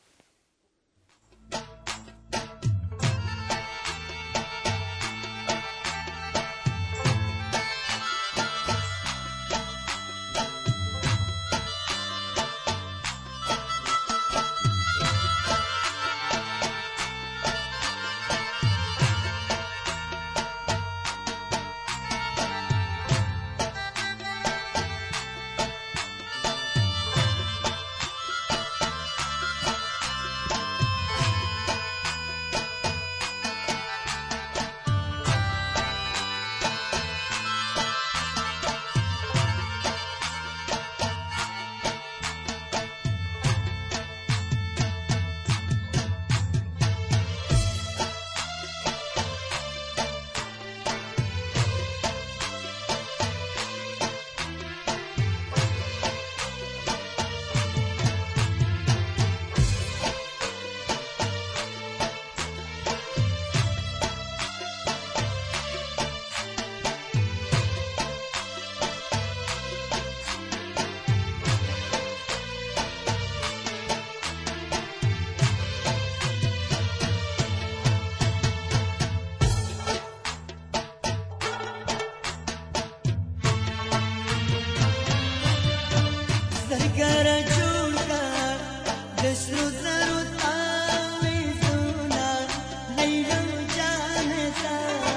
زرګر جوړ کا د سرو زرو تاویزونه لیلو جانتا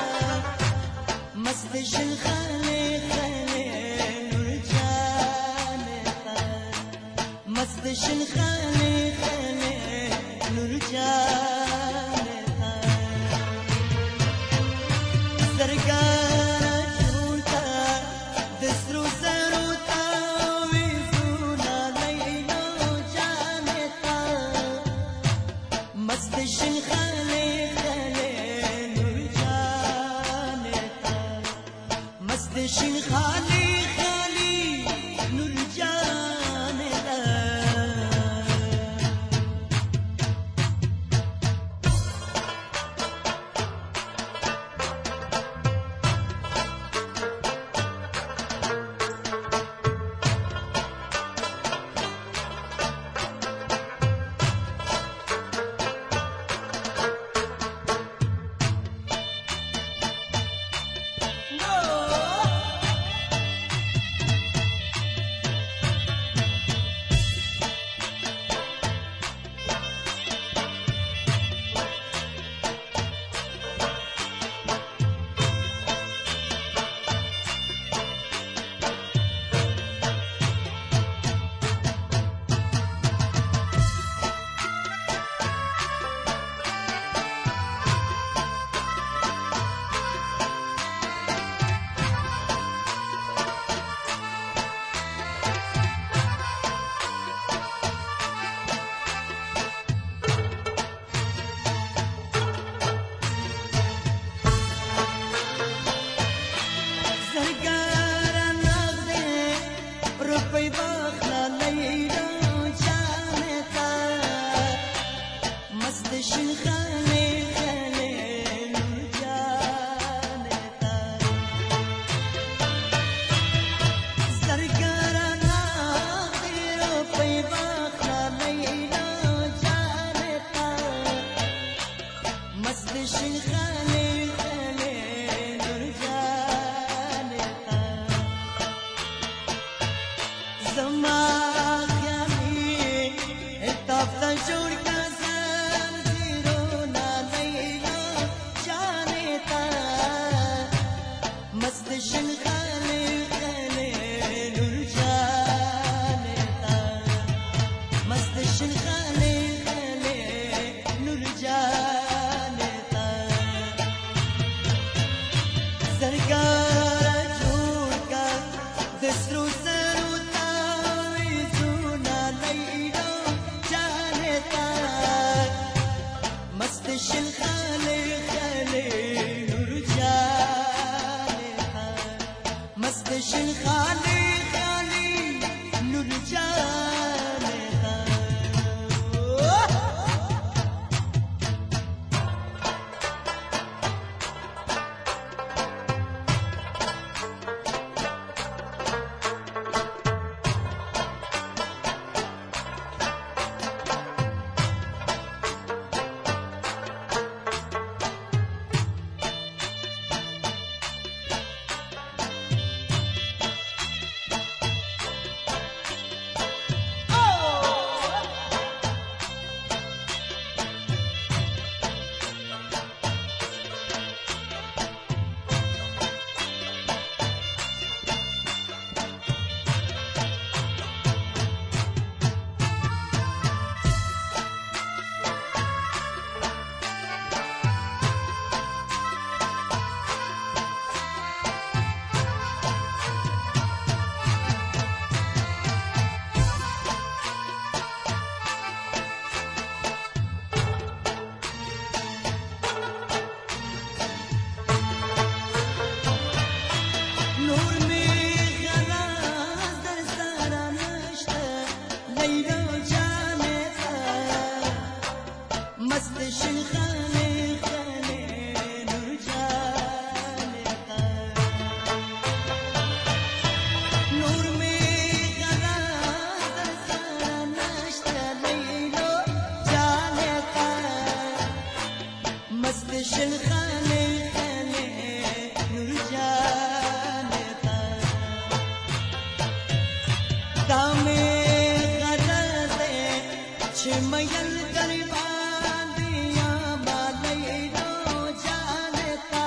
مست شل خاله خاله نور جانتا مست شل خاله خاله نور جانتا زرګر جوړ کا د سرو زرو تاویزونه لیلو جانتا مست شل خاله خاله نور جانتا مست شل خاله خاله نور جانتا Janeta ميل در باندې یا مالیلو جانتا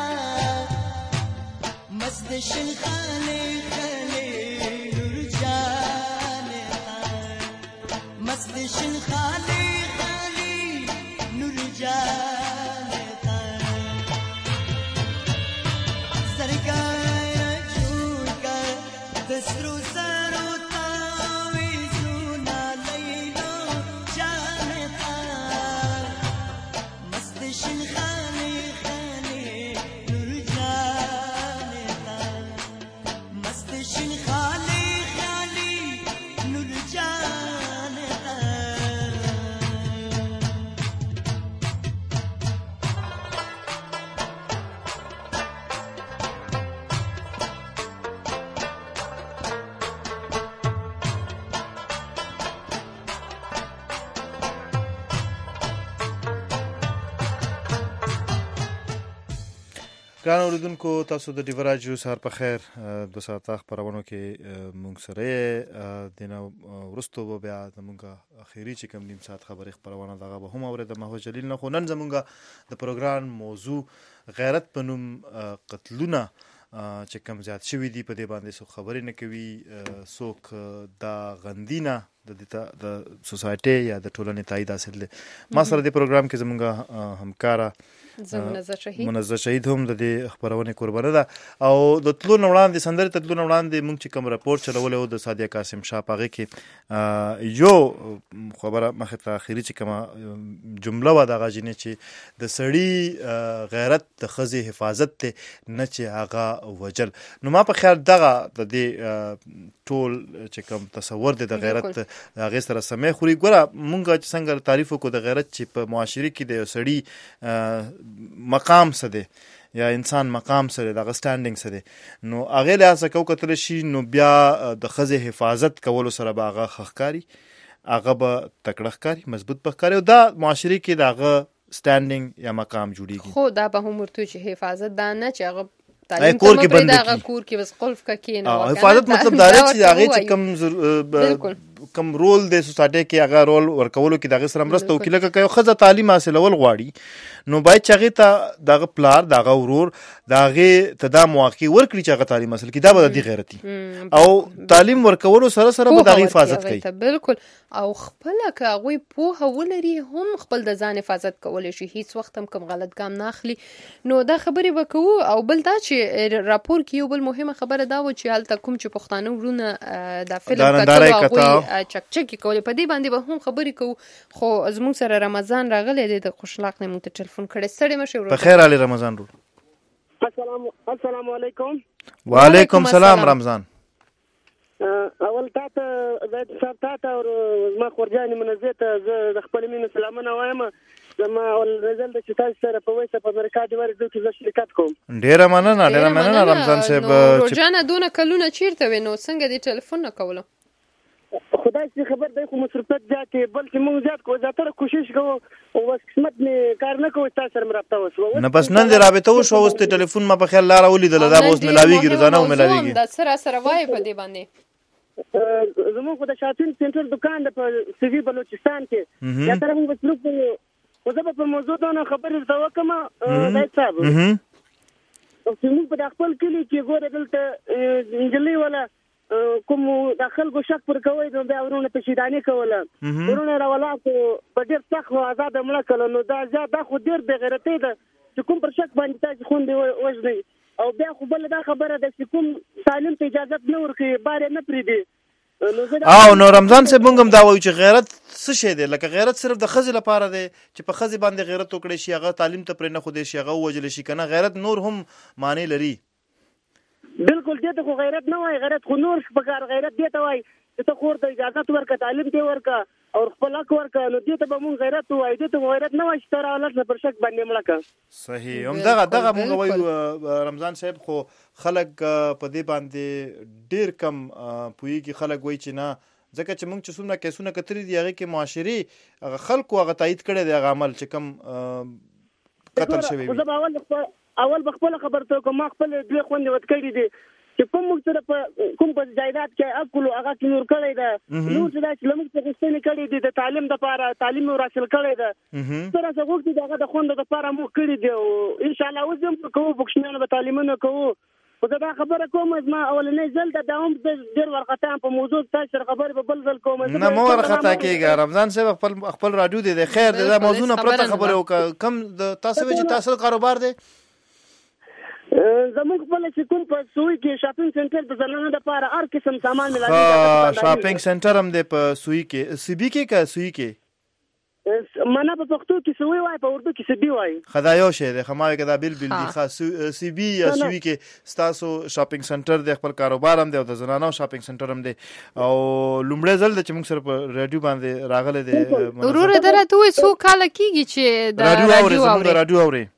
مست شل خاله خاله نور جانتا مست شل خاله خاله نور جانتا زرګا چوکا دسرو سرو تاویزونا لیلو جانتا مست شل خاله خاله نور جانتا مست شل خاله خاله نور جانتا ګران اوریدونکو تاسو د ډیو راډیو سهار په خیر د ساعته خبرونو کې مونږ سره د نو ورستو بیا زمونږ اخیری چې کوم نیم ساعت خبري خبرونه دغه به هم اورید مهو جلیل نه خو نن زمونږ د پروګرام موضوع غیرت پنوم قتلونه چې کوم زیات شوی دی په دې باندې سو خبرې نه کوي څوک دا غندینه د د سوسایټي یا د ټولنې تایید حاصل دي ما سره د پروګرام کې زمونږ همکارا منزه شهید منزه شهید هم د دې خبرونه قربانه ده او د تلو وړاندې سندره تلو وړاندې مونږ چې کوم راپور چلول او د سادیا قاسم شاه پاغه کې یو خبره مخه ته اخیری چې کوم جمله و د غاجنې چې د سړی غیرت د خزي حفاظت ته نه چې هغه وجل نو ما په خیال دغه د دې ټول چې کوم تصور د غیرت هغه سره سمې خوري ګوره مونږ چې څنګه تعریف وکړو د غیرت چې په معاشري کې د سړی مقام څه دی یا انسان مقام سره د سټانډینګ سره نو هغه له څه کو کتل شي نو بیا د خزه حفاظت کولو سره به هغه خخکاری هغه به تکړهکاری مضبوط بخکاری او دا معاشري کې دغه سټانډینګ یا مقام جوړیږي خو دا به هم ورته چې حفاظت دا نه چې هغه تعلیم کور کې بند کی کور کې بس قلف کا کینه حفاظت مطلب دا چې هغه چې کم کم رول د سوسایټي کې هغه رول ورکولو کې دغه سره مرسته وکړي لکه یو خزه تعلیم حاصلول غواړي نو باید چې هغه ته دغه پلار دغه ورور دغه تدا مواقع ورکړي چې هغه تعلیم حاصل کړي دا به د غیرتي او تعلیم ورکولو سره سره به دغه حفاظت کوي بالکل او خپل کاغوي په هولري هم خپل د ځان حفاظت کول شي هیڅ وخت هم کوم غلط ګام نه اخلي نو دا خبرې وکړو او بل دا چې راپور کې یو بل مهمه خبره دا و چې هلته کوم چې پښتانه ورونه د فلم کتل او چکچکی کولې په دې باندې به هم خبرې کوو خو زموږ سره رمضان راغلی دی د خوشلاق نه مونږ ته ټلیفون کړی ستړی مشه په خیر علي رمضان رو السلام السلام علیکم وعلیکم السلام رمضان اول تاسو د سرتاته او ما خورجاني منزته د خپل مين سلامونه وایم زما ول رزل د چتا سره په وسه په امریکا دی ورته چې شرکت کوم ډیره مننه ډیره مننه رمضان صاحب روزانه دونه کلونه چیرته وینو څنګه دی ټلیفون نه کوله خدای چې خبر دی خو مصرفت ځکه بلکې موږ زیات کوو زیاتره کوشش کوو او بس قسمت می کار نه کوو تاسو سره مرابطه وشو نه بس نن دی رابطه وشو اوس ته ټلیفون ما په خیال لار ولیدل دا اوس ملاویږي روزانه ملاویږي دا سره سره وای په دې باندې زموږ د شاپینګ سنټر دکان د سی وی بلوچستان کې یا تر موږ وسلو خو زه په موضوع دا خبرې زده وکم دای صاحب او چې موږ په خپل کلی کې ګوره دلته انجلۍ ولا کوم داخل کو شک پر کوي نو بیا ورونه په شیدانی کوله ورونه راولا په ډیر سخت آزاد مړه کړه نو دا دا خو ډیر بے غیرتي ده چې کوم پر شک باندې تاسو خوندې وژني او بیا خو بل دا خبره ده چې کوم تعلیم ته اجازه نه ورکړي بار نه پریدي او نو رمضان صاحب موږ هم دا وایو چې غیرت څه شی دی لکه غیرت صرف د خزې لپاره دی چې په خزې باندې غیرت وکړي شي هغه تعلیم ته پرې نه خو دی شي هغه وجل شي کنه غیرت نور هم معنی لري بالکل دې ته خو غیرت نه وای غیرت خو نور شپږار غیرت دې ته وای چې ته خور ته اجازه ورکړه تعلیم ته ورکړه او خپل حق ورکړه نو دې ته به مونږ غیرت وای دې ته غیرت نه وای چې تر اولاد نه پر شک باندې مړه کړه صحیح هم دغه دغه مونږ وایو رمضان صاحب خو خلک په دې باندې ډیر کم پویږي خلک وای چې نه ځکه چې مونږ چې څومره کیسونه کتري دی هغه کې معاشري هغه خلکو هغه تایید کړي دی هغه عمل چې کم قتل شوی وي اول بخپل خبر ته کوم خپل دوه خوندې ود کړی دي چې کوم موږ سره په کوم په جایداد کې اکلو هغه کې نور کړی ده نور چې دا چې لمږ څه غوښتنې کړې دي د تعلیم دپاره تعلیم مو حاصل کړی ده څه راڅه غوښتي د هغه د خوندو دپاره موږ کړي دي او انشاءالله اوس هم کوو بوکشمیانو به تعلیمونه کوو خو زه دا خبره کوم زما اولنی ځل ده دا هم ډېر وارخطا یم په موضوع تاسو سره خبرې به بل ځل کوم نه مه وارخطا کېږه رمضان صاحب خپل خپل راډیو دی دی خیر دی دا موضوع نه پرته خبرې وکړه کم د تاسو وایي چې تاسو کاروبار دی زموږ خپل چې کوم په سوی کې شاپینګ سنټر د زنانو لپاره هر قسم سامان ملایي شاپینګ سنټر هم دی په سوی کې سی بي کې که سوی کې مانا په پښتو کې سوی وای په اردو کې سی بي وای خدایو شه د خماوي کدا بل بل دي خاص سی بي یا سوی کې ستاسو شاپینګ سنټر د خپل کاروبار هم دی او د زنانو شاپینګ سنټر هم دی او لومړی ځل د چې موږ سره په رادیو باندې راغله دی ورور درته وې څو کال کېږي چې د رادیو اوري رادیو اوري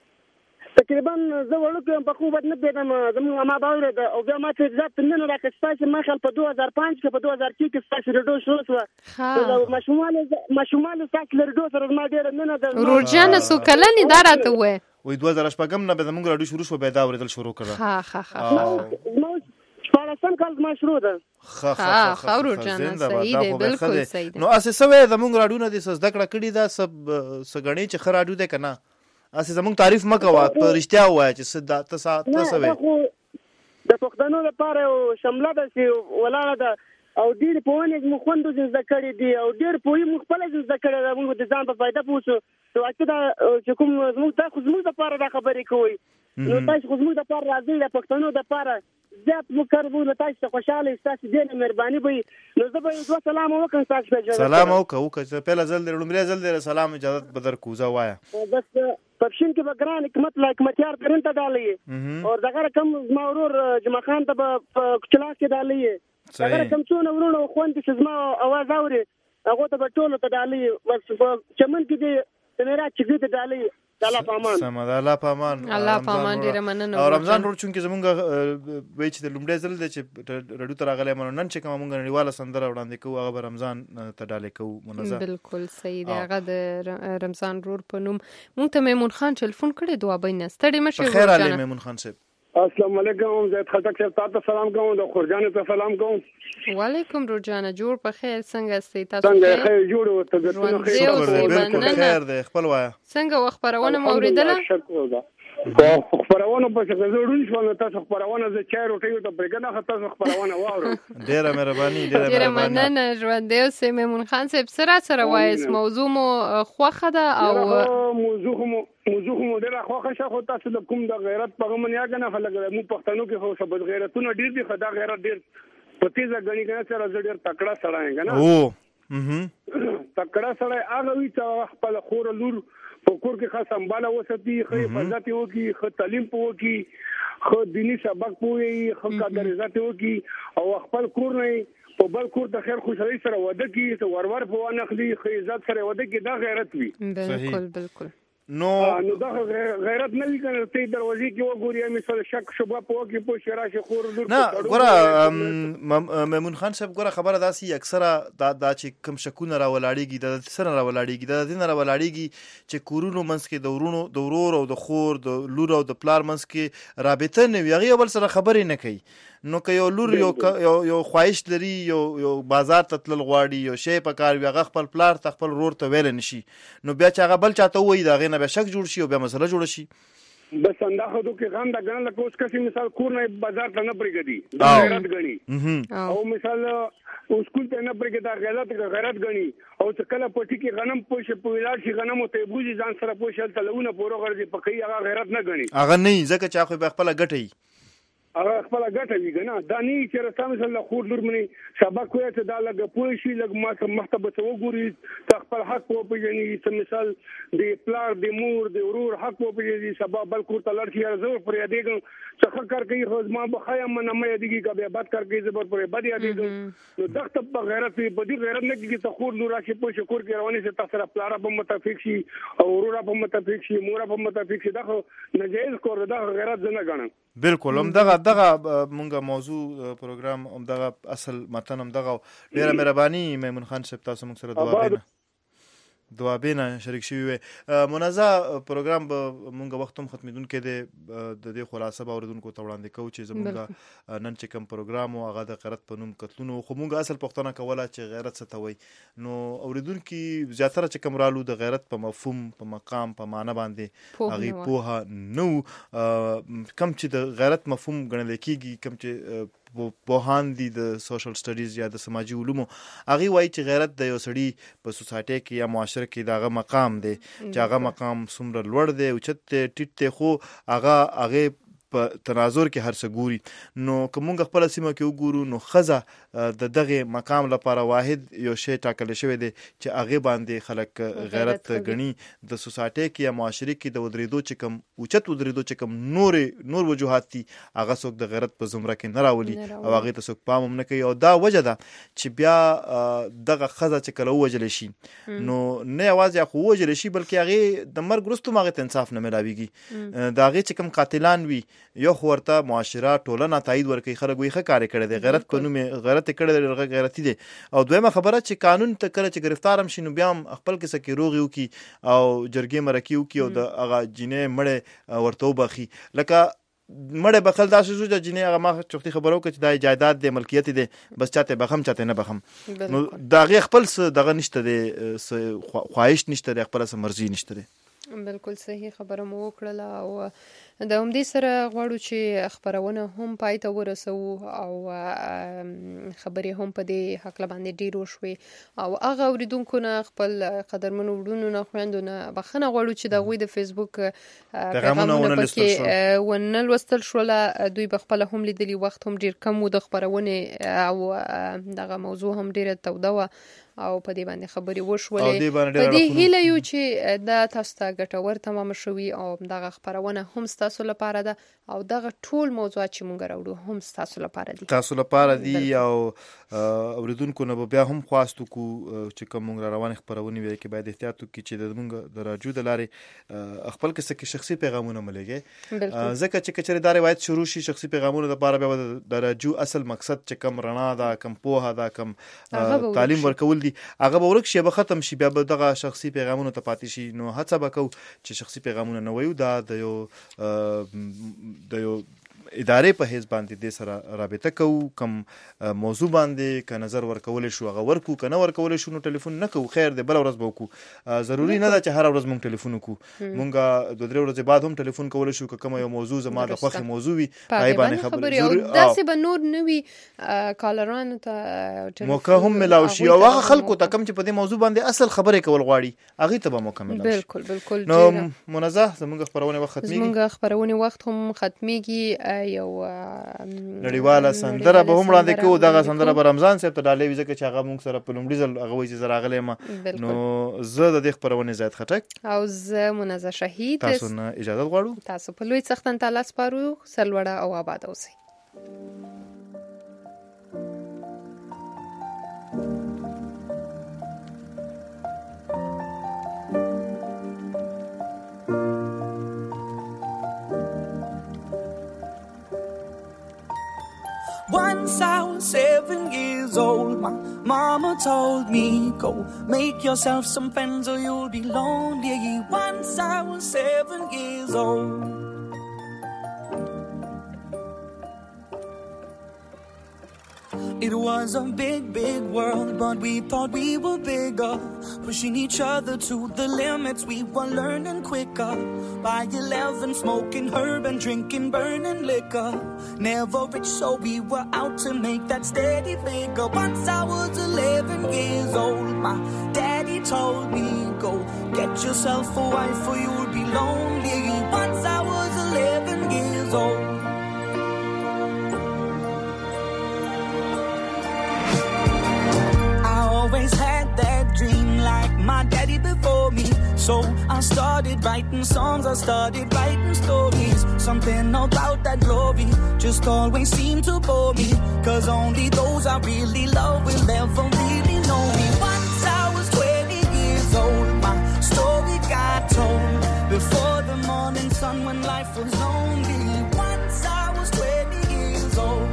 تقریبا زه وړوکی په خو بد نه پیدم زموږ اما به اورېده او بیا ما چې ذات نن راکړه ستاسې ما خیال په دوه هزار پنځ کې په دوه هزار کې کې ستاسې رډو شروع شوه ماشومانو ماشومانو ستاسې له رډو سره زما ډېره مینه ده ورور جانه څو کلنې دا راته ووایه وایي دوه زره شپږم نه به زموږ راډیو شروع شوه بیا دا اورېدل شروع کړه ښه ښه ښه زما شپاړسم کال زما شروع ده ښه ښه ورور جانه صحیح دی بلکل صحیح دی نو هسې څه وایې زموږ راډیو نه دې څه زده کړه کړې ده څه ګڼې چې ښه راډیو دی که نه اسی زموږ تعریف مکوه په رښتیا ووایه چې څه دا ته څه وایې د پښتنو لپاره یو شمله ده چې ولاړه ده او ډېرې پوهنې زموږ خویندو ځین زده کړې دي او ډېر پوهي موږ خپله ځین زده کړې ده موږ د ځان په فایده پوه شو چې واقع دا چې کوم زموږ تاسو خو زموږ دپاره دا خبرې کوئ نو تاسو خو زموږ دپاره راځئ د پښتنو دپاره زیات موږ کار وو له تاسو څخه خوشحاله ستاسو ډېره مهرباني به وي نو زه به یو دوه سلام وکړم ستاسو ته اجازه سلام وکړه وکړه پهله ځل دی لومړی ځل دی سلام اجازت به درکړو زه وایه بس پرشین کې به ګران حکمت لا حکمتیار ترین ته ډالۍ او دغه رقم زما ورور جمعه خان ته به په کلاس کې ډالۍ دغه رقم څونه ورونه او خویندې چې زما اواز اوري هغو ته به ټولو ته ډالۍ بس په چمن کې دې د میراج چکۍ ته ډالۍ د الله په امان سمه ده الله په امان الله په امان ډېره مننه او رمضان ورور چونکې زمونږ وایي چې د لومړی ځل دی چې راډیو ته راغلی منو نن چې کومه مونږ نړیواله سندره وړاندې کوو هغه به رمضان ته ډالۍ کوو منظر بلکل صحیح دی هغه د رمضان ورور په نوم مونږ ته میمون خان ټلیفون کړی دوابۍ نه ستړي مه شئ په خیر علي میمون خان صاحب السلام علیکم زید خټک صاحب تاسو سلام کوم د خورجان ته سلام کوم وعلیکم روجانه جوړ په خیر څنګه استئ تاسو څنګه خیر جوړ او طبیعتونه خیر بالکل خیر دی خپل وایه څنګه خبرونه مو اوریدله خو خبرونه په څه زړون شو نو تاسو خبرونه ز چای روټي ته پرګنه تاسو خبرونه واورو ډیره مهرباني ډیره مهرباني مننه ژوند دی سه میمون خان صاحب سره سره وایس موضوع مو خوخه ده او موضوع مو موضوع مو ډیره خوخه شو خو تاسو د کوم د غیرت په غمن یا کنه خلک مو پښتنو کې خو سبد غیرتونه ډیر دي خدا غیرت ډیر پتیزه غنی کنه سره ډیر تکړه سره ہے کنه او تکړه سره هغه وی چې خپل خور لور په کور کې خاص سمباله وساتي خو حفاظت وکي خو تعلیم وکي خو دینی سبق وکي خو قدر عزت وکي او خپل کور نه په بل کور د خیر خوشحالي سره وده کی ته ورور په ونخلي خو عزت سره وده کی دا غیرت وي بالکل بالکل نو نو دا غیرت نه وی کنه ته دروازې کې وګوري مثال شک شوبه په کې په شراشه خور لور نه ګوره میمون خان صاحب ګوره خبره داسي اکثره دا دا چې کم شکونه را ولاړیږي د سره را ولاړیږي د دین را ولاړیږي چې کورونو منځ کې د ورونو د ورور او د خور د لور او د پلار منځ کې رابطه نه وي هغه بل سره خبرې نه کوي نو که یو لور یو یو خواهش لري یو یو بازار ته تلل غواړي یو شی په کار وي هغه خپل پلار ته خپل ورور ته ویل نشي نو بیا چې هغه بل چاته وایي د هغې نه بیا شک جوړ شي او بیا مسله جوړه شي بس انداخه دو کې غم دا ګڼل لکه اوس کسي مثال کور نه بازار ته نه پرېږدي دا غیرت ګڼي او مثال اسکول ته نه پرېږدي دا غیرت غیرت ګڼي او چې کله پټي کې غنم پوښي په ویلار شي غنم ته بوزي ځان سره پوښل ته لونه پورو غړي په کوي هغه غیرت نه ګڼي هغه نه ځکه چې خو به خپل ګټي هغه خپل ګټه وی کنه دا نه چې رسام صلی خور لور مني سبق وای ته دا لګ پوي شي لګ ما مختبه ته وګوري خپل حق وو پیژني چې مثال دی پلار دی مور دی ورور حق وو پیژني سبب بل کور ته لړ شي زور پر یادېګم څخه کار کوي خو ما بخایا من نه یادېږي کبه بد کار کوي زبر پر بد یادېګم نو دغه په غیرت په دې غیرت نه کې ته خور لور راشي په شکر کې رواني سي تاسو پلار په متفق شي او ورور په متفق شي مور په متفق شي دا ناجیز کور دا غیرت نه غنم بالکل هم دغه دغه مونږه موضوع پروګرام هم دغه اصل متن هم دغه ډیره مهرباني میمون خان صاحب تاسو موږ سره دعا بینه دوابینه شریک شوی وي. منازع پروګرام به مونږ وخت هم ختمېدونکی دی، د دې خلاصه به اورېدونکو ته وړاندې کوو چې زمونږ نن چې کوم پروګرام و هغه د غیرت په نوم کتلونو، خو مونږ اصل پوښتنه کوله چې غیرت څه ته وایي. نو اورېدونکي زیاتره چې کوم رالو د غیرت په مفهوم، په مقام، په معنی باندې هغې پوهه نه و. کم چې د غیرت مفهوم ګڼل کېږي، کم چې پوهان دي د سوشل سټډیز یا د سماجي علومو، هغې وایي چې غیرت د یو سړي په سوسایټۍ کې یا معاشره کې د هغه مقام دی، چې هغه مقام څومره لوړ دی، اوچت دی، ټیټ دی، خو هغه هغې په تناظر کې هر څه ګوري. نو که مونږ خپله سیمه کې وګورو نو ښځه د دغې مقام لپاره واحد یو شی ټاکلی شوی دی چې هغې باندې خلک غیرت ګڼي. د سوسایټۍ کې یا معاشرې کې د ودرېدو چې کوم اوچت ودرېدو چې کوم نورې نور وجوهات دي، هغه څوک د غیرت په زمره کې نه راولي او هغې ته څوک پام هم نه کوي. او دا وجه ده چې بیا دغه ښځه چې کله ووژلی شي نو نه یوازې خو ووژلی شي بلکې هغې د مرګ وروسته هم هغې ته انصاف نه میلاویږي. د هغې چې کوم قاتلان وي، یو خو ورته معاشره ټولنه تایید ورکوي، خلک وایي ښه کار یې کړی دی، غیرت په نوم یې غیرت یې کړی دی، هغه غیرتي دی. او دویمه خبره چې قانون ته کله چې ګرفتار هم شي نو بیا هم خپل کیسه کې روغې وکړي او جرګې مرکې وکړي او د هغه جینۍ مړی ورته وبخي. لکه مړی بخل داسې شو چې جینۍ هغه ما چوختي خبره وکړه چې دا جایداد دی، ملکیت دی، بس چاته بخم چاته نه بخم. نو د هغې خپل څه دغه نشته دی، خواهش نشته دی، خپله څه مرضي نشته دی. بالکل صحیح خبره مو وکړله. او د همدې سره غواړو چې خپرونه هم پای ته ورسوو او خبرې هم په دې هکله باندې ډېر وشوې او هغه اورېدونکو نه، خپل قدرمنو وروڼو نه، خویندو نه بخښنه غواړو چې د هغوی د فیسبوک پیغامونه پکې ونه لوستل شوله. دوی به خپله هم لیدلي، وخت هم ډېر کم و د خپرونې او دغه موضوع هم ډېره توده وه او په دې باندې خبرې وشولې. په دې هیله یو چې دا تاسو ته ګټور تمامه شوي او دغه خپرونه هم ستاسو لپاره ده او دغه ټول موضوعات چې مونږ راوړو هم ستاسو لپاره دي تاسو لپاره دي. او اوریدونکو نه به بیا هم خواست وکړو چې کوم مونږ را روانې خپرونې وي کې باید احتیاط وکړي چې د مونږ د راجو د لارې خپل کیسه کې شخصي پیغامونه ملګي، ځکه چې کچره دا روایت شروع شي شخصي پیغامونه لپاره بیا د راجو اصل مقصد چې کوم رڼا ده، کوم پوهه ده، کوم تعلیم ورکول دي، هغه به ورک شي، به ختم شي، بیا به دغه شخصي پیغامونه ته پاتې شي. نو هڅه به کوو چې شخصي پیغامونه نه وایو، دا د یو د یو ادارې په حیث باندې دې سره رابطه کوو، کم موضوع باندې که نظر ورکولی شو هغه ورکو، که نه ورکولی شو نو ټلیفون نه کوو، خیر دی بله ورځ به وکړو. ضروري نه ده چې هره ورځ مونږ ټلیفون وکړو، مونږ دوه درې ورځې بعد هم ټلیفون کولی شو که کومه یو موضوع زما د خوښې موضوع وي هغې باندې خبرې. او داسې به نور نه وي کالرانو ته موقع هم ملاو شي او هغه خلکو ته کوم چې په دې موضوع باندې اصل خبرې کول غواړي هغې ته به موقع ملاو شي. بالکل بالکل. نو منزه زمونږ خپرونې وخت ختمېږي، زمونږ خپرونې وخت هم ختمېږي. یو نړیواله سندره به هم وړاندې کوو، دغه سندره به رمضان صاحب ته ډالۍ وي ځکه چې هغه موږ سره په لومړي ځل هغه وایي چې زه راغلی یم. نو زه د دې خپرونې زید خټک او زه منزه شهید تاسو نه اجازه غواړو. تاسو په لوی څښتن تعالی سپارو، سرلوړه او آباد اوسئ. Once I was seven years old, my mama told me, go make yourself some friends or you'll be lonely. Once I was seven years old. It was a big, big world, but we thought we were bigger, pushing each other to the limits. We were learning quicker. By eleven, smoking herb and drinking burning liquor. Never rich, so we were out to make that steady figure. Once I was eleven years old, my daddy told me, go get yourself a wife or you'll be lonely. Once I was eleven years old. Always had that dream like my daddy before me. So I started writing songs, I started writing stories. Something about that glory just always seemed to bore me, cause only those I really love will ever really know me. Once I was twenty years old, my story got told before the morning sun when life was lonely. Once I was twenty years old.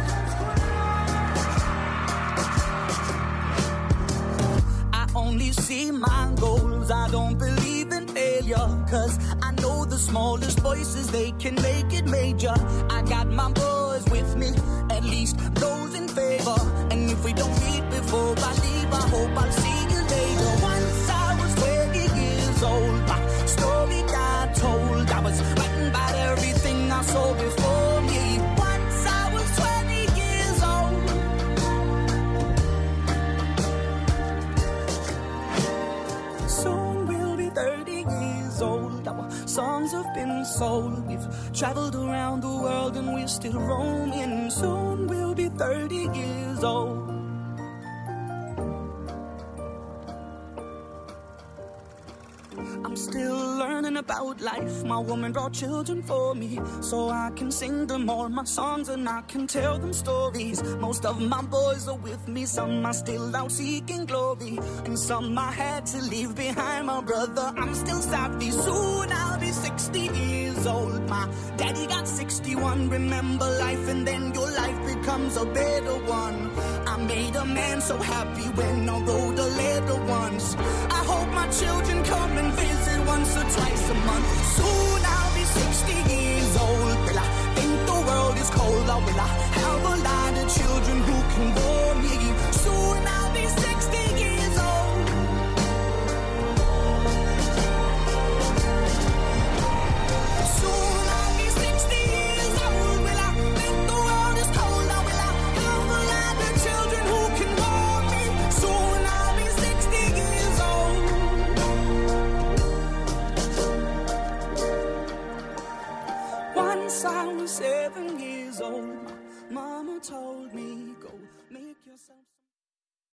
Only see see my goals. I don't believe in failure, cause I know the smallest voices, they can make it major. I got my boys with me, at least those in favor. And if we don't meet before I leave, I hope I'll see you later. Once I was twenty years old, my story got told. I was writing about everything I saw before me. Once I was twenty years old. Soon we'll be thirty years old. Our songs have been sold. We've traveled around the world and we're still roaming. Soon we'll be thirty years old. I'm still learning about life. My woman brought children for me, so I can sing them all my songs and I can tell them stories. Most of my boys are with me, some are still out seeking glory, and some I had to leave behind. My brother, I'm still savvy. Soon I'll be sixty years old. My daddy got sixty-one. Remember life and then your life becomes a better one. I made a man so happy when I wrote a letter once. I hope my children come and visit once or twice a month. Soon I'll be sixty years old. Will I think the world is cold, or will I have a life